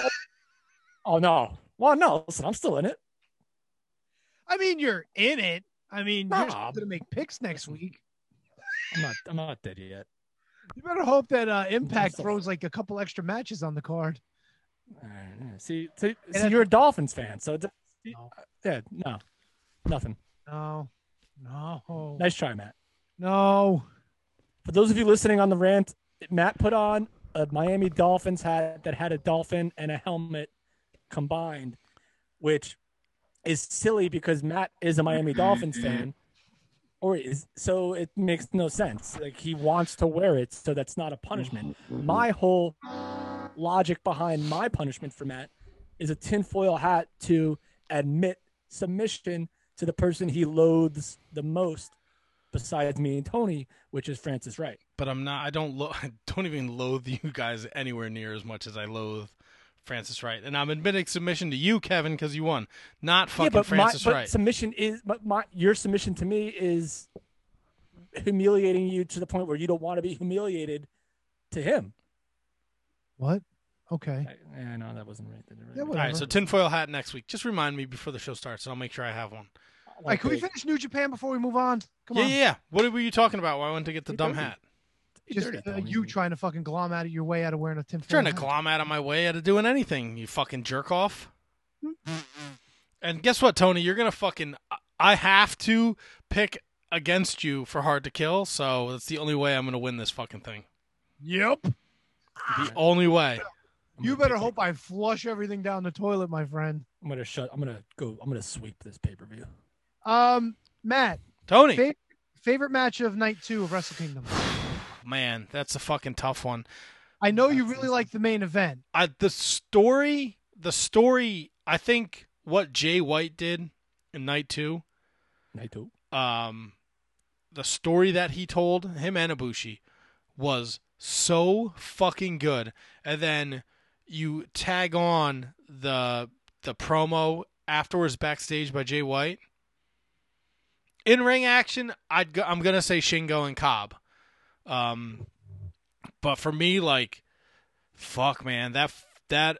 Oh no! Well, no. Listen, I'm still in it. I mean, you're in it. I mean, you're Nah. going to make picks next week. I'm not. I'm not dead yet. You better hope that uh, Impact still- throws like a couple extra matches on the card. All right, yeah. See, see, see that's- you're a Dolphins fan, so it's, yeah, no, nothing. No, no, Nice try, Matt. no. For those of you listening on the rant, Matt put on a Miami Dolphins hat that had a dolphin and a helmet combined, which is silly because Matt is a Miami Dolphins fan, or is so it makes no sense. Like he wants to wear it, so that's not a punishment. My whole logic behind my punishment for Matt is a tinfoil hat to admit submission to the person he loathes the most, besides me and Tony, which is Francis Wright. But I'm not. I don't. Lo- I don't even loathe you guys anywhere near as much as I loathe Francis Wright. And I'm admitting submission to you, Kevin, because you won, not fucking but Francis my, but Wright. submission is, but my your submission to me is humiliating you to the point where you don't want to be humiliated to him. What? Okay. I, yeah, I know that wasn't right. That didn't Yeah, really- All right, so tinfoil hat next week. Just remind me before the show starts, and I'll make sure I have one. All right, can we finish New Japan before we move on? Come yeah, on. yeah, yeah. What were you talking about? Why I went to get the dumb hat? Just uh, you trying to fucking glom out of your way out of wearing a tinfoil Trying to hat. glom out of my way out of doing anything, you fucking jerk off. And guess what, Tony? You're gonna fucking. I have to pick against you for Hard to Kill, so that's the only way I'm gonna win this fucking thing. Yep. The only way. You better hope I flush everything down the toilet, my friend. I'm gonna shut. I'm gonna go. I'm gonna sweep this pay per view. Um, Matt. Tony. Fa- favorite match of night two of Wrestle Kingdom. Man, that's a fucking tough one. I know you really like the main event. I, the story, the story. I think what Jay White did in night two. Night two. Um, the story that he told him and Ibushi was so fucking good, and then you tag on the the promo afterwards backstage by Jay White. In ring action, I'd go, I'm gonna say Shingo and Cobb. Um, but for me, like, fuck, man, that that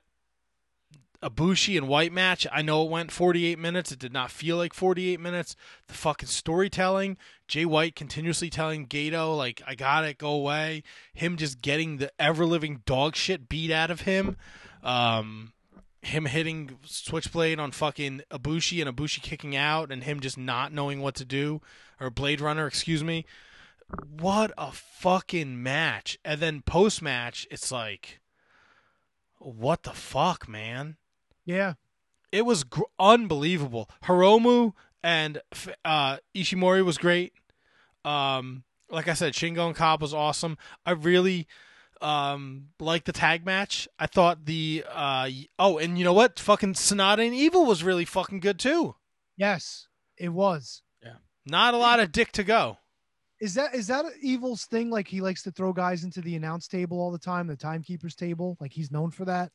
Ibushi and White match, I know it went forty-eight minutes. It did not feel like forty-eight minutes. The fucking storytelling, Jay White continuously telling Gato, like, I got it, go away. Him just getting the ever-living dog shit beat out of him. Um, him hitting Switchblade on fucking Ibushi and Ibushi kicking out and him just not knowing what to do. Or Blade Runner, excuse me. What a fucking match. And then post-match, it's like, what the fuck, man? Yeah. It was gr- unbelievable. Hiromu and uh, Ishimori was great. Um, like I said, Shingo and Cobb was awesome. I really um, liked the tag match. I thought the... Uh, oh, and you know what? Fucking Sonata and Evil was really fucking good, too. Yes, it was. Not a lot of dick to go. Is that is that Evil's thing? Like he likes to throw guys into the announce table all the time, the timekeeper's table. Like he's known for that.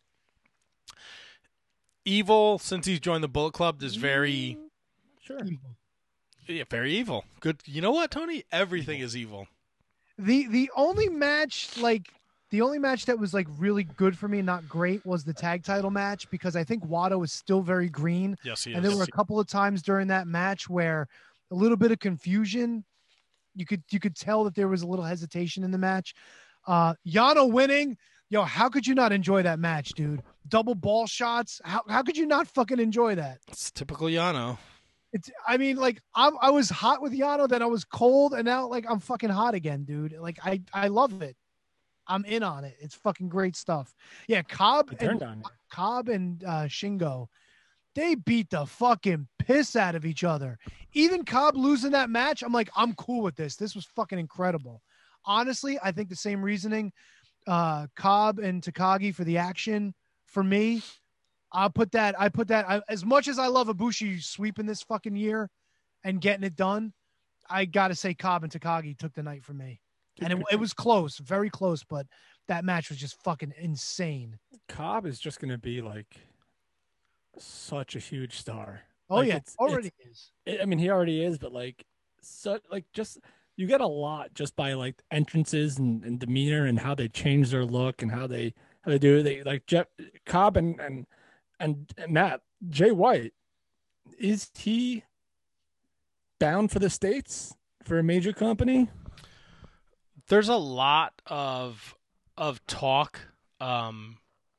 Evil, since he's joined the Bullet Club, is very sure, yeah, very evil. Good. You know what, Tony? Everything is evil. The the only match like the only match that was like really good for me, not great, was the tag title match because I think Watto is still very green. Yes, he and is. there were a couple of times during that match where a little bit of confusion. You could you could tell that there was a little hesitation in the match. Uh, Yano winning, yo, how could you not enjoy that match, dude? Double ball shots. How how could you not fucking enjoy that? It's typical Yano. It's I mean, like I'm I was hot with Yano, then I was cold, and now like I'm fucking hot again, dude. Like I I love it. I'm in on it. It's fucking great stuff. Yeah, Cobb and on Cobb and uh, Shingo. They beat the fucking piss out of each other. Even Cobb losing that match, I'm like, I'm cool with this. This was fucking incredible. Honestly, I think the same reasoning. Uh, Cobb and Takagi for the action. For me, I'll put that. I put that. I, as much as I love Ibushi sweeping this fucking year and getting it done, I gotta say Cobb and Takagi took the night for me. And it, it was close, very close, but that match was just fucking insane. Cobb is just gonna be like such a huge star. Oh like yeah, it's, already it's, is. It, I mean, he already is, but like, such like just you get a lot just by like entrances and, and demeanor and how they change their look and how they how they do it. They like Jeff Cobb and and and Matt Jay White. Is he bound for the States for a major company? There's a lot of of talk um,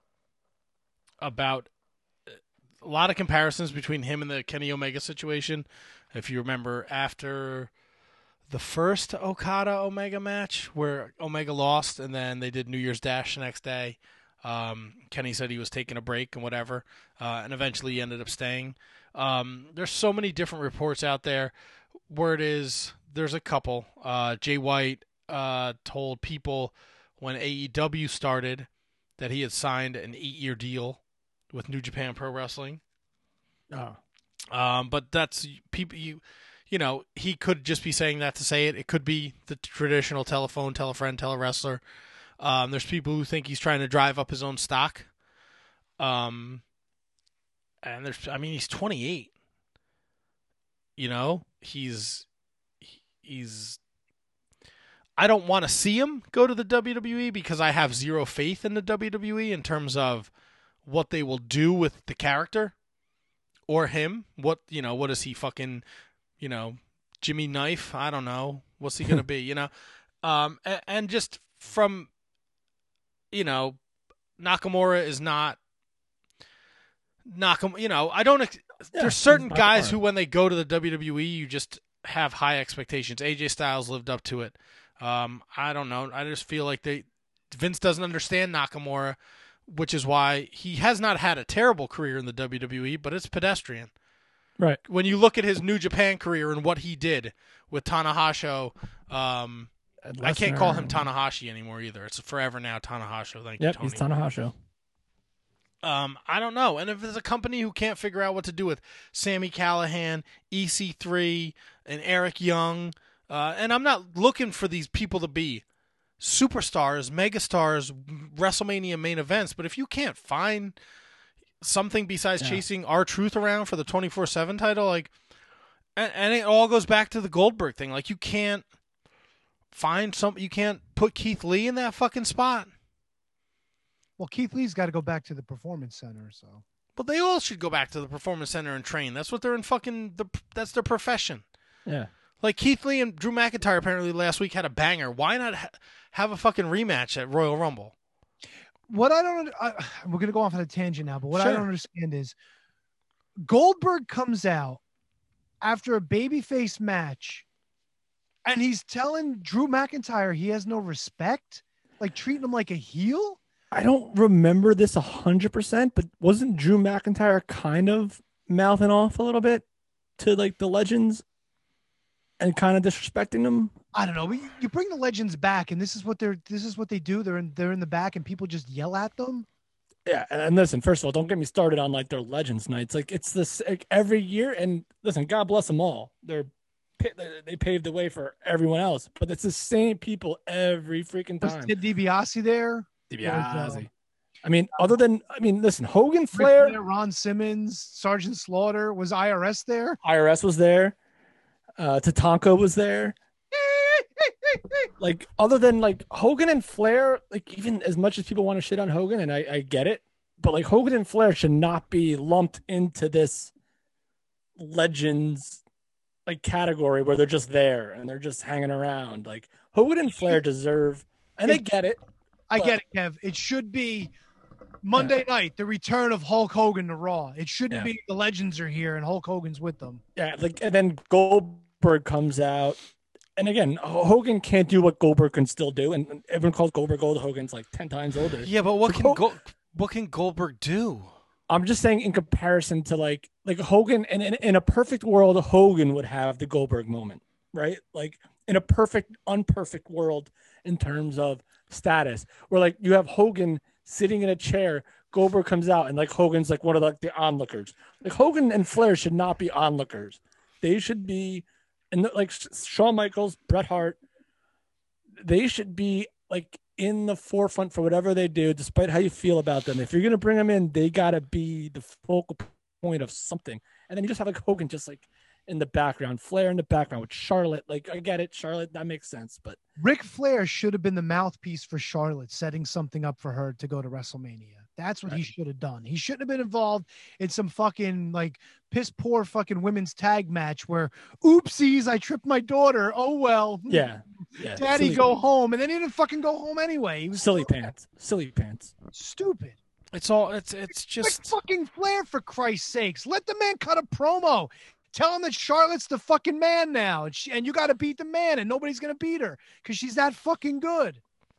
about. A lot of comparisons between him and the Kenny Omega situation. If you remember, after the first Okada Omega match where Omega lost and then they did New Year's Dash the next day, um, Kenny said he was taking a break and whatever, uh, and eventually he ended up staying. Um, there's so many different reports out there. Word is there's a couple. Uh, Jay White uh, told people when A E W started that he had signed an eight-year deal with New Japan Pro Wrestling. Oh. Um, but that's people you you know, he could just be saying that to say it. It could be the traditional telephone, tell a friend, tell a wrestler. Um, there's people who think he's trying to drive up his own stock. Um, and there's I mean he's twenty-eight. You know, he's he's I don't want to see him go to the W W E because I have zero faith in the W W E in terms of what they will do with the character or him. What, you know, what is he fucking, you know, Jimmy Knife? I don't know. What's he going to be, you know? Um, and, and just from, you know, Nakamura is not Nakamura, you know, I don't, yeah, there's certain guys who, when they go to the W W E, you just have high expectations. A J Styles lived up to it. Um, I don't know. I just feel like they, Vince doesn't understand Nakamura, which is why he has not had a terrible career in the W W E, but it's pedestrian. Right. When you look at his New Japan career and what he did with Tanahashi, um, I can't call him Tanahashi anymore either. It's forever now Tanahashi. Thank you, yep, Tony. he's Tanahashi. Um, I don't know. And if there's a company who can't figure out what to do with Sami Callihan, E C three, and Eric Young, uh, and I'm not looking for these people to be superstars, megastars, WrestleMania main events, but if you can't find something besides yeah. chasing R-Truth around for the twenty-four seven title, like, and, and it all goes back to the Goldberg thing. Like, you can't find some, you can't put Keith Lee in that fucking spot. Well, Keith Lee's got to go back to the Performance Center, so. But they all should go back to the Performance Center and train. That's what they're in fucking, the, that's their profession. Yeah. Like, Keith Lee and Drew McIntyre apparently last week had a banger. Why not ha- have a fucking rematch at Royal Rumble? What I don't, I, we're going to go off on a tangent now, but what Sure. I don't understand is Goldberg comes out after a babyface match and he's telling Drew McIntyre he has no respect, like treating him like a heel. I don't remember this a hundred percent, but wasn't Drew McIntyre kind of mouthing off a little bit to like the legends and kind of disrespecting them? I don't know. You, you bring the legends back, and this is what they're. This is what they do. They're in. They're in the back, and people just yell at them. Yeah, and, and listen. First of all, don't get me started on like their legends nights. Like it's this like, every year, and listen, God bless them all. They're they paved the way for everyone else, but it's the same people every freaking Was time. Ted DiBiase there? DiBiase. I mean, other than I mean, listen, Hogan, Ric Flair, Flair, Ron Simmons, Sergeant Slaughter. Was I R S there? I R S was there. Uh, Tatanka was there. Like, other than like Hogan and Flair, like even as much as people want to shit on Hogan, and I, I get it, but like Hogan and Flair should not be lumped into this legends like category where they're just there and they're just hanging around. Like Hogan and Flair deserve, and I get it. I but- get it, Kev. It should be Monday night, the return of Hulk Hogan to Raw. It shouldn't Yeah. be the legends are here and Hulk Hogan's with them. Yeah, like and then Goldberg comes out, and again, Hogan can't do what Goldberg can still do, and everyone calls Goldberg old. Hogan's like ten times older. Yeah, but what Like, can Go- what can Goldberg do? I'm just saying in comparison to like like Hogan, and in, in a perfect world, Hogan would have the Goldberg moment, right? Like in a perfect, unperfect world in terms of status, where like you have Hogan sitting in a chair, Goldberg comes out, and like Hogan's like one of the, like, the onlookers. Like Hogan and Flair should not be onlookers. They should be, and like Shawn Michaels, Bret Hart, they should be like in the forefront for whatever they do, despite how you feel about them. If you're gonna bring them in, they gotta be the focal point of something. And then you just have like Hogan just like in the background, Flair in the background with Charlotte. Like I get it, Charlotte, that makes sense. But Ric Flair should have been the mouthpiece for Charlotte, setting something up for her to go to WrestleMania. That's what he should have done. He shouldn't have been involved in some fucking like piss poor fucking women's tag match where oopsies, I tripped my daughter. Oh well. yeah, yeah, Daddy, silly, go home. And then he didn't fucking go home anyway. He was silly pants, silly pants. stupid. It's all it's it's Ric just fucking Flair, for Christ's sakes. Let the man cut a promo. Tell him that Charlotte's the fucking man now, and, she, and you got to beat the man, and nobody's gonna beat her because she's that fucking good.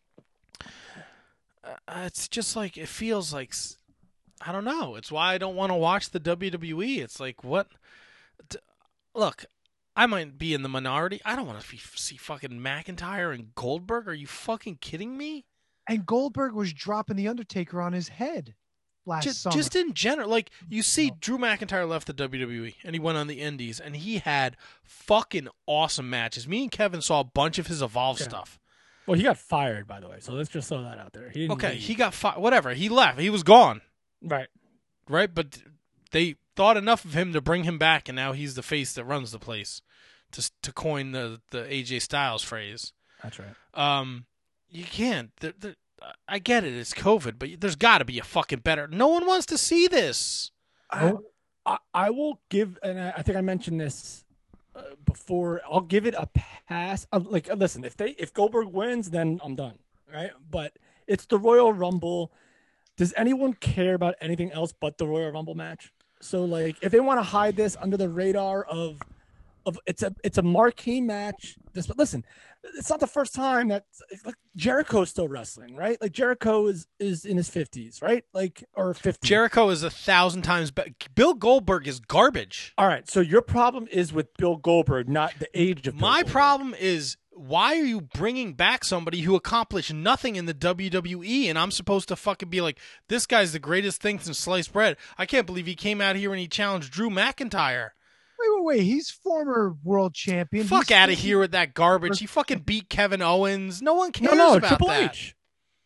uh, it's just like it feels like s- I don't know. It's why I don't want to watch the W W E. It's like what? D- Look, I might be in the minority. I don't want to see fucking McIntyre and Goldberg. Are you fucking kidding me? And Goldberg was dropping the Undertaker on his head last Just, summer. just in general, like you see, Drew McIntyre left the W W E and he went on the Indies, and he had fucking awesome matches. Me and Kevin saw a bunch of his Evolve Yeah. stuff. Well, he got fired, by the way, so let's just throw that out there. He didn't Okay, leave. he got fi- whatever. He left. He was gone. right. Right, but they thought enough of him to bring him back, and now he's the face that runs the place. To to coin the the A J Styles phrase. That's right. Um, you can't. There, there, I get it. It's COVID, but there's got to be a fucking better. No one wants to see this. I, I, I will give, and I, I think I mentioned this uh, before. I'll give it a pass. Uh, like, listen, if they if Goldberg wins, then I'm done, right? But it's the Royal Rumble. Does anyone care about anything else but the Royal Rumble match? So, like, if they want to hide this under the radar of, of it's a it's a marquee match. This, but listen, it's not the first time that like Jericho's still wrestling, right? Like Jericho is is in his fifties, right? Like or fifty. Jericho is a thousand times better. Bill Goldberg is garbage. All right, so your problem is with Bill Goldberg, not the age of Bill My Goldberg. problem is, why are you bringing back somebody who accomplished nothing in the W W E, and I'm supposed to fucking be like, this guy's the greatest thing since sliced bread? I can't believe he came out here and he challenged Drew McIntyre. Wait, wait, wait. He's former world champion. Fuck He's out of here with that garbage. He fucking beat Kevin Owens. No one No, cares no, about Triple that. H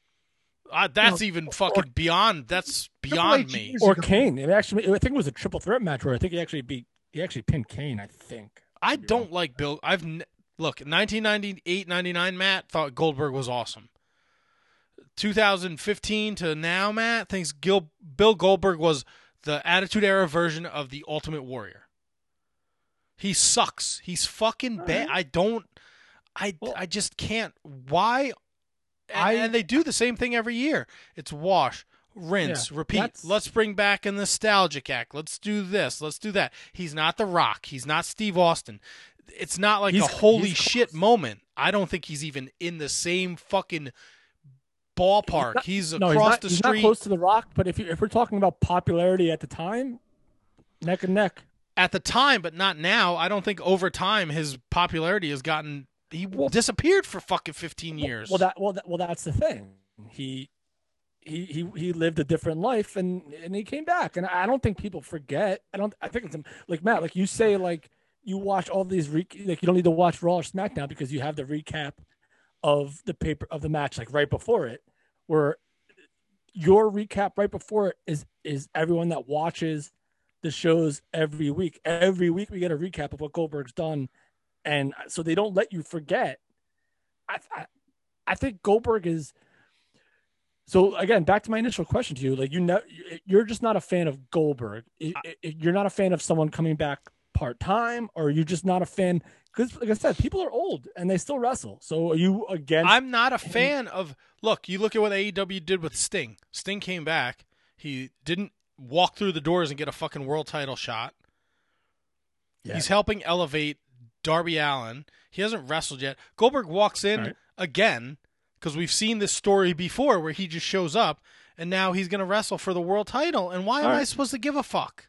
Uh, that's No, even fucking beyond. That's Triple beyond H me. is- or Kane. It actually, I think it was a triple threat match where I think he actually beat, he actually pinned Kane. I think. I don't like Bill. I've n- look nineteen ninety-eight ninety-nine. Matt thought Goldberg was awesome. two thousand fifteen to now, Matt thinks Gil, Bill Goldberg was the Attitude Era version of the Ultimate Warrior. He sucks. He's fucking bad. I don't. I I just can't. Why? And, I- and they do the same thing every year. It's wash, rinse, Yeah, repeat. that's- Let's bring back a nostalgic act. Let's do this. Let's do that. He's not The Rock. He's not Steve Austin. It's not like He's- a holy he's shit moment. I don't think he's even in the same fucking ballpark. He's, No, across he's not, the he's street. not close to the Rock. But if you if we're talking about popularity at the time, neck and neck. At the time, but not now. I don't think over time his popularity has gotten. He disappeared for fucking fifteen years. Well, that well, that, well, that's the thing. He, he, he, he lived a different life, and and he came back. And I don't think people forget. I don't. I think it's like Matt, like you say, like you watch all these re- like you don't need to watch Raw or SmackDown because you have the recap of the paper of the match like right before it, where your recap right before it is is everyone that watches the shows every week. Every week we get a recap of what Goldberg's done, and so they don't let you forget. I I, I think Goldberg is. So again, back to my initial question to you, like you know, you're just not a fan of Goldberg. You're not a fan of someone coming back part-time, or are you just not a fan? Because like I said, people are old and they still wrestle. So are you against? I'm not a fan of, look, you look at what A E W did with Sting. Sting came back. He didn't walk through the doors and get a fucking world title shot. Yeah. He's helping elevate Darby Allin. He hasn't wrestled yet. Goldberg walks in right. again, because we've seen this story before where he just shows up and now he's going to wrestle for the world title. And why All am right. I supposed to give a fuck?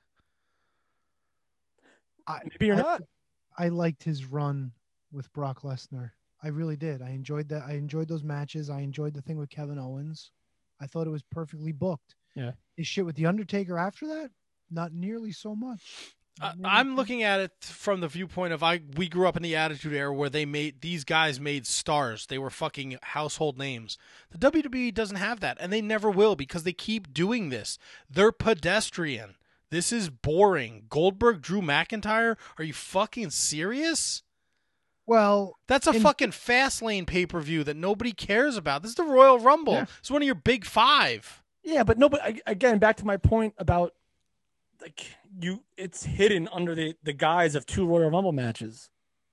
I, Maybe you're I, not. I liked his run with Brock Lesnar. I really did. I enjoyed that. I enjoyed those matches. I enjoyed the thing with Kevin Owens. I thought it was perfectly booked. Yeah. His shit with The Undertaker after that, not nearly so much. Uh, I'm looking at it from the viewpoint of I. We grew up in the Attitude Era where they made these guys made stars. They were fucking household names. The W W E doesn't have that, and they never will because they keep doing this. They're pedestrian. This is boring. Goldberg, Drew McIntyre. Are you fucking serious? Well, that's a in- fucking fast lane pay per view that nobody cares about. This is the Royal Rumble. Yeah. It's one of your big five. Yeah, but no. But again, back to my point about. Like you, it's hidden under the, the guise of two Royal Rumble matches.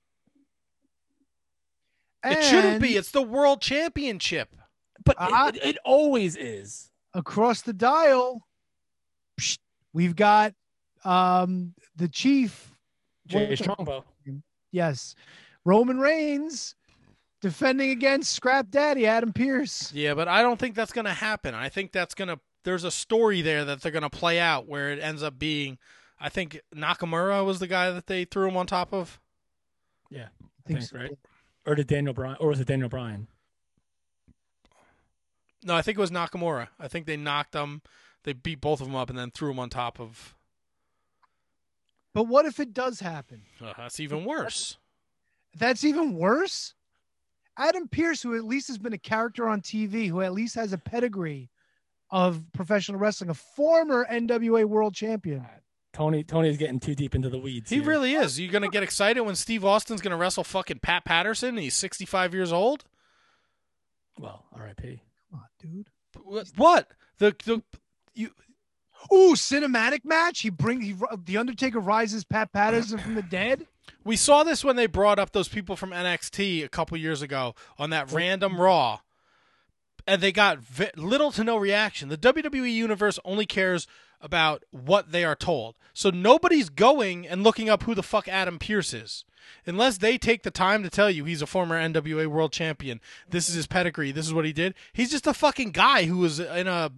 And it shouldn't be. It's the World Championship. But uh, it, it always is. Across the dial, we've got um, the Chief. Jay Strongbow. Yes. Roman Reigns defending against Scrap Daddy, Adam Pearce. Yeah, but I don't think that's going to happen. I think that's going to There's a story there that they're going to play out where it ends up being, I think Nakamura was the guy that they threw him on top of. Yeah, I think, so. Right? Or did Daniel Bryan, or was it Daniel Bryan? No, I think it was Nakamura. I think they knocked him, they beat both of them up and then threw him on top of. But what if it does happen? Uh, that's even worse. That's even worse? Adam Pearce, who at least has been a character on T V, who at least has a pedigree of professional wrestling, a former N W A world champion. Tony Tony's getting too deep into the weeds. He here. really is. You going to get excited when Steve Austin's going to wrestle fucking Pat Patterson and he's sixty-five years old? Well, R I P Come on, dude. What? The the you Ooh, cinematic match. He bring he the Undertaker rises Pat Patterson from the dead. We saw this when they brought up those people from N X T a couple years ago on that random Raw. And they got v- little to no reaction. The W W E universe only cares about what they are told. So nobody's going and looking up who the fuck Adam Pearce is. Unless they take the time to tell you he's a former N W A world champion. This is his pedigree. This is what he did. He's just a fucking guy who was in a...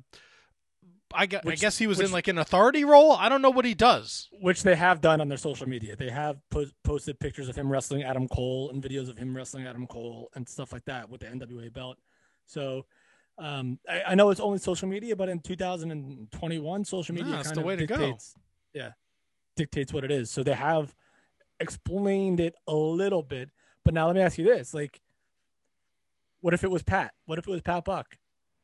I guess, which, I guess he was which, in like an authority role. I don't know what he does. Which they have done on their social media. They have po- posted pictures of him wrestling Adam Cole and videos of him wrestling Adam Cole and stuff like that with the N W A belt. So... Um, I, I know it's only social media, but in two thousand twenty-one, social media no, kind the of way to dictates, go. yeah, dictates what it is. So they have explained it a little bit. But now let me ask you this: like, what if it was Pat? What if it was Pat Buck?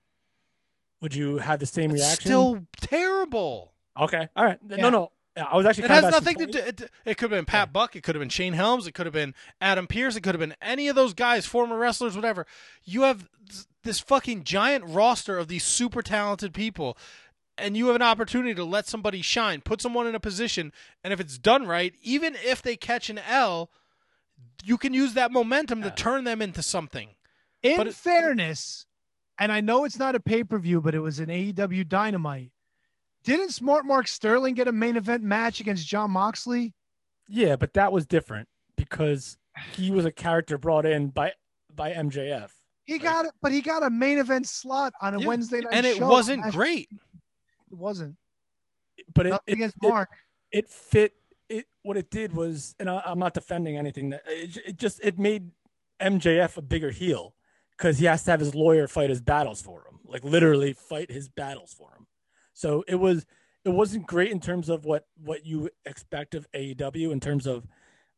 Would you have the same it's reaction? Still terrible. Okay, all right. Yeah. No, no. I was actually. It kind has of nothing to do. It, it could have been Pat yeah. Buck. It could have been Shane Helms. It could have been Adam Pearce. It could have been any of those guys, former wrestlers, whatever. You have this fucking giant roster of these super talented people, and you have an opportunity to let somebody shine, put someone in a position, and if it's done right, even if they catch an L, you can use that momentum yeah. to turn them into something. In but it, fairness, and I know it's not a pay-per-view, but it was an A E W Dynamite. Didn't Smart Mark Sterling get a main event match against Jon Moxley? Yeah, but that was different because he was a character brought in by by M J F. He right? got it, but he got a main event slot on a yeah. Wednesday night and it show. wasn't great. It wasn't. But it, it against it, Mark. It fit. It what it did was, and I, I'm not defending anything. That it, it just it made M J F a bigger heel because he has to have his lawyer fight his battles for him, like literally fight his battles for him. So it was, it wasn't great in terms of what, what you expect of A E W in terms of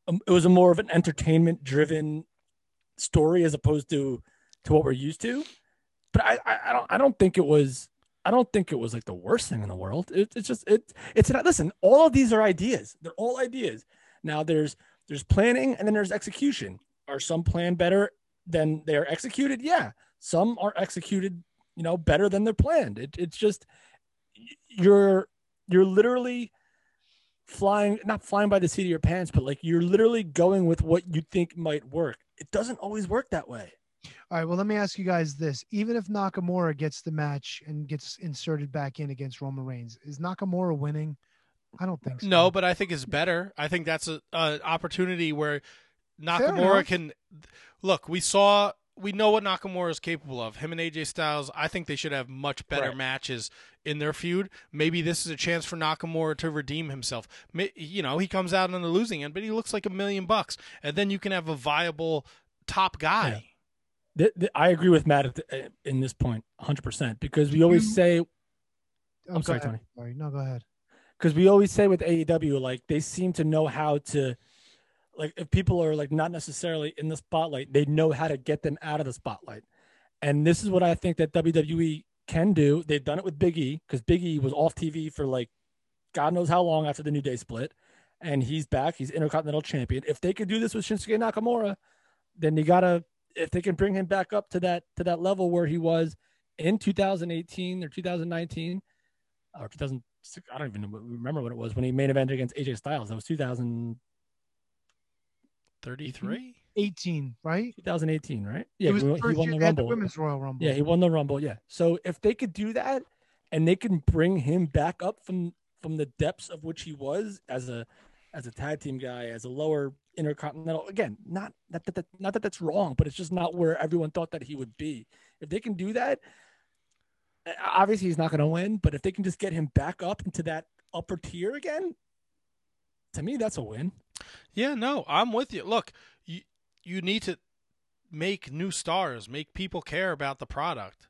um, it was a more of an entertainment driven story as opposed to to what we're used to. But I, I, I don't I don't think it was I don't think it was like the worst thing in the world. It, it's just it it's not. Listen, all of these are ideas. They're all ideas. Now there's there's planning and then there's execution. Are some planned better than they are executed? Yeah. Some are executed, you know, better than they're planned. It, it's just you're you're literally flying, not flying by the seat of your pants, but like you're literally going with what you think might work. It doesn't always work that way. All right, well, let me ask you guys this. Even if Nakamura gets the match and gets inserted back in against Roman Reigns, is Nakamura winning? I don't think so. No, but I think it's better. I think that's a, a opportunity where Nakamura can look. We saw, we know what Nakamura is capable of. Him and A J Styles. I think they should have much better right. matches in their feud. Maybe this is a chance for Nakamura to redeem himself. You know, he comes out on the losing end, but he looks like a million bucks, and then you can have a viable top guy. Yeah. The, the, I agree with Matt at the, in this point, one hundred percent, because we always say. I'm oh, sorry, ahead. Tony. Sorry, no, go ahead. Because we always say with A E W, like they seem to know how to, like if people are like not necessarily in the spotlight, they know how to get them out of the spotlight. And this is what I think that W W E can do. They've done it with Big E, because Big E was off T V for like God knows how long after the New Day split, and he's back. He's Intercontinental Champion. If they could do this with Shinsuke Nakamura, then you gotta, if they can bring him back up to that to that level where he was in two thousand eighteen or two thousand nineteen or two thousand six, I don't even know, remember what it was when he main evented against A J Styles. That was two thousand thirty-three, eighteen, right? twenty eighteen, right? Yeah, it was he, the he first won year the they had the Rumble. Women's Royal Rumble. Yeah, he won the Rumble. Yeah, so if they could do that and they can bring him back up from from the depths of which he was as a as a tag team guy, as a lower Intercontinental, again, not that, that, that not that that's wrong, but it's just not where everyone thought that he would be. If they can do that, obviously he's not going to win, but if they can just get him back up into that upper tier again, to me that's a win. Yeah, no, I'm with you. Look, you you need to make new stars, make people care about the product.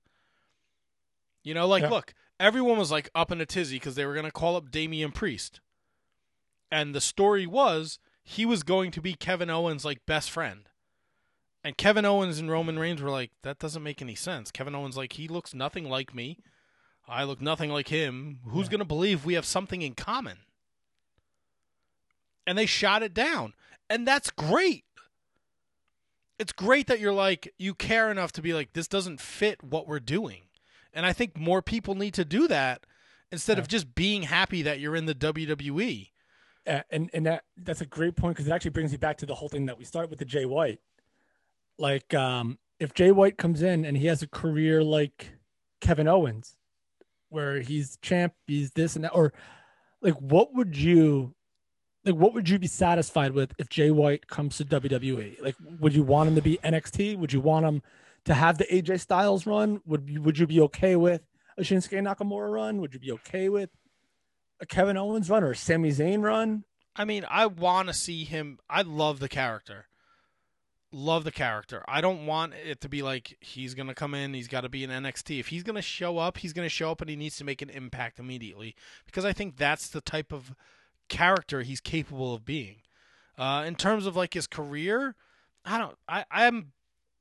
You know, like, yeah. Look, everyone was like up in a tizzy because they were going to call up Damian Priest. And the story was he was going to be Kevin Owens' like best friend. And Kevin Owens and Roman Reigns were like, that doesn't make any sense. Kevin Owens like, he looks nothing like me. I look nothing like him. Who's yeah. going to believe we have something in common? And they shot it down. And that's great. It's great that you're like, you care enough to be like, this doesn't fit what we're doing. And I think more people need to do that instead yeah. of just being happy that you're in the W W E. Uh, and and that that's a great point, because it actually brings me back to the whole thing that we started with the Jay White. Like, um, if Jay White comes in and he has a career like Kevin Owens, where he's champ, he's this and that, or like, what would you, like, what would you be satisfied with if Jay White comes to W W E? Like, would you want him to be N X T? Would you want him to have the A J Styles run? Would you, would you be okay with a Shinsuke Nakamura run? Would you be okay with a Kevin Owens run or a Sami Zayn run? I mean, I want to see him. I love the character. Love the character. I don't want it to be like he's going to come in, he's got to be in N X T. If he's going to show up, he's going to show up and he needs to make an impact immediately, because I think that's the type of character he's capable of being. Uh, in terms of like his career, I don't, I, I'm,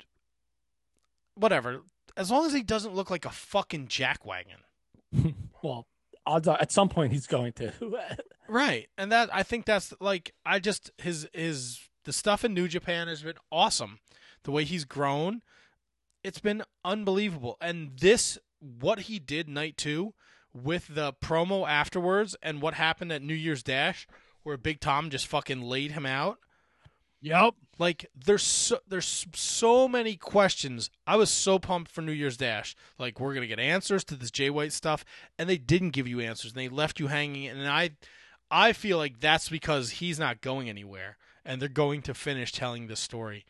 whatever. As long as he doesn't look like a fucking jackwagon. Well, odds are at some point he's going to. Right. And that, I think that's like, I just, his, his, the stuff in New Japan has been awesome. The way he's grown, it's been unbelievable. And this, what he did night two with the promo afterwards and what happened at New Year's Dash, where Big Tom just fucking laid him out. Yep. Like, there's so, there's so many questions. I was so pumped for New Year's Dash. Like, we're going to get answers to this Jay White stuff, and they didn't give you answers, and they left you hanging. And I, I feel like that's because he's not going anywhere, and they're going to finish telling this story.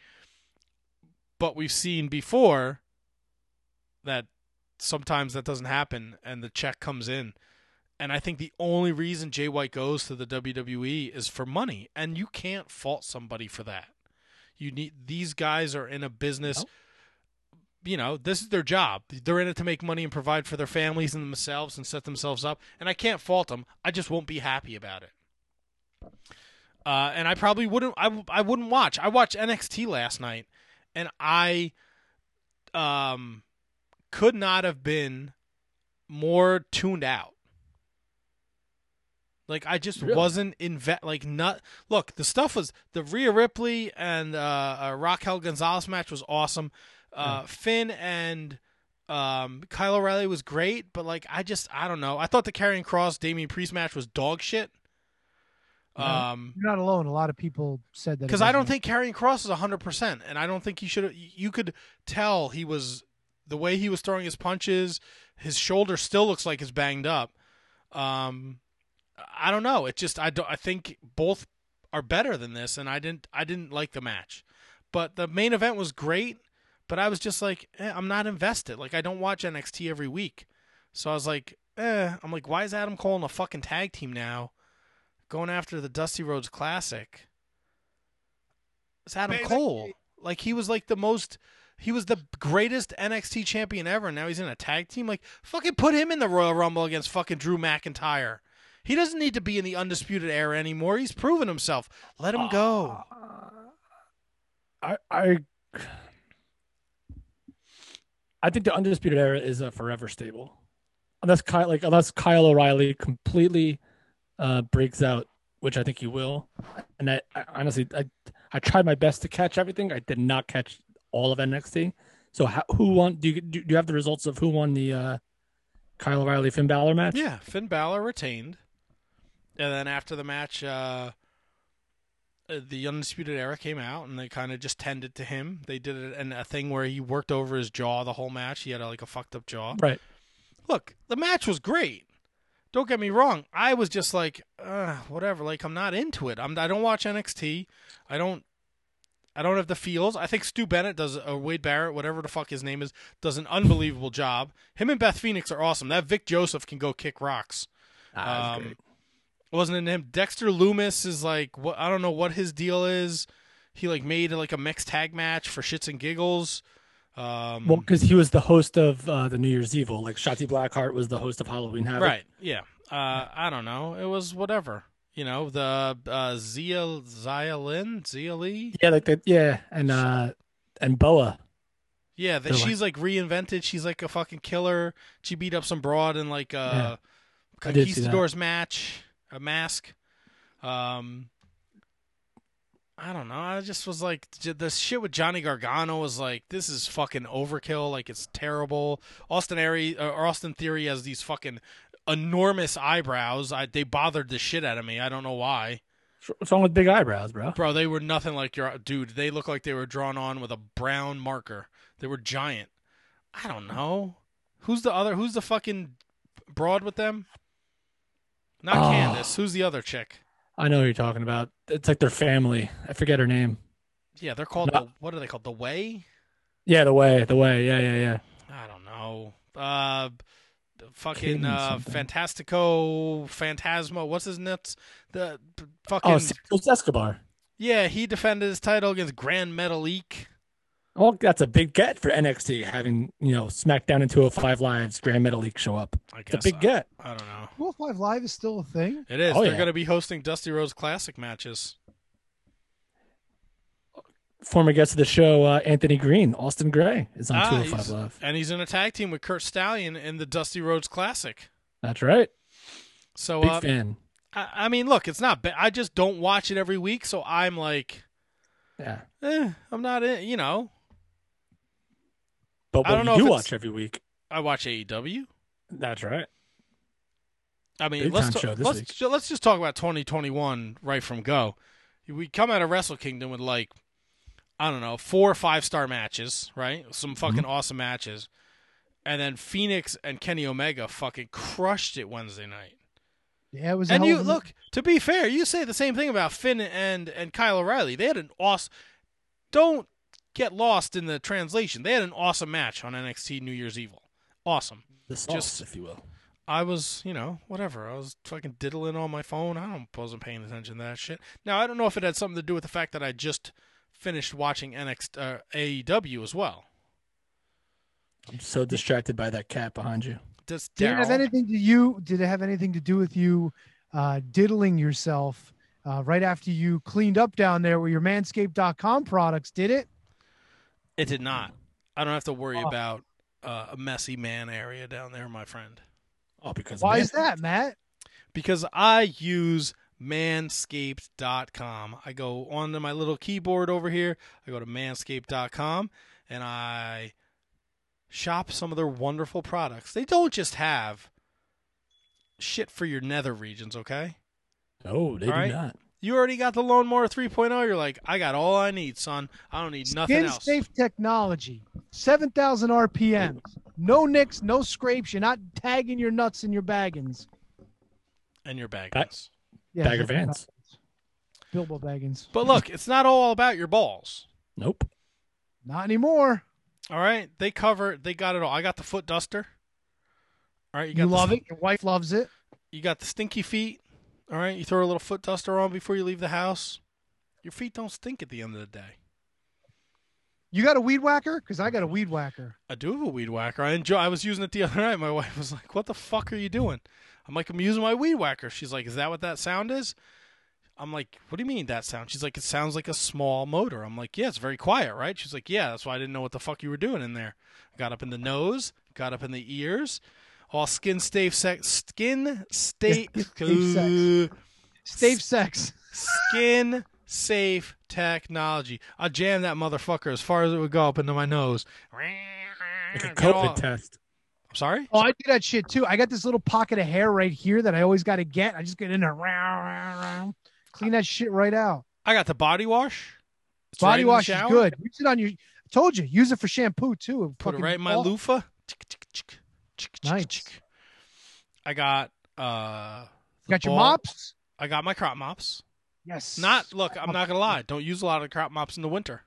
But we've seen before that sometimes that doesn't happen, and the check comes in. And I think the only reason Jay White goes to the W W E is for money, and you can't fault somebody for that. You need, these guys are in a business, no. you know, this is their job. They're in it to make money and provide for their families and themselves and set themselves up. And I can't fault them. I just won't be happy about it. Uh, and I probably wouldn't. I, I wouldn't watch. I watched N X T last night, and I um could not have been more tuned out. Like I just Really? wasn't inve- like not. Look, the stuff was the Rhea Ripley and uh, uh, Raquel Gonzalez match was awesome. Uh, Yeah. Finn and um, Kyle O'Reilly was great, but like I just I don't know. I thought the Karrion Kross Damian Priest match was dog shit. Um, You're not alone. A lot of people said that. because I don't think Karrion Kross is one hundred percent, and I don't think he should. You could tell he was the way he was throwing his punches. His shoulder still looks like it's banged up. Um, I don't know. It just I don't. I think both are better than this, and I didn't. I didn't like the match, but the main event was great. But I was just like, eh, I'm not invested. Like I don't watch N X T every week, so I was like, eh. I'm like, why is Adam Cole in a fucking tag team now, going after the Dusty Rhodes Classic? It's Adam Baby. Cole. Like he was like the most. He was the greatest N X T champion ever. And now he's in a tag team. Like fucking put him in the Royal Rumble against fucking Drew McIntyre. He doesn't need to be in the Undisputed Era anymore. He's proven himself. Let him go. I I I think the Undisputed Era is a forever stable, unless Kyle like unless Kyle O'Reilly completely uh, breaks out, which I think he will. And I, I honestly I I tried my best to catch everything. I did not catch all of N X T. So how, who won? Do you do you have the results of who won the uh, Kyle O'Reilly Finn Balor match? Yeah, Finn Balor retained, and then after the match, uh, the Undisputed Era came out, and they kind of just tended to him. They did it in a thing where he worked over his jaw the whole match. He had a, like a fucked up jaw. Right. Look, the match was great. Don't get me wrong. I was just like, uh, whatever. Like I'm not into it. I'm. I don't watch N X T. I don't. I don't have the feels. I think Stu Bennett does, or Wade Barrett, whatever the fuck his name is, does an unbelievable job. Him and Beth Phoenix are awesome. That Vic Joseph can go kick rocks. Ah, um, great. Wasn't it him? Dexter Loomis is like, what? I don't know what his deal is. He like made like a mixed tag match for shits and giggles. Um, Well, because he was the host of uh, the New Year's Evil. Like Shotzi Blackheart was the host of Halloween Havoc. right? Yeah. Uh, I don't know. It was whatever. You know, the uh, Zia Zia Lynn, Zia Lee. Yeah, like that. Yeah, and uh, and Boa. Yeah, that They're she's like reinvented. She's like a fucking killer. She beat up some broad in like a I did see that. Conquistadors match, a mask. Um, I don't know. I just was like, j- the shit with Johnny Gargano was like, this is fucking overkill. Like it's terrible. Austin Aries or Austin Theory has these fucking enormous eyebrows. I, they bothered the shit out of me. I don't know why. What's wrong with big eyebrows, bro? Bro, they were nothing like your dude. They look like they were drawn on with a brown marker. They were giant. I don't know. Who's the other? Who's the fucking broad with them? Not Oh. Candace. Who's the other chick? I know who you're talking about. It's like their family. I forget her name. Yeah, they're called No. the. What are they called? The Way? Yeah, the way, the way. Yeah, yeah, yeah. I don't know. Uh, fucking Kid and uh, something. Fantastico, Phantasmo. What's his nuts? The p- fucking. Oh, Santos Escobar. Yeah, he defended his title against Grand Metalik. Well, that's a big get for N X T, having, you know, SmackDown and two oh five Live's Grand Metal League show up. I It's a guess big I- get. I don't know. two oh five Live is still a thing. It is. Oh, They're yeah. going to be hosting Dusty Rhodes Classic matches. Former guest of the show, uh, Anthony Green, Austin Gray, is on Ah, two oh five he's- Live. And he's in a tag team with Kurt Stallion in the Dusty Rhodes Classic. That's right. So, Big uh, fan. I, I mean, look, it's not bad. I just don't watch it every week, so I'm like, Yeah. eh, I'm not in, you know. But I what don't you know do if watch it's- every week. I watch A E W. That's right. I mean, Big let's time ta- show this let's week. ju- let's just talk about twenty twenty-one right from go. We come out of Wrestle Kingdom with like, I don't know, four or five star matches, right? Some fucking Mm-hmm. awesome matches, and then Phoenix and Kenny Omega fucking crushed it Wednesday night. Yeah, it was. a And hell you of a- look, to be fair, you say the same thing about Finn and and Kyle O'Reilly. They had an awesome. Don't get lost in the translation. They had an awesome match on N X T New Year's Evil. Awesome. The sauce, Just- if you will. I was, you know, whatever. I was fucking diddling on my phone. I don't wasn't paying attention to that shit. Now I don't know if it had something to do with the fact that I just finished watching N X T uh, A E W as well. I'm so distracted by that cat behind you. Does Did it have Daryl- anything to you? Did it have anything to do with you uh, diddling yourself uh, right after you cleaned up down there with your manscaped dot com products, did it? It did not. I don't have to worry Oh. about uh, a messy man area down there, my friend. Oh, because Why is that, Matt? Because I use manscaped dot com. I go onto my little keyboard over here. I go to manscaped dot com and I shop some of their wonderful products. They don't just have shit for your nether regions, okay? No, they All do right? not. You already got the Lawnmower three point oh. You're like, I got all I need, son. I don't need nothing Skin else. safe technology, seven thousand R P Ms, no nicks, no scrapes. You're not tagging your nuts in your baggins. And your baggins. Back, Yeah, Bagger that's Vans. Bilbo Baggins. But look, it's not all about your balls. Nope. Not anymore. All right, they cover. They got it all. I got the foot duster. All right, you You, got the, love it. Your wife loves it. You got the stinky feet. All right, you throw a little foot duster on before you leave the house. Your feet don't stink at the end of the day. You got a weed whacker? Because I got a weed whacker. I do have a weed whacker. I enjoy. I was using it the other night. My wife was like, "What the fuck are you doing?" I'm like, "I'm using my weed whacker." She's like, "Is that what that sound is?" I'm like, "What do you mean that sound?" She's like, "It sounds like a small motor." I'm like, "Yeah, it's very quiet, right?" She's like, "Yeah, that's why I didn't know what the fuck you were doing in there." Got up in the nose, got up in the ears, all skin safe sex, skin state, Safe Safe sex. skin safe technology. I jammed that motherfucker as far as it would go up into my nose. Like a Get all- COVID test. I'm sorry? Oh, I do that shit too. I got this little pocket of hair right here that I always got to get. I just get in there, row, row, row, clean that shit right out. I got the body wash. It's right Body in the wash is shower. good. Use it on your. I told you, use it for shampoo too. It Put it fucking- right in my oh, loofah. Nice. I got uh the Got your ball- mops? I got my crop mops. Yes. Not look, I'm not gonna lie. Don't use a lot of crop mops in the winter.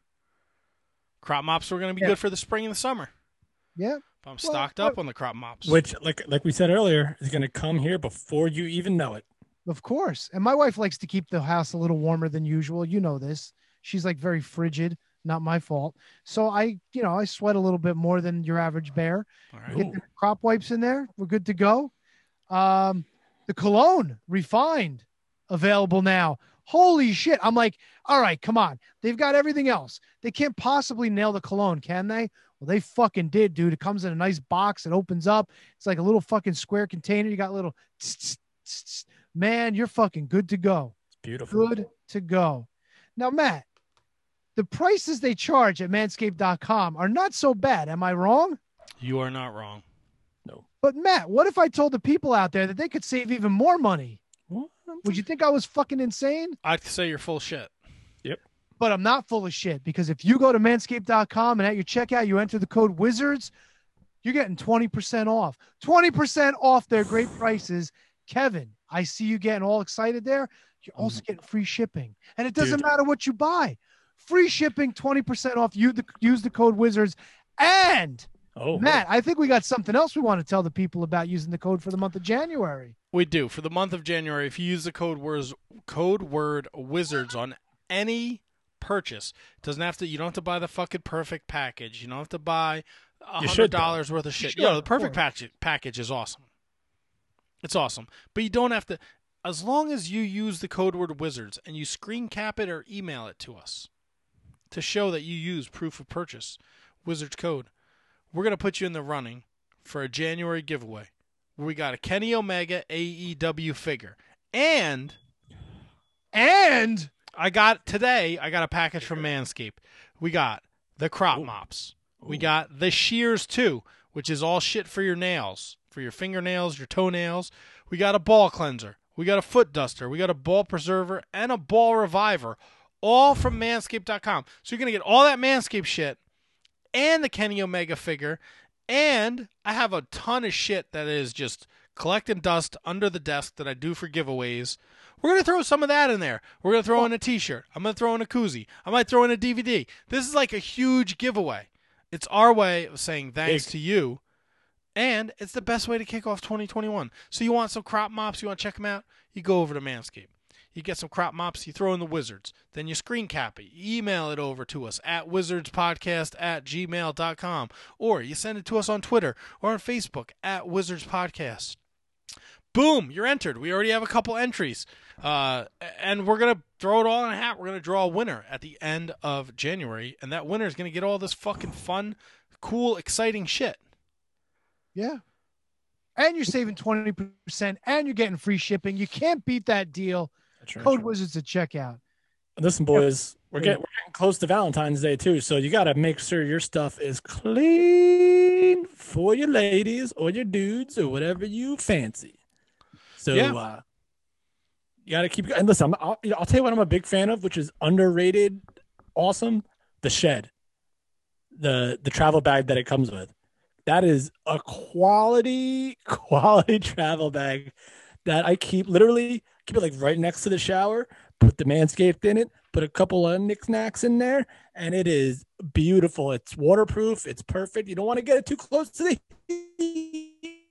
Crop mops are gonna be Yeah. good for the spring and the summer. Yeah. I'm stocked up on the crop mops. Which, like like we said earlier, is going to come here before you even know it. Of course. And my wife likes to keep the house a little warmer than usual. You know this. She's like very frigid. Not my fault. So I, you know, I sweat a little bit more than your average bear. All right. Get the crop wipes in there. We're good to go. Um, the cologne refined available now. Holy shit. I'm like, all right, come on. They've got everything else. They can't possibly nail the cologne, can they? Well, they fucking did, dude. It comes in a nice box. It opens up. It's like a little fucking square container. You got little, tss, tss, tss, tss. Man, you're fucking good to go. It's beautiful. Good to go. Now, Matt, the prices they charge at manscaped dot com are not so bad. Am I wrong? You are not wrong. But Matt, what if I told the people out there that they could save even more money? Would you think I was fucking insane? I'd say you're full shit. Yep. But I'm not full of shit, because if you go to manscaped dot com and at your checkout you enter the code WIZARDS, you're getting twenty percent off. twenty percent off their great prices. Kevin, I see you getting all excited there. You're also getting free shipping. And it doesn't Dude. matter what you buy. Free shipping, twenty percent off. You the, use the code WIZARDS. And Oh, Matt, I think we got something else we want to tell the people about using the code for the month of January. We do. For the month of January, if you use the code words code word wizards on any purchase, it doesn't have to you don't have to buy the fucking perfect package. You don't have to buy a You hundred should, though. dollars worth of shit. should, Yeah, the of perfect course. package package is awesome. It's awesome. But you don't have to as long as you use the code word wizards and you screen cap it or email it to us to show that you use proof of purchase, wizards code, we're gonna put you in the running for a January giveaway. We got a Kenny Omega A E W figure. And And I got today, I got a package from Manscaped. We got the crop mops. We got the shears too, which is all shit for your nails, for your fingernails, your toenails. We got a ball cleanser. We got a foot duster. We got a ball preserver and a ball reviver, all from manscaped dot com. So you're going to get all that Manscaped shit and the Kenny Omega figure. And I have a ton of shit that is just collecting dust under the desk that I do for giveaways. We're going to throw some of that in there. We're going to throw in a t-shirt. I'm going to throw in a koozie. I might throw in a D V D. This is like a huge giveaway. It's our way of saying thanks Big. to you. And it's the best way to kick off twenty twenty-one. So you want some crop mops, you want to check them out, you go over to Manscaped. You get some crop mops, you throw in the wizards. Then you screen cap it. You email it over to us at wizardspodcast at gmail dot com. Or you send it to us on Twitter or on Facebook at Wizards Podcast. Boom, you're entered. We already have a couple entries. Uh, and we're going to throw it all in a hat. We're going to draw a winner at the end of January, and that winner is going to get all this fucking fun, cool, exciting shit. Yeah. And you're saving twenty percent, and you're getting free shipping. You can't beat that deal. right, Code Wizards at checkout. Listen, boys, we're getting, we're getting close to Valentine's Day, too, so you got to make sure your stuff is clean for your ladies or your dudes or whatever you fancy. So, Yeah. uh, you got to keep – and listen, I'm, I'll, you know, I'll tell you what I'm a big fan of, which is underrated, awesome, the Shed, the the travel bag that it comes with. That is a quality, quality travel bag that I keep literally keep it like right next to the shower, put the Manscaped in it, put a couple of knickknacks in there, and it is beautiful. It's waterproof. It's perfect. You don't want to get it too close to the heat.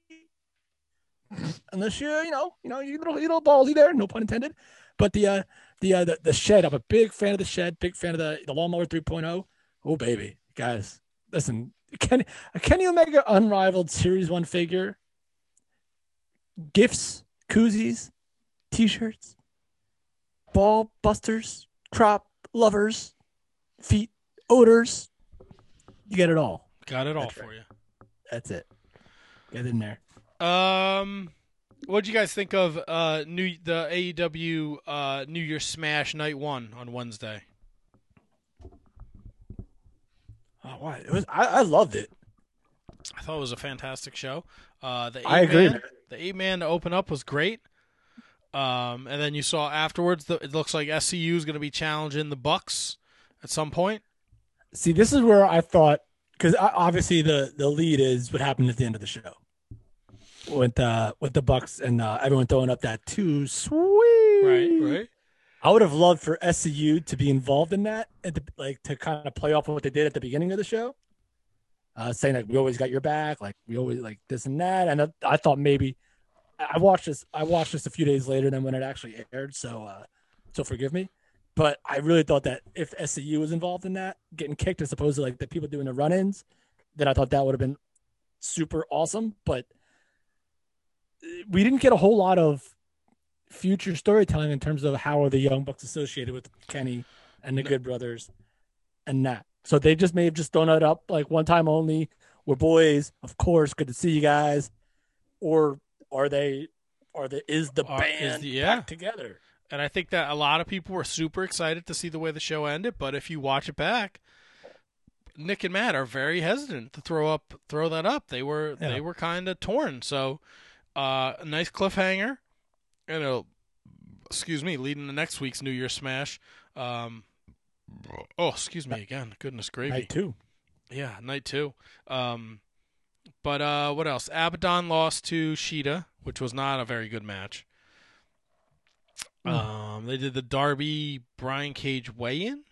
Unless you're, you know, you know, you're a little, little ballsy there, no pun intended. But the uh, the, uh, the the Shed, I'm a big fan of the Shed, big fan of the the Lawnmower three point oh. Oh baby, guys, listen, Kenny, a Kenny Omega unrivaled Series One figure, gifts, koozies, T-shirts, ball busters, crop lovers, feet odors. You get it all. Got it all That's for right. you. That's it. Get in there. Um, what did you guys think of uh new the A E W uh New Year's Smash Night One on Wednesday? Oh, why? It was. I, I loved it. I thought it was a fantastic show. Uh, the eight I agree. Man, the eight man to open up was great. Um, and then you saw afterwards, the, it looks like S C U is going to be challenging the Bucks at some point. See, this is where I thought, because obviously the the lead is what happened at the end of the show with uh with the Bucks and uh, everyone throwing up that too sweet. Right, right. I would have loved for S C U to be involved in that, at the, like to kind of play off of what they did at the beginning of the show, uh, saying like we always got your back, like we always like this and that. And I, I thought maybe I watched this. I watched this a few days later than when it actually aired, so uh, so forgive me. But I really thought that if S C U was involved in that, getting kicked as opposed to like the people doing the run-ins, then I thought that would have been super awesome. But we didn't get a whole lot of future storytelling in terms of how are the Young Bucks associated with Kenny and the Good Brothers and that. So they just may have just thrown it up like one time only. We're boys, of course. Good to see you guys. Or are they? Are the is the Uh, band is the- yeah. back together? And I think that a lot of people were super excited to see the way the show ended. But if you watch it back, Nick and Matt are very hesitant to throw up, throw that up. They were, Yeah. they were kind of torn. So, uh, a nice cliffhanger. And it'll, excuse me, leading to next week's New Year's Smash. Um, oh, excuse me again. Goodness gravy. Night two. Yeah, night two. Um, but uh, what else? Abaddon lost to Sheeta, which was not a very good match. Mm. Um, they did the Darby Brian Cage weigh-in,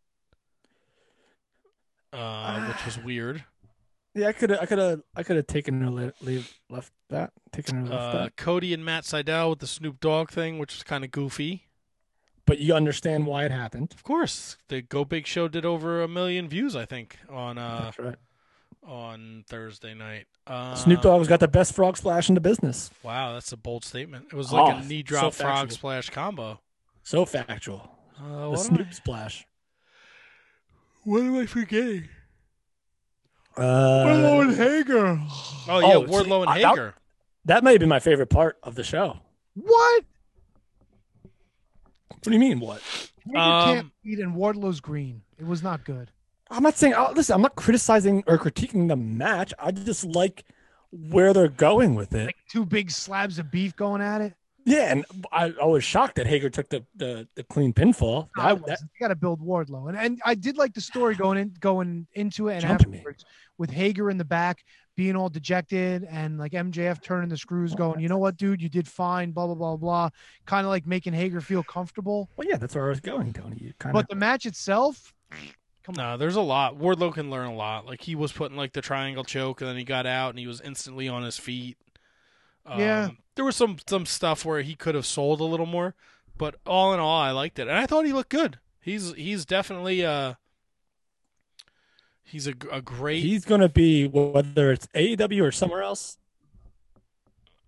uh, which was weird. Yeah, I could have, I could have, I could have taken or le- leave left that, taken or left Uh, that. Cody and Matt Sydal with the Snoop Dogg thing, which was kind of goofy. But you understand why it happened. Of course, the Go Big Show did over a million views, I think, on uh, That's right. on Thursday night. Uh, Snoop Dogg's got the best frog splash in the business. Wow, that's a bold statement. It was like Oh, a knee so drop frog factual. splash combo. So factual. Uh, the what, am Snoop I, splash. what am I forgetting? Uh, Wardlow and Hager. Oh, yeah, Oh, Wardlow and see, I- Hager. That may have been my favorite part of the show. What? What do you mean? What? Hager Um, can't beat and Wardlow's green. It was not good. I'm not saying. Oh, listen, I'm not criticizing or critiquing the match. I just like where they're going with it. Like two big slabs of beef going at it. Yeah, and I, I was shocked that Hager took the the, the clean pinfall. No, I That- that- wasn't. You got to build Wardlow, and and I did like the story going in, going into it, and Jumping me. afterwards with Hager in the back being all dejected, and like M J F turning the screws, going, you know what, dude, you did fine, blah blah blah blah, kind of like making Hager feel comfortable. well, yeah, that's where I was going, Tony. You kind But of. the match itself, No, there's a lot. Wardlow can learn a lot. Like, he was putting, like, the triangle choke, and then he got out, and he was instantly on his feet. Um, Yeah. There was some, some stuff where he could have sold a little more, but all in all, I liked it. And I thought he looked good. He's he's definitely uh he's a, a great... He's going to be, whether it's A E W or somewhere else,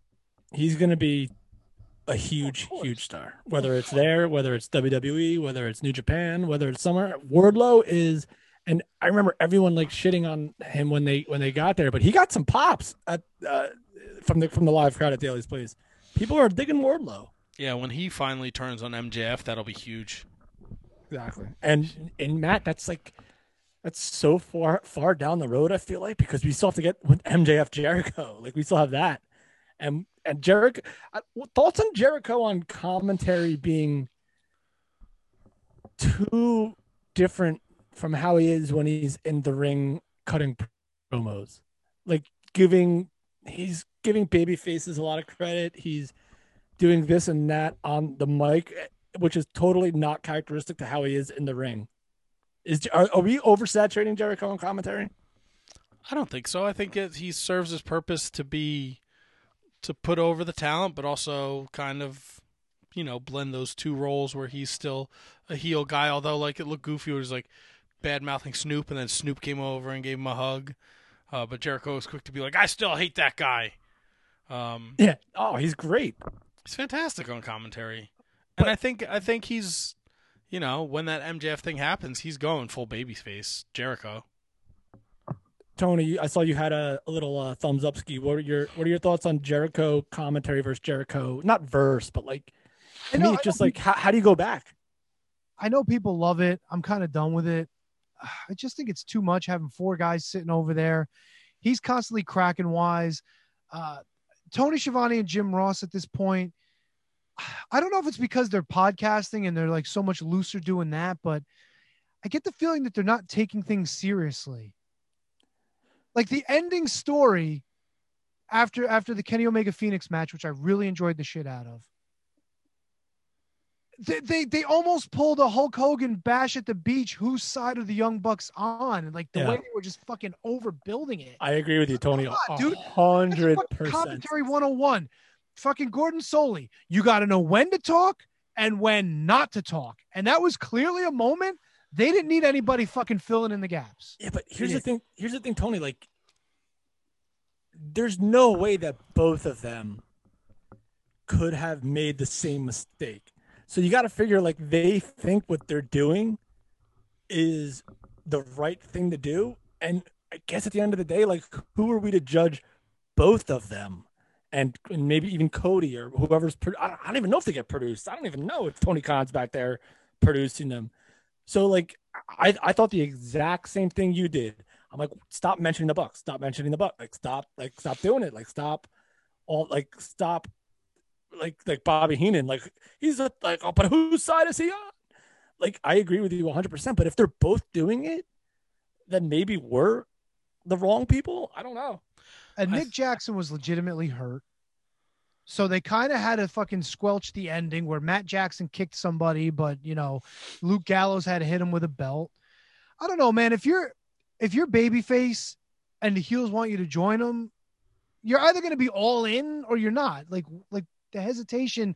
he's going to be a huge, huge star. Whether it's there, whether it's W W E, whether it's New Japan, whether it's somewhere. Wardlow is, and I remember everyone like shitting on him when they when they got there, but he got some pops at uh, from the from the live crowd at Daly's Place. People are digging Wardlow. Yeah, when he finally turns on M J F, that'll be huge. Exactly. And and Matt, that's like that's so far far down the road, I feel like, because we still have to get with M J F Jericho. Like we still have that. And and Jericho, thoughts on Jericho on commentary being too different from how he is when he's in the ring cutting promos, like giving he's giving baby faces a lot of credit. He's doing this and that on the mic, which is totally not characteristic to how he is in the ring. Is are, are we oversaturating Jericho on commentary? I don't think so. I think it, he serves his purpose to be to put over the talent, but also kind of, you know, blend those two roles where he's still a heel guy. Although, like, it looked goofy. It was like bad mouthing Snoop, and then Snoop came over and gave him a hug. Uh, but Jericho was quick to be like, I still hate that guy. Um, yeah. Oh, he's great. He's fantastic on commentary. But, and I think I think he's, you know, when that M J F thing happens, he's going full babyface Jericho. Tony, I saw you had a, a little uh, thumbs up ski. What are your What are your thoughts on Jericho commentary versus Jericho? Not verse, but like, to know, me, it's just like, how, how do you go back? I know people love it. I'm kind of done with it. I just think it's too much having four guys sitting over there. He's constantly cracking wise. Uh, Tony Schiavone and Jim Ross at this point, I don't know if it's because they're podcasting and they're like so much looser doing that, but I get the feeling that they're not taking things seriously. Like the ending story after after the Kenny Omega Phoenix match, which I really enjoyed the shit out of. They, they they almost pulled a Hulk Hogan bash at the beach. Whose side are the Young Bucks on? And like the yeah. way they were just fucking overbuilding it. I agree with you, Tony. On, dude. Hundred percent. Commentary one oh one. Fucking Gordon Soley. You got to know when to talk and when not to talk. And that was clearly a moment. They didn't need anybody fucking filling in the gaps. Yeah, but here's the thing. Here's the thing, Tony. Like, there's no way that both of them could have made the same mistake. So you got to figure, like, they think what they're doing is the right thing to do. And I guess at the end of the day, like, who are we to judge both of them? And, and maybe even Cody or whoever's – I don't even know if they get produced. I don't even know if Tony Khan's back there producing them. So, like, I, I thought the exact same thing you did. I'm like, stop mentioning the Bucks. Stop mentioning the Bucks. Like, stop, like, stop doing it. Like, stop all, like, stop, like, like Bobby Heenan. Like, he's a, like, oh, but whose side is he on? Like, I agree with you one hundred percent. But if they're both doing it, then maybe we're the wrong people. I don't know. And Nick I, Jackson was legitimately hurt. So they kind of had to fucking squelch the ending where Matt Jackson kicked somebody, but, you know, Luke Gallows had to hit him with a belt. I don't know, man. If you're if you're babyface and the heels want you to join them, you're either going to be all in or you're not. Like, like the hesitation.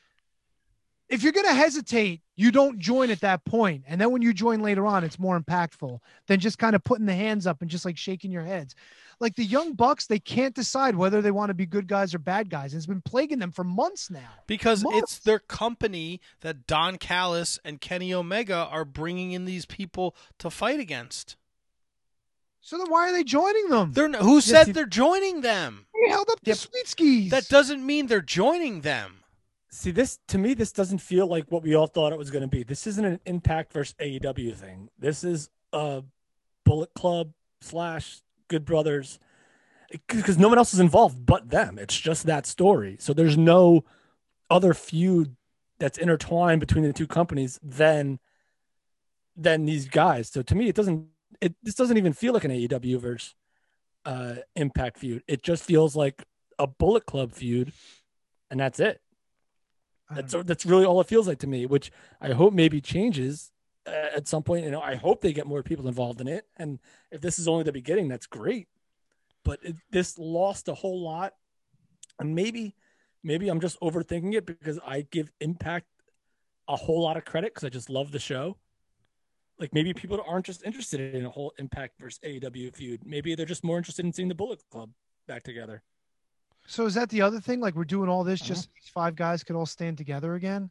If you're going to hesitate, you don't join at that point. And then when you join later on, it's more impactful than just kind of putting the hands up and just like shaking your heads. Like the Young Bucks, they can't decide whether they want to be good guys or bad guys. It's been plaguing them for months now. Because months. It's their company that Don Callis and Kenny Omega are bringing in these people to fight against. So then why are they joining them? They're Who said yes, he, they're joining them? They held up the yep. sweet skis. That doesn't mean they're joining them. See, this to me, this doesn't feel like what we all thought it was going to be. This isn't an Impact versus A E W thing. This is a Bullet Club slash Good Brothers, because no one else is involved but them. It's just that story. So there's no other feud that's intertwined between the two companies than than these guys. So to me, it doesn't. It this doesn't even feel like an A E W versus uh, Impact feud. It just feels like a Bullet Club feud, and that's it. That's that's really all it feels like to me, which I hope maybe changes uh, at some point. You know, I hope they get more people involved in it. And if this is only the beginning, that's great. But it, this lost a whole lot. And maybe, maybe I'm just overthinking it because I give Impact a whole lot of credit because I just love the show. Like maybe people aren't just interested in a whole Impact versus A E W feud. Maybe they're just more interested in seeing the Bullet Club back together. So is that the other thing? Like we're doing all this just so these five guys could all stand together again?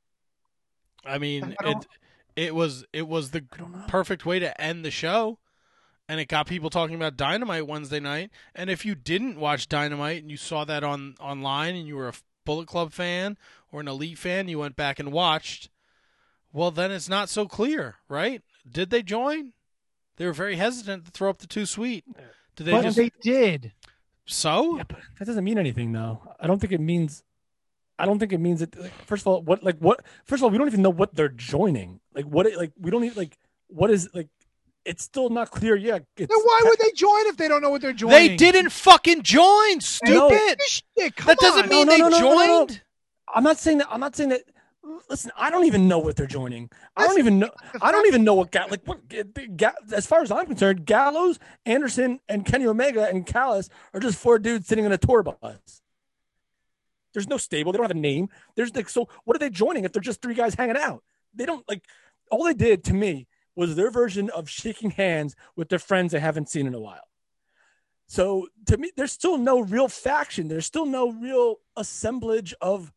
I mean, I it it was it was the perfect way to end the show, and it got people talking about Dynamite Wednesday night. And if you didn't watch Dynamite and you saw that on online and you were a Bullet Club fan or an Elite fan, you went back and watched, well, then it's not so clear, right? Did they join? They were very hesitant to throw up the too sweet. Did they But just... they did. So? Yeah, but that doesn't mean anything, though. I don't think it means. I don't think it means that. Like, first of all, what like what? First of all, we don't even know what they're joining. Like what? It, like we don't even like what is like. It's still not clear yet. It's, Then why would they join if they don't know what they're joining? They didn't fucking join, stupid. No. Shit, come that doesn't on. mean No, they no, no, no, no, no. joined. I'm not saying that. I'm not saying that. Listen, I don't even know what they're joining. I don't even know. I don't even know what Ga- like what Ga- as far as I'm concerned, Gallows, Anderson, and Kenny Omega and Callis are just four dudes sitting in a tour bus. There's no stable. They don't have a name. There's like so. What are they joining if they're just three guys hanging out? They don't like. All they did to me was their version of shaking hands with their friends they haven't seen in a while. So to me, there's still no real faction. There's still no real assemblage of.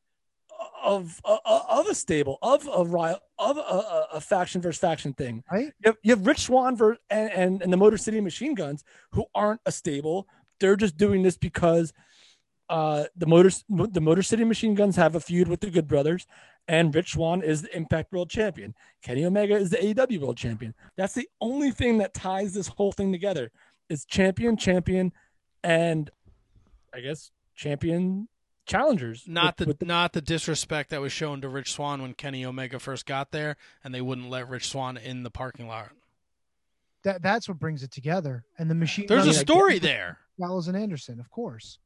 Of uh, of a stable of a rival of a, a, a faction versus faction thing, right? You have, you have Rich Swann ver- and, and and the Motor City Machine Guns, who aren't a stable. They're just doing this because uh, the Motor the Motor City Machine Guns have a feud with the Good Brothers, and Rich Swann is the Impact World Champion. Kenny Omega is the A E W World Champion. That's the only thing that ties this whole thing together. Is champion, champion, and I guess champion. Challengers, not with, the, with the not the disrespect that was shown to Rich Swann when Kenny Omega first got there, and they wouldn't let Rich Swann in the parking lot. That that's what brings it together. And the machine. There's a guns- story there. Gallows and Anderson, of course.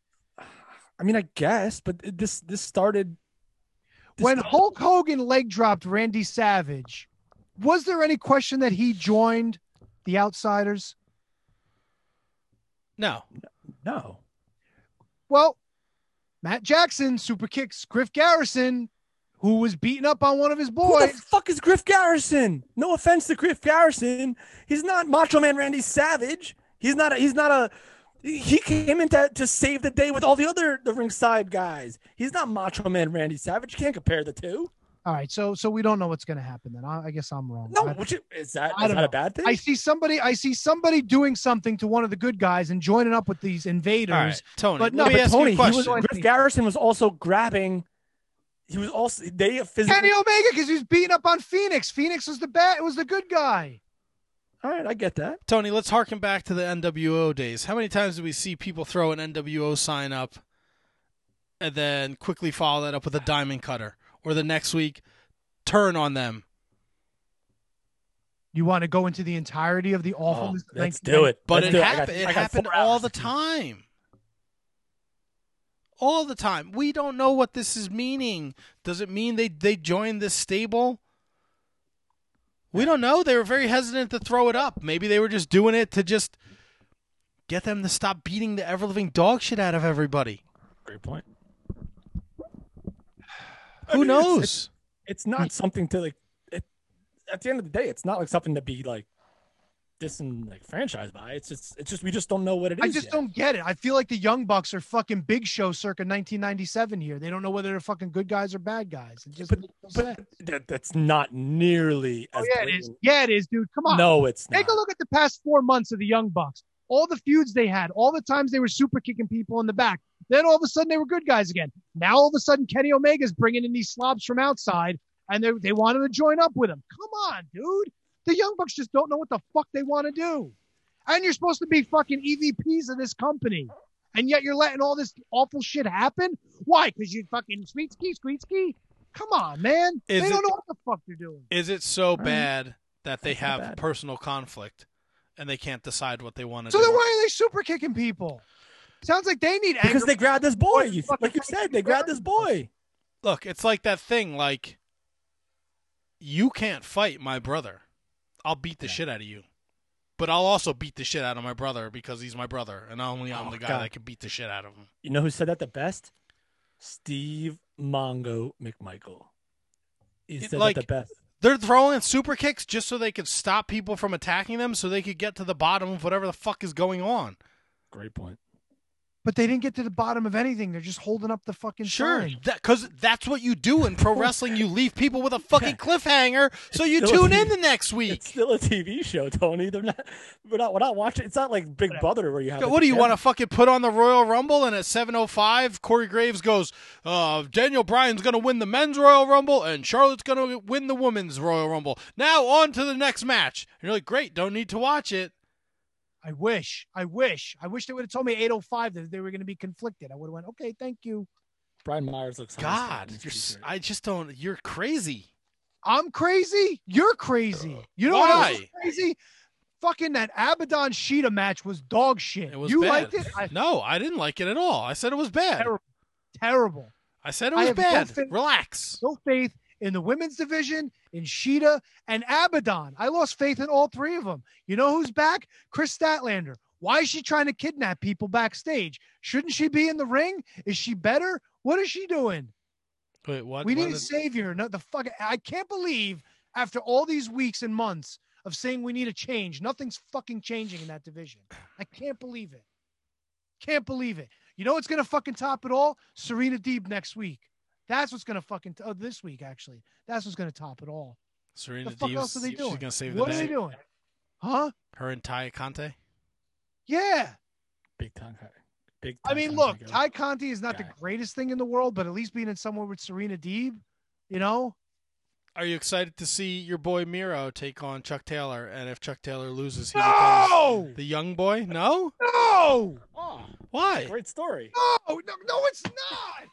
I mean, I guess, but this this started this when started, Hulk Hogan leg dropped Randy Savage. Was there any question that he joined the Outsiders? No, no. Well. Matt Jackson super kicks Griff Garrison, who was beating up on one of his boys. Who the fuck is Griff Garrison? No offense to Griff Garrison, he's not Macho Man Randy Savage. He's not. A, he's not a. He came in to, to save the day with all the other the ringside guys. He's not Macho Man Randy Savage. You can't compare the two. All right, so so we don't know what's going to happen then. I, I guess I'm wrong. No, I, which is that I is don't that know. a bad thing? I see somebody. I see somebody doing something to one of the good guys and joining up with these invaders. All right, Tony. But let no, me but ask Tony, you a he was, question. Griff Garrison was also grabbing. He was also they physically. Kenny Omega because he was beating up on Phoenix. Phoenix was the bad. It was the good guy. All right, I get that. Tony, let's harken back to the N W O days. How many times do we see people throw an N W O sign up and then quickly follow that up with a diamond cutter, or the next week turn on them? You want to go into the entirety of the awfulness? Oh, let's of do it. But Let's it do I happened. got- It I got happened four all hours the to do it. time. All the time. We don't know what this is meaning. Does it mean they they joined this stable? We don't know. They were very hesitant to throw it up. Maybe they were just doing it to just get them to stop beating the ever living dog shit out of everybody. Great point. Who I mean, it's- knows? It's, it's not something to like. It, at the end of the day, it's not like something to be like disin like franchise by. It's just it's just we just don't know what it is. I just yet. don't get it. I feel like the Young Bucks are fucking Big Show circa nineteen ninety-seven here. They don't know whether they're fucking good guys or bad guys. It just But, makes no but sense. that, that's not nearly Oh as yeah, it is. blatant. Yeah, it is, dude. Come on. No, it's not. Take a look at the past four months of the Young Bucks. All the feuds they had, all the times they were super kicking people in the back. Then all of a sudden they were good guys again. Now all of a sudden Kenny Omega's bringing in these slobs from outside, and they they want him to join up with him. Come on, dude. The Young Bucks just don't know what the fuck they want to do. And you're supposed to be fucking E V Ps of this company, and yet you're letting all this awful shit happen. Why? Because you fucking sweet ski, sweet ski. Come on, man. Is they it- don't know what the fuck they're doing. Is it so right. bad that they That's not have bad. personal conflict and they can't decide what they want to So do? then why are they super kicking people? Sounds like they need Because anger. they grabbed this boy. You, Fucking like you said, they grabbed this boy. Look, it's like that thing, like, you can't fight my brother. I'll beat the shit out of you. But I'll also beat the shit out of my brother because he's my brother, and only I'm Oh, the guy God. that can beat the shit out of him. You know who said that the best? Steve Mongo McMichael. He It- said like- that the best. They're throwing super kicks just so they could stop people from attacking them so they could get to the bottom of whatever the fuck is going on. Great point. But they didn't get to the bottom of anything. They're just holding up the fucking Sure, sign. because that's what you do in pro wrestling. You leave people with a fucking cliffhanger, so you tune in the next week. It's still a T V show, Tony. They're not. We're not. We're not watching. It's not like Big Brother where you have. What do you want to fucking put on the Royal Rumble? And at seven oh five, Corey Graves goes, uh, Daniel Bryan's going to win the men's Royal Rumble, and Charlotte's going to win the women's Royal Rumble. Now on to the next match. And you're like, great, don't need to watch it. I wish. I wish. I wish they would have told me eight oh five that they were going to be conflicted. I would have went, okay, thank you. Brian Myers looks. God, you're, I just don't. You're crazy. I'm crazy. You're crazy. You know Why? what else is crazy? Fucking that Abaddon Sheeta match was dog shit. It was you bad. liked it? I, no, I didn't like it at all. I said it was bad. Terrible. Terrible. I said it I was have no bad. faith- Relax. No faith in the women's division, in Sheeta, and Abaddon. I lost faith in all three of them. You know who's back? Chris Statlander. Why is she trying to kidnap people backstage? Shouldn't she be in the ring? Is she better? What is she doing? Wait, what? We what need a is- savior. No, the fuck. I can't believe after all these weeks and months of saying we need a change, nothing's fucking changing in that division. I can't believe it. Can't believe it. You know what's gonna fucking top it all? Serena Deeb next week. That's what's gonna fucking t- oh, this week actually. That's what's gonna top it all. Serena The fuck Deeb's- else are they she's doing? gonna save What the are day. they doing? Huh? Her and Ty Conte. Yeah. Big time. Big. I mean, look, Ty Conti is not the greatest thing in the world, but at least being in somewhere with Serena Deeb, you know. Are you excited to see your boy Miro take on Chuck Taylor? And if Chuck Taylor loses, he No! becomes the young boy? No? No! Oh, Why? great story. No, no, no, it's not.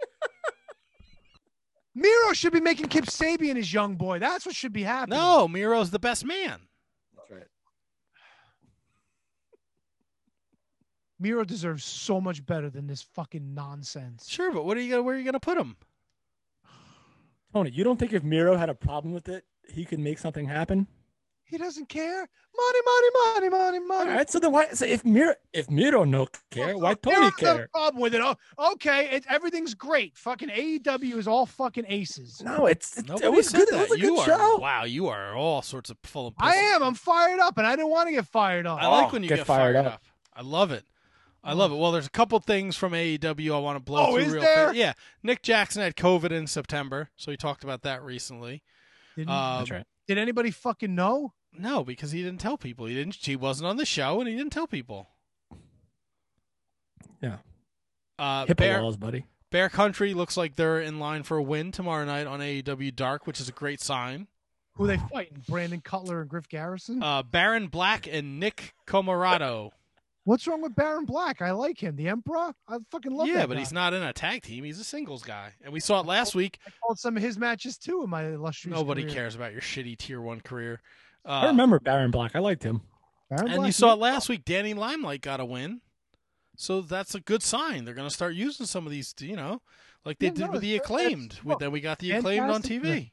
Miro should be making Kip Sabian his young boy. That's what should be happening. No, Miro's the best man. That's right. Miro deserves so much better than this fucking nonsense. Sure, but what are you gonna? Where are you gonna put him? Tony, you don't think if Miro had a problem with it, he could make something happen? He doesn't care. Money, money, money, money, money. All right, so then why? So if Miro, if Miro no care, why Tony Miro's got a care? problem with it. Oh, okay, it, everything's great. Fucking A E W is all fucking aces. No, it's it, Nobody it was said good. that. It was a you good are show. wow. You are all sorts of full of. I am. I'm fired up, and I didn't want to get fired up. I like when you get get, fired, fired up. up. I love it. I love it. Well, there's a couple things from A E W I want to blow Oh, through is real there? fast. Yeah, Nick Jackson had COVID in September, so he talked about that recently. Didn't- Um, That's right. Did anybody fucking know? No, because he didn't tell people. He didn't. He wasn't on the show, and he didn't tell people. Yeah. Uh, HIPAA Bear, laws, buddy. Bear Country looks like they're in line for a win tomorrow night on A E W Dark, which is a great sign. Who are they fighting? Brandon Cutler and Griff Garrison? Uh, Baron Black and Nick Comoroto. What's wrong with Baron Black? I like him. The Emperor? I fucking love yeah, that but guy. he's not in a tag team. He's a singles guy, and we saw it last week. I called some of his matches too in my illustrious Nobody career. cares about your shitty tier one career. Uh, I remember Baron Black. I liked him. Baron And Black, you saw yeah. it last week. Danny Limelight got a win. So that's a good sign. They're going to start using some of these, you know, like they Yeah, did no, with the it's- Acclaimed. it's- We- Then we got the Acclaimed on T V. fantastic.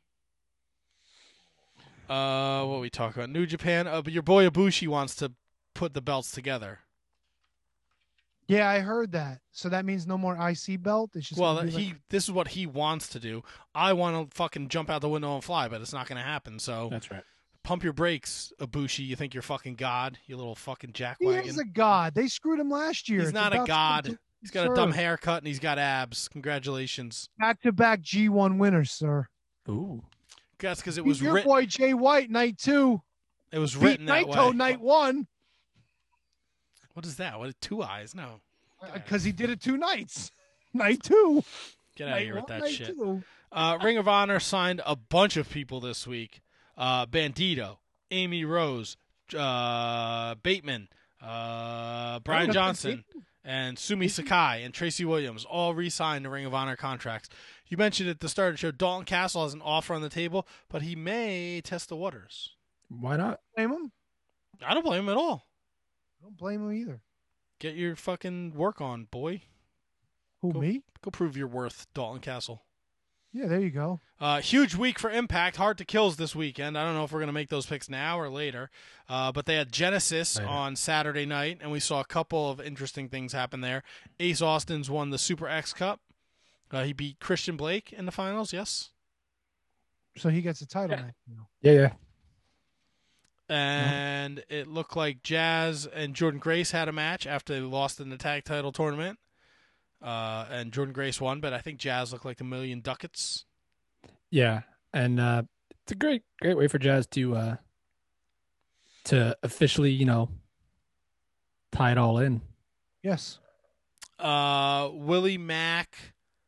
Uh, what we talk about? New Japan. Uh, but your boy Ibushi wants to put the belts together. Yeah, I heard that. So that means no more I C belt? It's just Well, gonna be he like- this is what he wants to do. I want to fucking jump out the window and fly, but it's not going to happen. So That's right. pump your brakes, Ibushi. You think you're fucking God, you little fucking he jackwagon. is a god. They screwed him last year. He's It's not a about god. to- He's got a Sir. dumb haircut and he's got abs. Congratulations. Back-to-back G one winners, sir. Ooh. That's because it Beat was your written. boy Jay White night two. It was Beat written that Naito way. night one What is that? What? Two eyes? No. because he did it two nights. Night two. Get out of Night here with one, that night shit. two. Uh, Ring of Honor signed a bunch of people this week. Uh, Bandito, Amy Rose, uh, Bateman, uh, Brian Oh, Johnson, and Sumi Sakai and Tracy Williams all re-signed to Ring of Honor contracts. You mentioned at the start of the show, Dalton Castle has an offer on the table, but he may test the waters. Why not? Blame him? I don't blame him at all. I don't blame him either. Get your fucking work on, boy. Who, Go- me? Go prove your worth, Dalton Castle. Yeah, there you go. Uh, huge week for Impact. Hard to Kills this weekend. I don't know if we're going to make those picks now or later. Uh, but they had Genesis Later. on Saturday night, and we saw a couple of interesting things happen there. Ace Austin's won the Super X Cup. Uh, he beat Christian Blake in the finals, yes? So he gets a title Yeah. now. Yeah, yeah. And mm-hmm. it looked like Jazz and Jordan Grace had a match after they lost in the tag title tournament. Uh, and Jordan Grace won, but I think Jazz looked like a million ducats. Yeah, and uh, it's a great, great way for Jazz to uh, to officially, you know, tie it all in. Yes. Uh, Willie Mack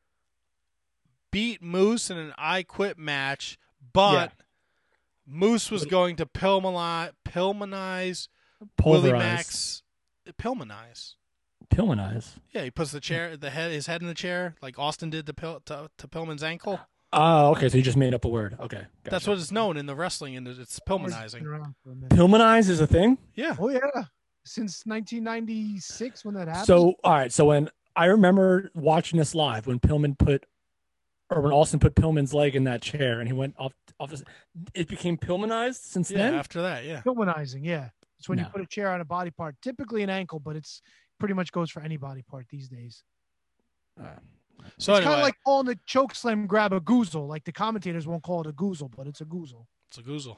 beat Moose in an I Quit match, but yeah. Moose was going to Pillmani- Pillmanize Willie Mack's Pillmanize. Pillmanize. Yeah, he puts the chair, the head, his head in the chair, like Austin did to Pil- to, to Pillman's ankle. Oh, okay. So you just made up a word. Okay, gotcha. That's what it's known in the wrestling, and it's Pillmanizing. Pillmanize is a thing. Yeah. Oh yeah. Since nineteen ninety-six, when that happened. So all right. So when I remember watching this live, when Pillman put, or when Austin put Pillman's leg in that chair, and he went off. off his, it became Pillmanized since yeah, then. After that, yeah. Pillmanizing, yeah. It's when No. you put a chair on a body part, typically an ankle, but it's pretty much goes for any body part these days. Uh, so it's anyway, kind of like calling the choke slam grab a goozle. Like the commentators won't call it a goozle, but it's a goozle. It's a goozle.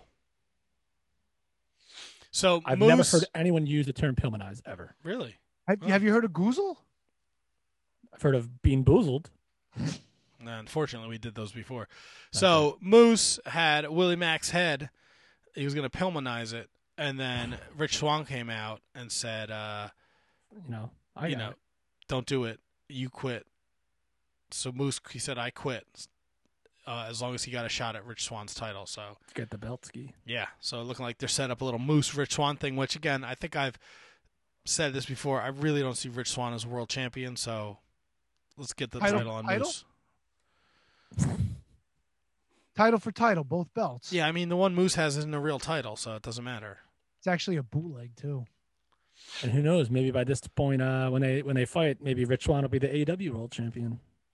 So I've Moose, never heard anyone use the term Pillmanize ever. Really? Have, Oh. have you heard of goozle? I've heard of being boozled. No, unfortunately, we did those before. So Moose had Willie Mack's head. He was going to Pillmanize it, and then Rich Swann came out and said, uh, You know, I you got know, it. don't do it. You quit. So Moose, he said, I quit. Uh, as long as he got a shot at Rich Swann's title. So Get the belt ski. yeah, so looking like they're set up a little Moose Rich Swann thing, which again, I think I've said this before. I really don't see Rich Swann as world champion. So let's get the Title- title on title? Moose. Title for title, both belts. Yeah, I mean the one Moose has isn't a real title, so it doesn't matter. It's actually a bootleg too. And who knows? Maybe by this point, uh, when they when they fight, maybe Rich Swann will be the A E W World Champion.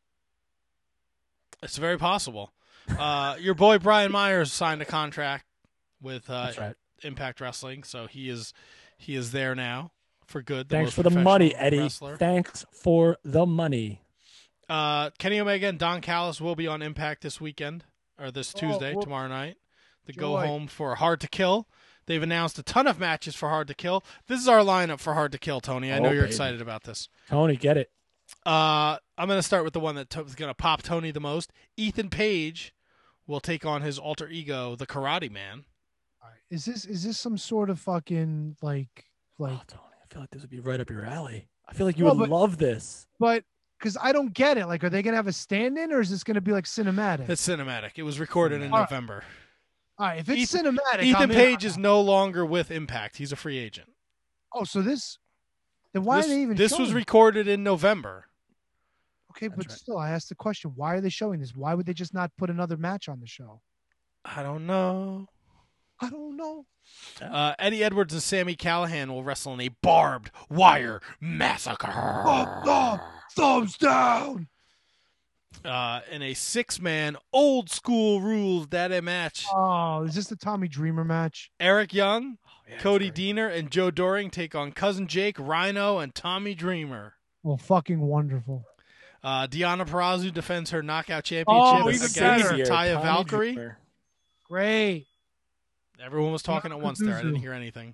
It's very possible. Uh, your boy Brian Myers signed a contract with uh, That's right. Impact Wrestling, so he is he is there now for good. Thanks most for the money, professional Eddie. wrestler. Thanks for the money. Uh, Kenny Omega and Don Callis will be on Impact this weekend, or this Oh, Tuesday, well, tomorrow night. The joy. go home for Hard to Kill. They've announced a ton of matches for Hard to Kill. This is our lineup for Hard to Kill, Tony. I Oh, know you're baby. excited about this. Tony, get it. Uh, I'm going to start with the one that to- is going to pop Tony the most. Ethan Page will take on his alter ego, the Karate Man. All right. Is this is this some sort of fucking like like? Oh, Tony, I feel like this would be right up your alley. I feel like you Well, would but- love this. But because I don't get it. Like, are they gonna have a stand-in, or is this gonna be like cinematic? It's cinematic. It was recorded in All right. November. All right, if it's Ethan- cinematic, Ethan I'm in. Page is no longer with Impact. He's a free agent. Oh, so this? Then why this are they even? this was showing it? recorded in November. Okay, but still, I asked the question: why are they showing this? Why would they just not put another match on the show? I don't know. I don't know. Uh, Eddie Edwards and Sami Callihan will wrestle in a barbed wire massacre. Oh, oh, thumbs down. Uh, in a six-man old school rules daddy match. Oh, is this the Tommy Dreamer match? Eric Young, Cody Deaner, and Joe Doring take on Cousin Jake, Rhino, and Tommy Dreamer. Well, fucking wonderful. Uh, Deonna Purrazzo defends her knockout championship Oh, against even better. Taya Tommy Valkyrie. Dreamer. Great. Everyone was talking at once there. I didn't Purrazzo. hear anything.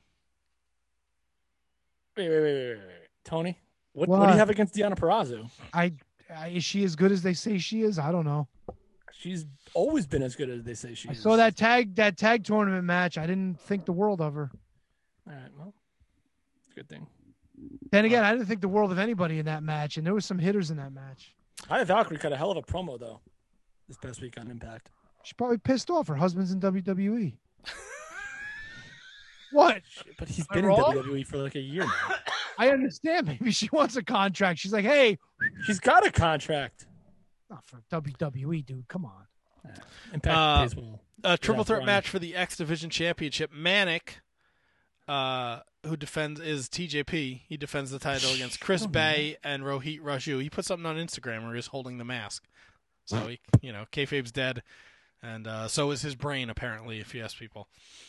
Wait, wait, wait, wait, wait, wait. Tony, what, what What? do you have against Deonna Purrazzo? I, I is she as good as they say she is? I don't know. She's always been as good as they say she I is. saw that tag that tag tournament match. I didn't think the world of her. All right, well, it's a good thing. Then again, I didn't think the world of anybody in that match, and there was some hitters in that match. Taya Valkyrie cut a hell of a promo though this past week on Impact. She's probably pissed off. Her husband's in W W E. What? But he's Am I been in wrong? W W E for like a year now. I understand. Maybe she wants a contract. She's like, hey, She's got a contract. not for W W E, dude. Come on. Impact Uh, pays well. A triple Yeah, threat Brian. match for the X Division Championship. Manic, uh, who defends is T J P. He defends the title against Chris Bay and Rohit Raju. He put something on Instagram where he's holding the mask. So he, you know, kayfabe's dead, and uh, so is his brain apparently. If you ask people.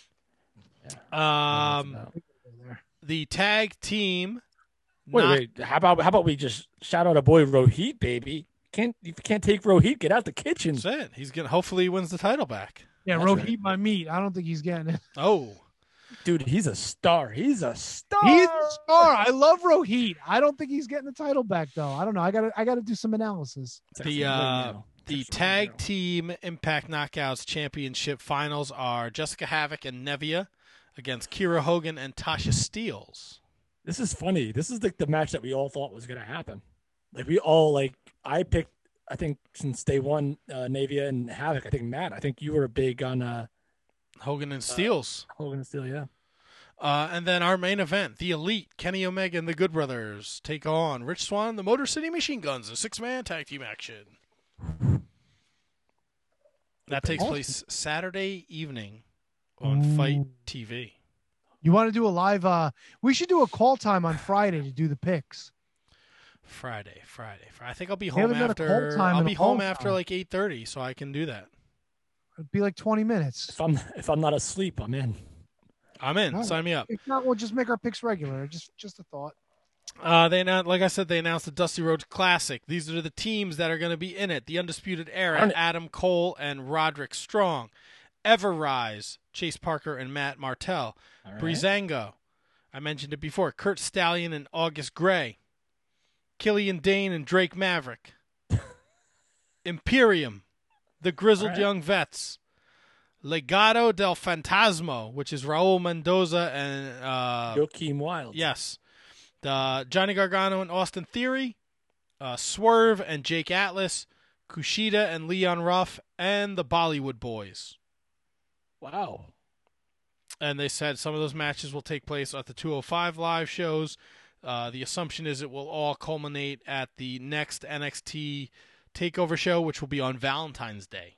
Um, the tag team. Wait, not- wait. How about how about we just shout out a boy Rohit, baby? Can't if you can't take Rohit, get out the kitchen. That's it. He's gonna. Hopefully, he wins the title back. Yeah, That's Rohit right. my meat. I don't think he's getting it. Oh, Dude, he's a star. He's a star. He's a star. I love Rohit. I don't think he's getting the title back though. I don't know. I gotta I gotta do some analysis. The uh, the tag team Impact Knockouts Championship finals are Jessica Havoc and Nevia against Kira Hogan and Tasha Steelz. This is funny. This is like the match that we all thought was gonna happen. Like we all like. I picked. I think since day one, uh, Nevia and Havoc. I think Matt. I think you were big on uh, Hogan and Steelz. Uh, Hogan and Steelz, yeah. Uh, and then our main event, the Elite, Kenny Omega and the Good Brothers take on Rich Swann and the Motor City Machine Guns, a six-man tag team action. That takes place Saturday evening on Ooh. Fight T V. You want to do a live? Uh, we should do a call time on Friday to do the picks. Friday, Friday, Friday. I think I'll be We home haven't done a call after. time I'll in a be home long after time. like eight thirty, so I can do that. It'd be like twenty minutes. If I'm if I'm not asleep, I'm in. I'm in. All right. Sign me up. If not, we'll just make our picks regular. Just just a thought. Uh, they announced, like I said, they announced the Dusty Rhodes Classic. These are the teams that are going to be in it: the Undisputed Era, Adam Cole and Roderick Strong; Everrise, Chase Parker and Matt Martel; All right. Breezango, I mentioned it before, Kurt Stallion and August Gray; Killian Dane and Drake Maverick; Imperium, the Grizzled All right. Young Vets; Legado del Fantasma, which is Raul Mendoza and uh, Joaquin Wild. Yes. The Johnny Gargano and Austin Theory, uh, Swerve and Jake Atlas, Kushida and Leon Ruff, and the Bollywood Boys. Wow. And they said some of those matches will take place at the two oh five live shows. Uh, the assumption is it will all culminate at the next N X T TakeOver show, which will be on Valentine's Day.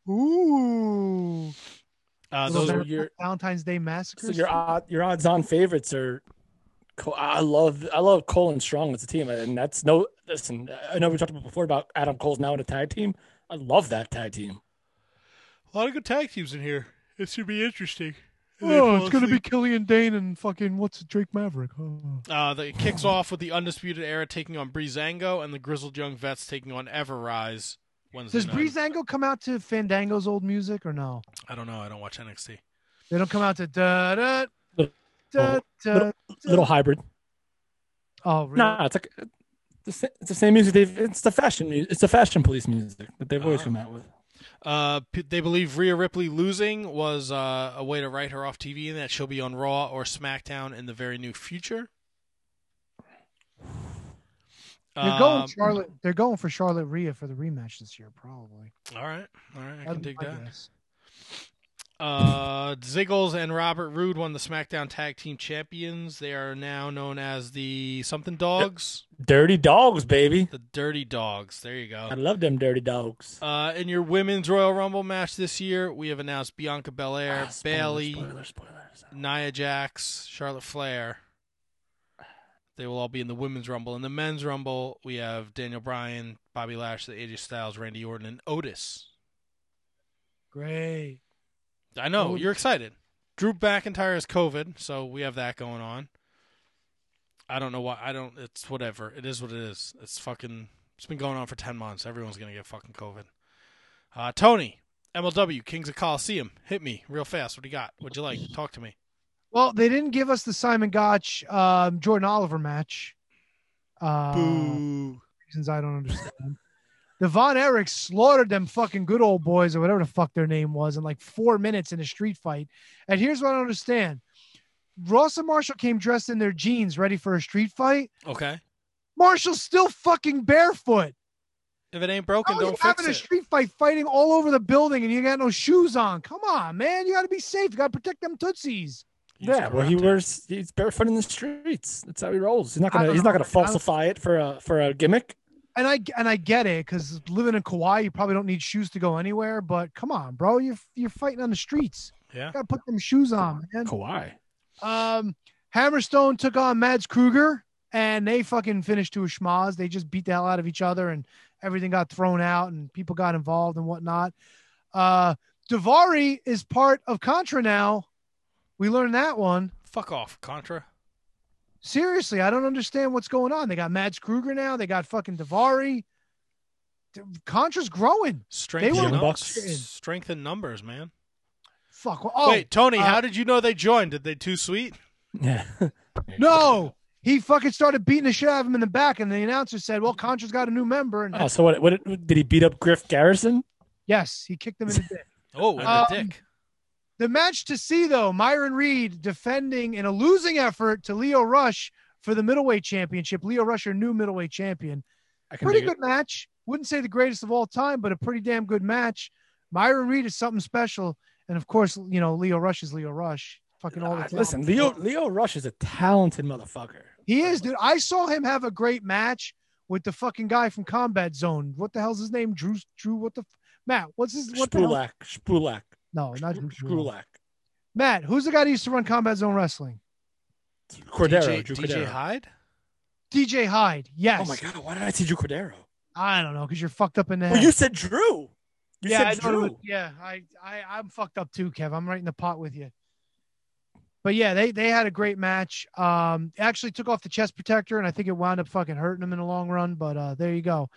Ooh. Uh, Little those are Val- your Valentine's Day massacres. So your odd, your odds-on favorites are. Cole- I love I love Cole and Strong as a team, and that's no. Listen, I know we talked about before about Adam Cole's now in a tag team. I love that tag team. a lot of good tag teams in here. It should be interesting. Oh, it's gonna be Killian Dane and fucking what's it, Drake Maverick. Oh. Uh, the, it kicks off with the Undisputed Era taking on Breezango and the Grizzled Young Vets taking on Everrise Wednesday Does night. Breezango come out to Fandango's old music or no? I don't know. I don't watch N X T. They don't come out to da da Little, da da. little, little hybrid. Oh, really? No, it's like it's the, it's the same music. They've it's the fashion music. It's the fashion police music that they've always Uh, come out with. Uh, p- they believe Rhea Ripley losing was uh, a way to write her off T V and that she'll be on Raw or SmackDown in the very near future. They're going Um, Charlotte. They're going for Charlotte Rhea for the rematch this year, probably. All right, all right, I That'd can be dig my that. guess. Uh, Ziggles and Robert Roode won the SmackDown Tag Team Champions. They are now known as the something Dogs. Dirty Dogs, baby. The Dirty Dogs. There you go. I love them Dirty Dogs. Uh, in your Women's Royal Rumble match this year, we have announced Bianca Belair, Ah, spoilers, Bailey, spoilers, spoilers. Nia Jax, Charlotte Flair. They will all be in the Women's Rumble. In the Men's Rumble, we have Daniel Bryan, Bobby Lashley, A J Styles, Randy Orton, and Otis. Great. I know, Otis. you're excited. Drew McIntyre has COVID, so we have that going on. I don't know why. I don't. It's whatever. It is what it is. It's fucking. It's been going on for ten months. Everyone's gonna get fucking COVID. Uh, Tony, M L W, Kings of Coliseum. Hit me real fast. What do you got? What'd you like? Talk to me. Well, they didn't give us the Simon Gotch um, Jordan Oliver match. Uh, Boo. Reasons I don't understand. The Von Erichs slaughtered them fucking good old boys or whatever the fuck their name was in like four minutes in a street fight. And here's what I don't understand. Ross and Marshall came dressed in their jeans ready for a street fight. Okay. Marshall's still fucking barefoot. If it ain't broken, How are you don't having fix a it. street fight fighting all over the building and you got no shoes on? Come on, man. You got to be safe. You got to protect them tootsies. Yeah, well, he wears he's barefoot in the streets. That's how he rolls. He's not I gonna don't he's not know. gonna falsify it for a for a gimmick. And I and I get it because living in Kauai, you probably don't need shoes to go anywhere. But come on, bro, you're you're fighting on the streets. Yeah, you gotta put them shoes on, man. Kauai. Um, Hammerstone took on Mads Kruger, and they fucking finished to a schmoz. They just beat the hell out of each other, and everything got thrown out, and people got involved and whatnot. Uh, Daivari is part of Contra now. We learned that one. Fuck off, Contra. Seriously, I don't understand what's going on. They got Mads Kruger now. They got fucking Daivari. Contra's growing. Strength, They in were num- Bucks. strength in numbers, man. fuck. Oh, Wait, Tony, uh, how did you know they joined? Did they too sweet? Yeah. No, he fucking started beating the shit out of him in the back, and the announcer said, "Well, Contra's got a new member." And Oh, so what, what? Did he beat up Griff Garrison? yes, he kicked him in the dick. Oh, in Um, the dick. The match to see, though, Myron Reed defending in a losing effort to Leo Rush for the middleweight championship. Leo Rush, your new middleweight champion. I can Pretty dig good match. Wouldn't say the greatest of all time, but a pretty damn good match. Myron Reed is something special. And, of course, you know, Leo Rush is Leo Rush. Fucking all the Uh, time. listen, Leo Leo Rush is a talented motherfucker. He is, dude. I saw him have a great match with the fucking guy from Combat Zone. What the hell's his name? Drew, Drew, what the, f- Matt, what's his, what the hell? Spulak. Spulak. No, not Drew. Spulak. Spulak. Matt, who's the guy that used to run Combat Zone Wrestling? Cordero. D J, Drew D J Cordero. Hyde? D J Hyde. Yes. Oh my god, why did I see Drew Cordero? I don't know, because you're fucked up in the head. Well, you said Drew. You yeah, said I know, Drew. yeah, I, I, I'm fucked up too, Kev. I'm right in the pot with you. But yeah, they, they had a great match. Um, actually took off the chest protector, and I think it wound up fucking hurting him in the long run. But uh, there you go.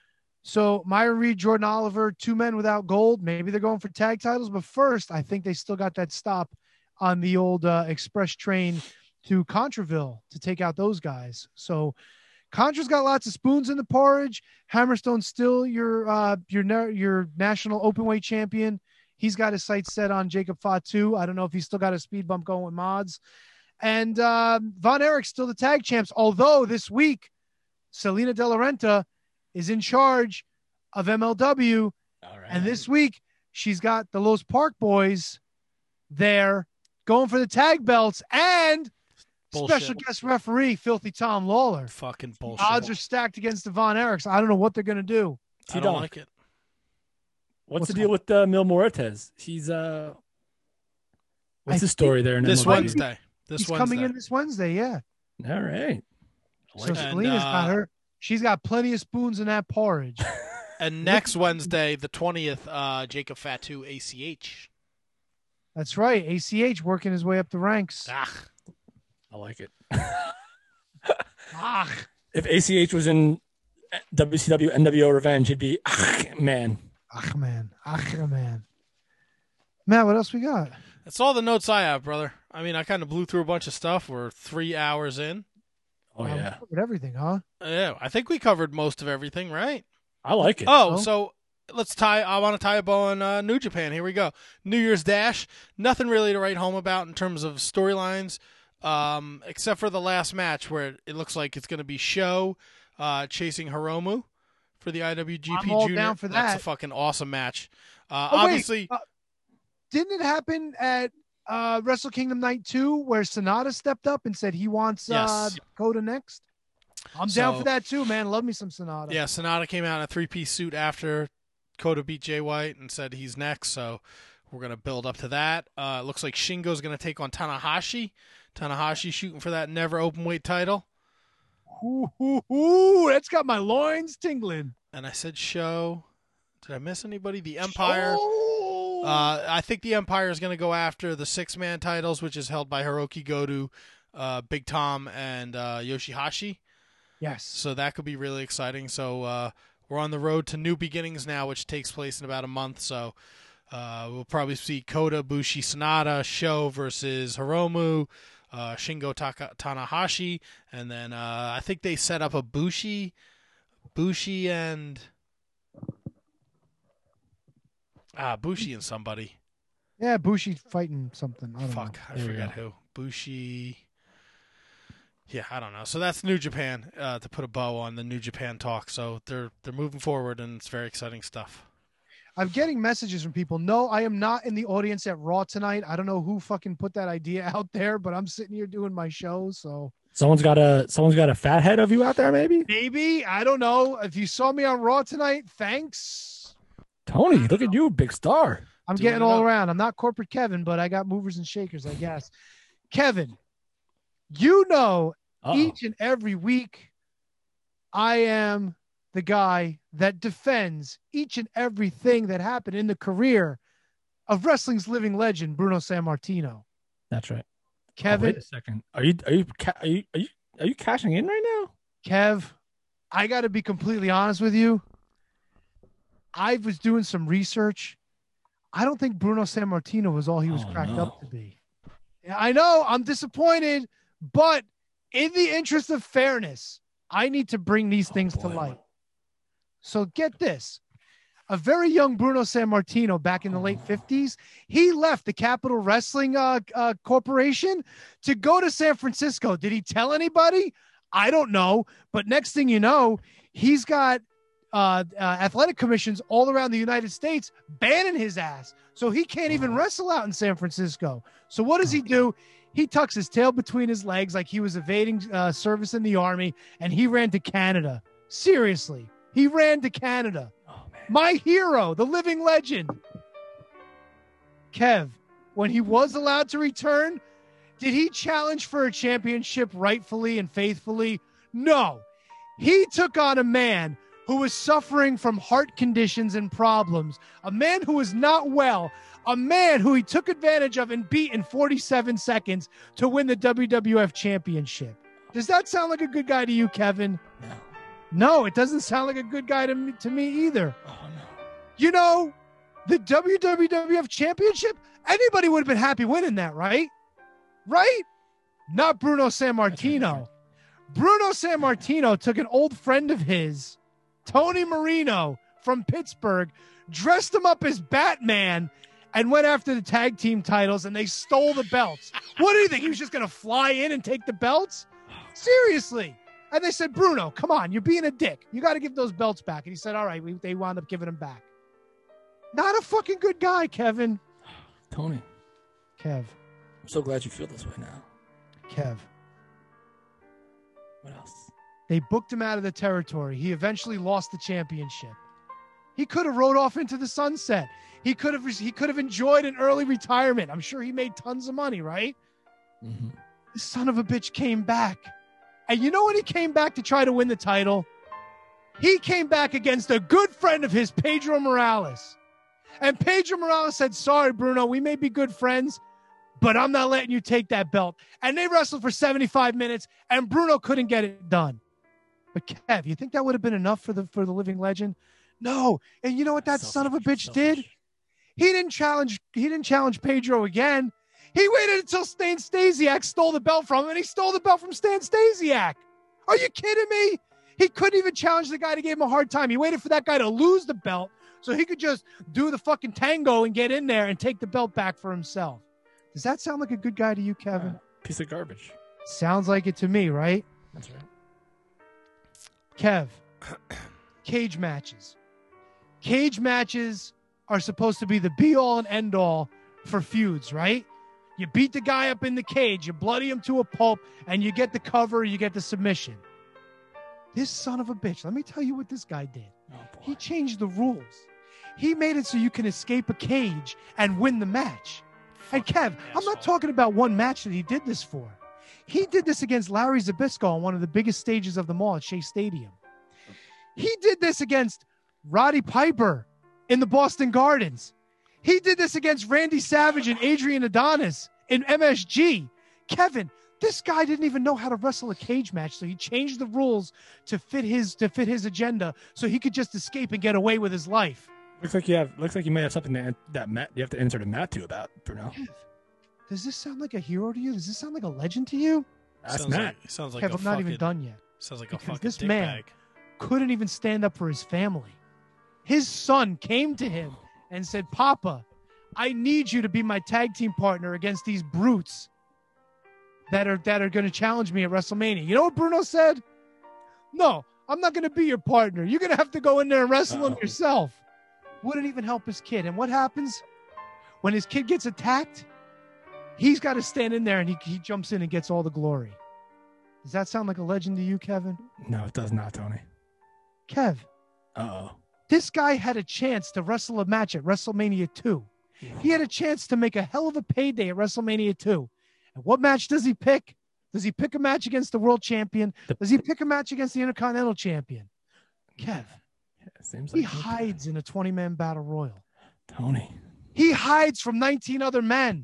So Myron Reed, Jordan Oliver, two men without gold. Maybe they're going for tag titles, but first, I think they still got that stop on the old uh, express train to Contraville to take out those guys. So Contra's got lots of spoons in the porridge. Hammerstone's still your uh, your na- your national openweight champion. He's got his sights set on Jacob Fatu. I don't know if he's still got a speed bump going with Mods. And um, Von Erich's still the tag champs, although this week, Selena De La Renta is in charge of M L W. All right. And this week, she's got the Los Park Boys there going for the tag belts and Bullshit. special guest referee, Filthy Tom Lawler. Fucking bullshit. Odds are stacked against the Von Erichs. I don't know what they're going to do. I don't like it. What's, What's the deal with uh, Mil Muertes? He's uh, what's I the story there? In This M L W? Wednesday. This He's Wednesday. coming in this Wednesday, yeah. All right. So And, Selena's got uh, her. She's got plenty of spoons in that porridge. And next Wednesday, the twentieth, uh, Jacob Fatu, A C H. That's right. A C H working his way up the ranks. Ah, I like it. Ah, If A C H was in W C W N W O Revenge, it'd be ah, man. ah, man. Ah, man. Matt, what else we got? that's all the notes I have, brother. I mean, I kind of blew through a bunch of stuff. We're three hours in. Oh Um, yeah, covered everything, huh? Yeah, I think we covered most of everything, right? I like it. Oh, Oh. so let's tie. I want to tie a bow on uh, New Japan. Here we go. New Year's Dash. Nothing really to write home about in terms of storylines, um, except for the last match where it looks like it's going to be Sho uh, chasing Hiromu for the I W G P I'm all Junior. down for That's a that. fucking awesome match. Uh, Oh, wait, obviously, uh, didn't it happen at uh, Wrestle Kingdom Night two where Sonata stepped up and said he wants uh, Yes. Coda next? I'm down So- for that too, man. Love me some Sonata. yeah, Sonata came out in a three-piece suit after Kota beat Jay White and said he's next, so we're going to build up to that. Uh, it looks like Shingo's going to take on Tanahashi. Tanahashi shooting for that never open weight title. Ooh, ooh, ooh, that's got my loins tingling. And I said Show. Did I miss anybody? The Empire. Uh, I think the Empire is going to go after the six-man titles, which is held by Hiroki Goto, uh, Big Tom, and uh, Yoshihashi. Yes. So that could be really exciting. So uh, we're on the road to New Beginnings now, which takes place in about a month. So uh, we'll probably see Kota, Bushi, Sonata, Sho versus Hiromu, uh, Shingo Taka- Tanahashi, and then uh, I think they set up a Bushi, Bushi and ah Bushi and somebody. Yeah, Bushi fighting something. I don't Fuck, know. I There we forget who. Bushi. Yeah, I don't know. So that's New Japan uh, to put a bow on the New Japan talk. So they're they're moving forward, and it's very exciting stuff. I'm getting messages from people. No, I am not in the audience at Raw tonight. I don't know who fucking put that idea out there, but I'm sitting here doing my show. So Someone's got a someone's got a fat head of you out there, maybe. maybe, I don't know. If you saw me on Raw tonight, thanks. Tony, look at you, big star. I'm Doing getting it all up. around. I'm not corporate Kevin, but I got movers and shakers, I guess. Kevin, you know, Uh-oh. each and every week, I am the guy that defends each and everything that happened in the career of wrestling's living legend, Bruno Sammartino. That's right. Kevin, Oh, wait a second. Are you are you ca- are you are you are you cashing in right now? Kev, I got to be completely honest with you. I was doing some research. I don't think Bruno Sammartino was all he was Oh, cracked no. up to be. Yeah, I know I'm disappointed, but in the interest of fairness, I need to bring these things to light. So get this. A very young Bruno Sammartino back in the late fifties, he left the Capital Wrestling uh, uh, Corporation to go to San Francisco. Did he tell anybody? I don't know. But next thing you know, he's got uh, uh, athletic commissions all around the United States banning his ass. So he can't even wrestle out in San Francisco. So what does he do? He tucks his tail between his legs like he was evading uh, service in the army, and he ran to Canada. Seriously, he ran to Canada. My hero, the living legend. Kev, when he was allowed to return, did he challenge for a championship rightfully and faithfully? No. He took on a man who was suffering from heart conditions and problems, a man who was not well, a man who he took advantage of and beat in forty-seven seconds to win the W W F championship. Does that sound like a good guy to you, Kevin? No. No, it doesn't sound like a good guy to me, to me either. Oh, no. You know, the W W F championship, anybody would have been happy winning that, right? Right? Not Bruno Sammartino. Bruno Sammartino took an old friend of his, Tony Marino from Pittsburgh, dressed him up as Batman, and went after the tag team titles, and they stole the belts. What do you think? He was just going to fly in and take the belts? Seriously. And they said, Bruno, come on, you're being a dick. You got to give those belts back. And he said, all right, we, they wound up giving them back. Not a fucking good guy, Kevin. Tony. Kev. I'm so glad you feel this way now. Kev. What else? They booked him out of the territory. He eventually lost the championship. He could have rode off into the sunset. He could have he could have enjoyed an early retirement. I'm sure he made tons of money, right? Mm-hmm. This son of a bitch came back. And you know when he came back to try to win the title? He came back against a good friend of his, Pedro Morales. And Pedro Morales said, sorry, Bruno, we may be good friends, but I'm not letting you take that belt. And they wrestled for seventy-five minutes, and Bruno couldn't get it done. But Kev, you think that would have been enough for the for the living legend? No. And you know what that Selfish, son of a bitch selfish. did? He didn't challenge. He didn't challenge Pedro again. He waited until Stan Stasiak stole the belt from him, and he stole the belt from Stan Stasiak. Are you kidding me? He couldn't even challenge the guy to give him a hard time. He waited for that guy to lose the belt so he could just do the fucking tango and get in there and take the belt back for himself. Does that sound like a good guy to you, Kevin? Uh, piece of garbage. Sounds like it to me, right? That's right. Kev, cage matches. Cage matches are supposed to be the be-all and end-all for feuds, right? You beat the guy up in the cage, you bloody him to a pulp, and you get the cover, you get the submission. This son of a bitch, let me tell you what this guy did. Oh, He changed the rules. He made it so you can escape a cage and win the match. And Kev, I'm not talking about one match that he did this for. He did this against Larry Zbyszko on one of the biggest stages of them all at Shea Stadium. He did this against Roddy Piper in the Boston Gardens. He did this against Randy Savage and Adrian Adonis in M S G. Kevin, this guy didn't even know how to wrestle a cage match, so he changed the rules to fit his to fit his agenda, so he could just escape and get away with his life. Looks like you have. Looks like you may have something that that Matt you have to insert a Matt to about Bruno. Does this sound like a hero to you? Does this sound like a legend to you? That's sounds Matt. like, sounds like Kev, a I'm fucking, not even done yet. Sounds like Because a fucking this dick man bag. couldn't even stand up for his family. His son came to him and said, Papa, I need you to be my tag team partner against these brutes that are that are going to challenge me at WrestleMania. You know what Bruno said? No, I'm not going to be your partner. You're going to have to go in there and wrestle him yourself. Wouldn't even help his kid. And what happens when his kid gets attacked? He's got to stand in there and he, he jumps in and gets all the glory. Does that sound like a legend to you, Kevin? No, it does not, Tony. Kev, Uh-oh. this guy had a chance to wrestle a match at WrestleMania two. He had a chance to make a hell of a payday at WrestleMania two. And what match does he pick? Does he pick a match against the world champion? Does he pick a match against the Intercontinental champion? Kev, it seems he like hides in a twenty-man battle royal. Tony. He hides from nineteen other men.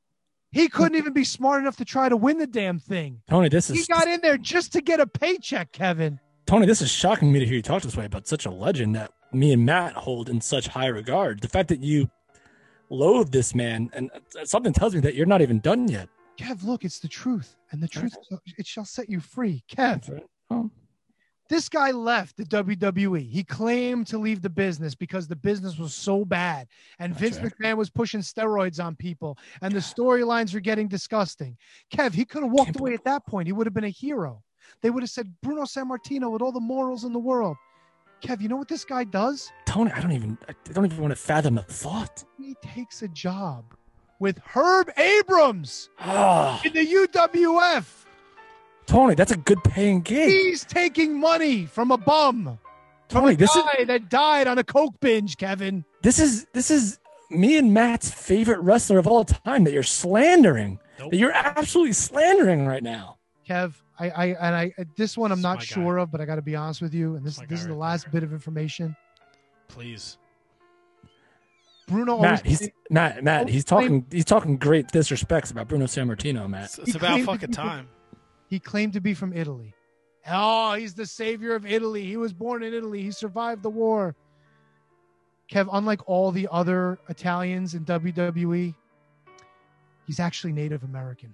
He couldn't even be smart enough to try to win the damn thing. Tony, this He is got in there just to get a paycheck, Kevin. Tony, this is shocking me to hear you talk this way about such a legend that me and Matt hold in such high regard. The fact that you loathe this man, and something tells me that you're not even done yet. Kev, look, it's the truth, and the truth, it shall set you free. Kev, right. oh. This guy left the W W E. He claimed to leave the business because the business was so bad, and That's Vince right. McMahon was pushing steroids on people, and the storylines were getting disgusting. Kev, he could have walked away at that point. He would have been a hero. They would have said Bruno Sammartino with all the morals in the world. Kev, you know what this guy does? Tony, I don't even, I don't even want to fathom the thought. He takes a job with Herb Abrams oh. in the U W F. Tony, that's a good paying gig. He's taking money from a bum. From Tony, a this guy is that died on a coke binge, Kevin. This is this is me and Matt's favorite wrestler of all time that you're slandering. Nope. That you're absolutely slandering right now. Kev, I, I and I this one I'm not sure of, but I got to be honest with you, and this this is the last bit of information. Please. Bruno Matt, he's claimed, Matt, Matt, he's talking claimed, he's talking great disrespects about Bruno Sammartino, Matt. It's, it's about fucking time. He claimed to be from Italy. Oh, he's the savior of Italy. He was born in Italy. He survived the war. Kev, unlike all the other Italians in W W E, he's actually Native American.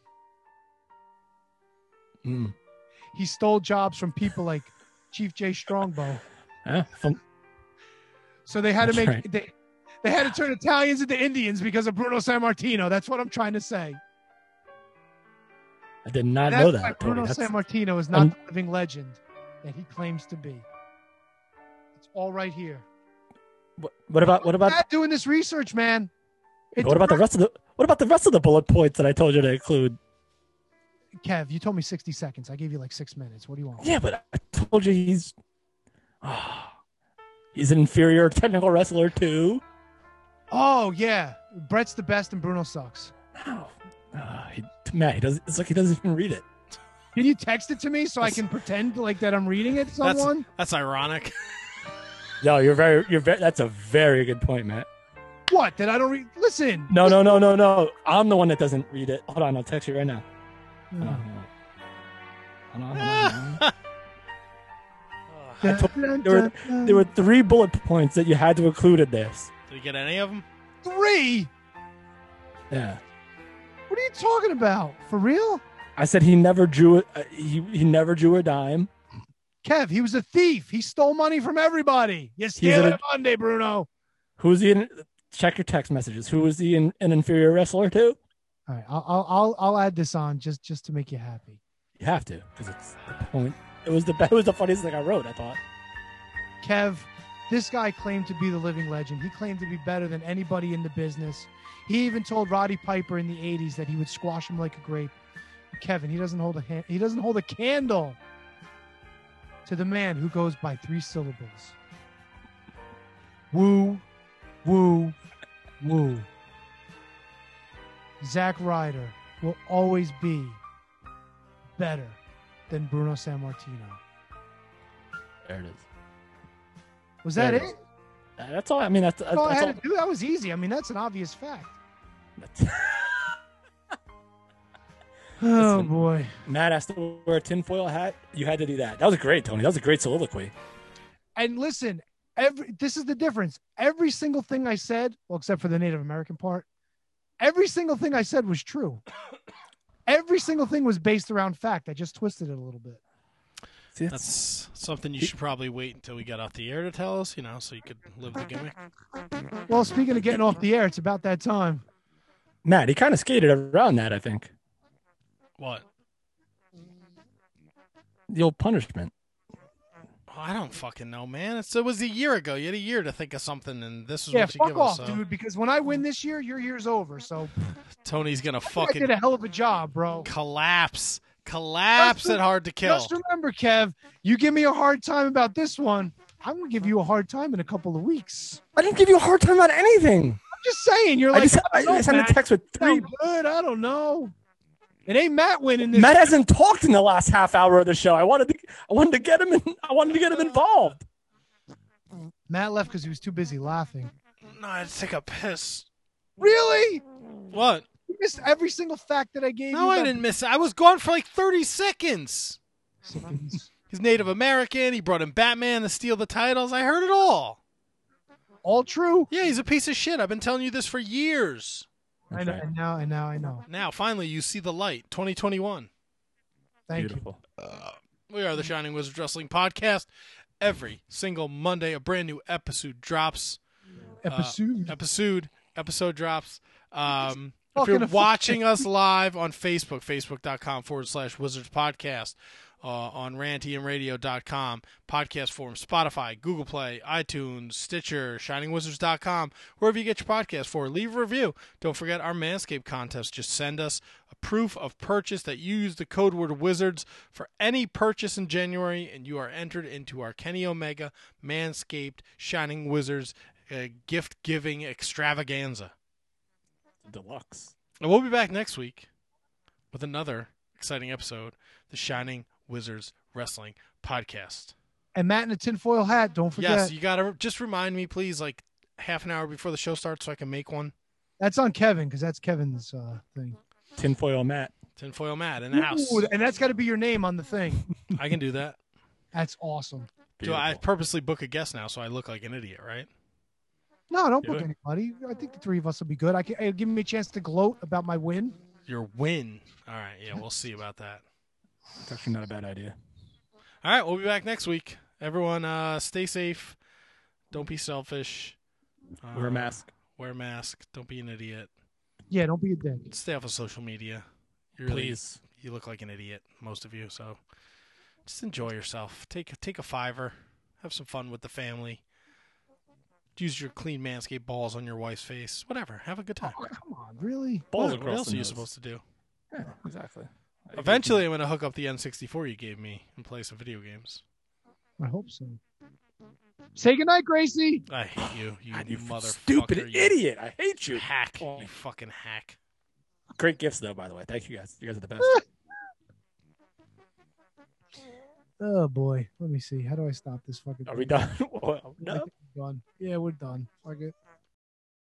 Mm. He stole jobs from people like Chief Jay Strongbow. Huh? From- so they had That's to make right. they, they had to turn Italians into Indians because of Bruno Sammartino. That's what I'm trying to say. I did not That's know that. Why Bruno That's, Sammartino is not um, the living legend that he claims to be. It's all right here. What, what about what about Matt doing this research, man? It's what about the rest of the what about the rest of the bullet points that I told you to include? Kev, you told me sixty seconds. I gave you like six minutes. What do you want? Yeah, but I told you he's oh, he's an inferior technical wrestler too. Oh yeah, Brett's the best and Bruno sucks. No. Uh, he, Matt, he does. It's like he doesn't even read it. Can you text it to me so that's, I can pretend like that I'm reading it to someone? That's, that's ironic. No, you're very, you're very. That's a very good point, Matt. What? That I don't read? Listen. No, no, no, no, no. I'm the one that doesn't read it. Hold on, I'll text you right now. Hold on, hold on. Hold on, hold on. I told, there were there were three bullet points that you had to include in this. Did you get any of them? Three. Yeah. What are you talking about? For real? I said he never drew it. Uh, he he never drew a dime. Kev, he was a thief. He stole money from everybody. You steal it Monday, Bruno. Who's he? In, check your text messages. Who was he in, an inferior wrestler to? All right, I'll I'll I'll, I'll add this on just, just to make you happy. You have to, because it's the point. It was the it was the funniest thing I wrote. I thought. Kev, this guy claimed to be the living legend. He claimed to be better than anybody in the business. He even told Roddy Piper in the eighties that he would squash him like a grape. Kevin, he doesn't hold a hand, he doesn't hold a candle to the man who goes by three syllables. Woo, woo, woo. Zack Ryder will always be better than Bruno Sammartino. There it is. Was that it? it? Uh, that's all. I mean, that's, that's all I had all. to do. That was easy. I mean, that's an obvious fact. Oh, Listen, boy. Matt asked to wear a tinfoil hat. You had to do that. That was great, Tony. That was a great soliloquy. And listen, every this is the difference. Every single thing I said, well, except for the Native American part, every single thing I said was true. Every single thing was based around fact. I just twisted it a little bit. See, that's, that's something you should probably wait until we get off the air to tell us, you know, so you could live the gimmick. Well, speaking of getting off the air, it's about that time. Matt, he kind of skated around that, I think. What? The old punishment. Oh, I don't fucking know, man. It's, it was a year ago. You had a year to think of something, and this is yeah, what you fuck give off, us. So. dude, because when I win this year, your year's over. So Tony's going to fucking... I did a hell of a job, bro. Collapse. Collapse at Hard to Kill. Just remember, Kev, you give me a hard time about this one, I'm going to give you a hard time in a couple of weeks. I didn't give you a hard time about anything. I'm just saying. You're I like, just, I, I know, just had a text with three. Good. I don't know. It ain't Matt winning this. Matt hasn't talked in the last half hour of the show. I wanted to, I wanted to get him in. I wanted to get him involved. Matt left because he was too busy laughing. No, I had to take a piss. Really? What? You missed every single fact that I gave no, you. No, I didn't miss it. I was gone for like thirty seconds. Seconds. He's Native American. He brought in Batman to steal the titles. I heard it all. All true. Yeah, he's a piece of shit. I've been telling you this for years. I know, and now, and now I know. Now, finally, you see the light. twenty twenty-one. Thank Beautiful. you. Uh, we are the Shining Wizards Wrestling Podcast. Every single Monday, a brand new episode drops. Episode. Uh, episode. Episode drops. Um, if Fucking you're a- watching us live on Facebook, facebook.com forward slash Wizards Podcast, uh, on rantium radio dot com, podcast forum, Spotify, Google Play, iTunes, Stitcher, shining wizards dot com, wherever you get your podcast for. Leave a review. Don't forget our Manscaped contest. Just send us a proof of purchase that you use the code word WIZARDS for any purchase in January, and you are entered into our Kenny Omega Manscaped Shining Wizards uh, gift-giving extravaganza. Deluxe. And we'll be back next week with another exciting episode, the Shining Wizards Wrestling Podcast. And Matt in a tinfoil hat. Don't forget. Yes, you gotta just remind me, please, like half an hour before the show starts, so I can make one. That's on Kevin because that's Kevin's uh, thing. Tinfoil Matt. Tinfoil Matt in the house. Ooh, and that's got to be your name on the thing. I can do that. That's awesome. Do I purposely book a guest now so I look like an idiot, right? No, don't Do book it. anybody. I think the three of us will be good. I can uh, give me a chance to gloat about my win. Your win. All right, yeah, we'll see about that. It's actually not a bad idea. All right, we'll be back next week. Everyone, uh, stay safe. Don't be selfish. Uh, Wear a mask. Wear a mask. Don't be an idiot. Yeah, don't be a dick. Stay off of social media. You really, Please. You look like an idiot, most of you. So just enjoy yourself. Take take a fiver. Have some fun with the family. Use your clean Manscaped balls on your wife's face. Whatever. Have a good time. Oh, come on, really? Balls What, what across else the are you nose. supposed to do? Yeah, exactly. Eventually, I'm going to hook up the N sixty-four you gave me and play some video games. I hope so. Say goodnight, Gracie. I hate you, you, God, you motherfucker. stupid you idiot. I hate you. Hack. Oh. You fucking hack. Great gifts, though, by the way. Thank you, guys. You guys are the best. Oh boy, let me see. How do I stop this fucking? Are we thing? done? Well, I no. think we're done. Yeah, we're done. Fuck it.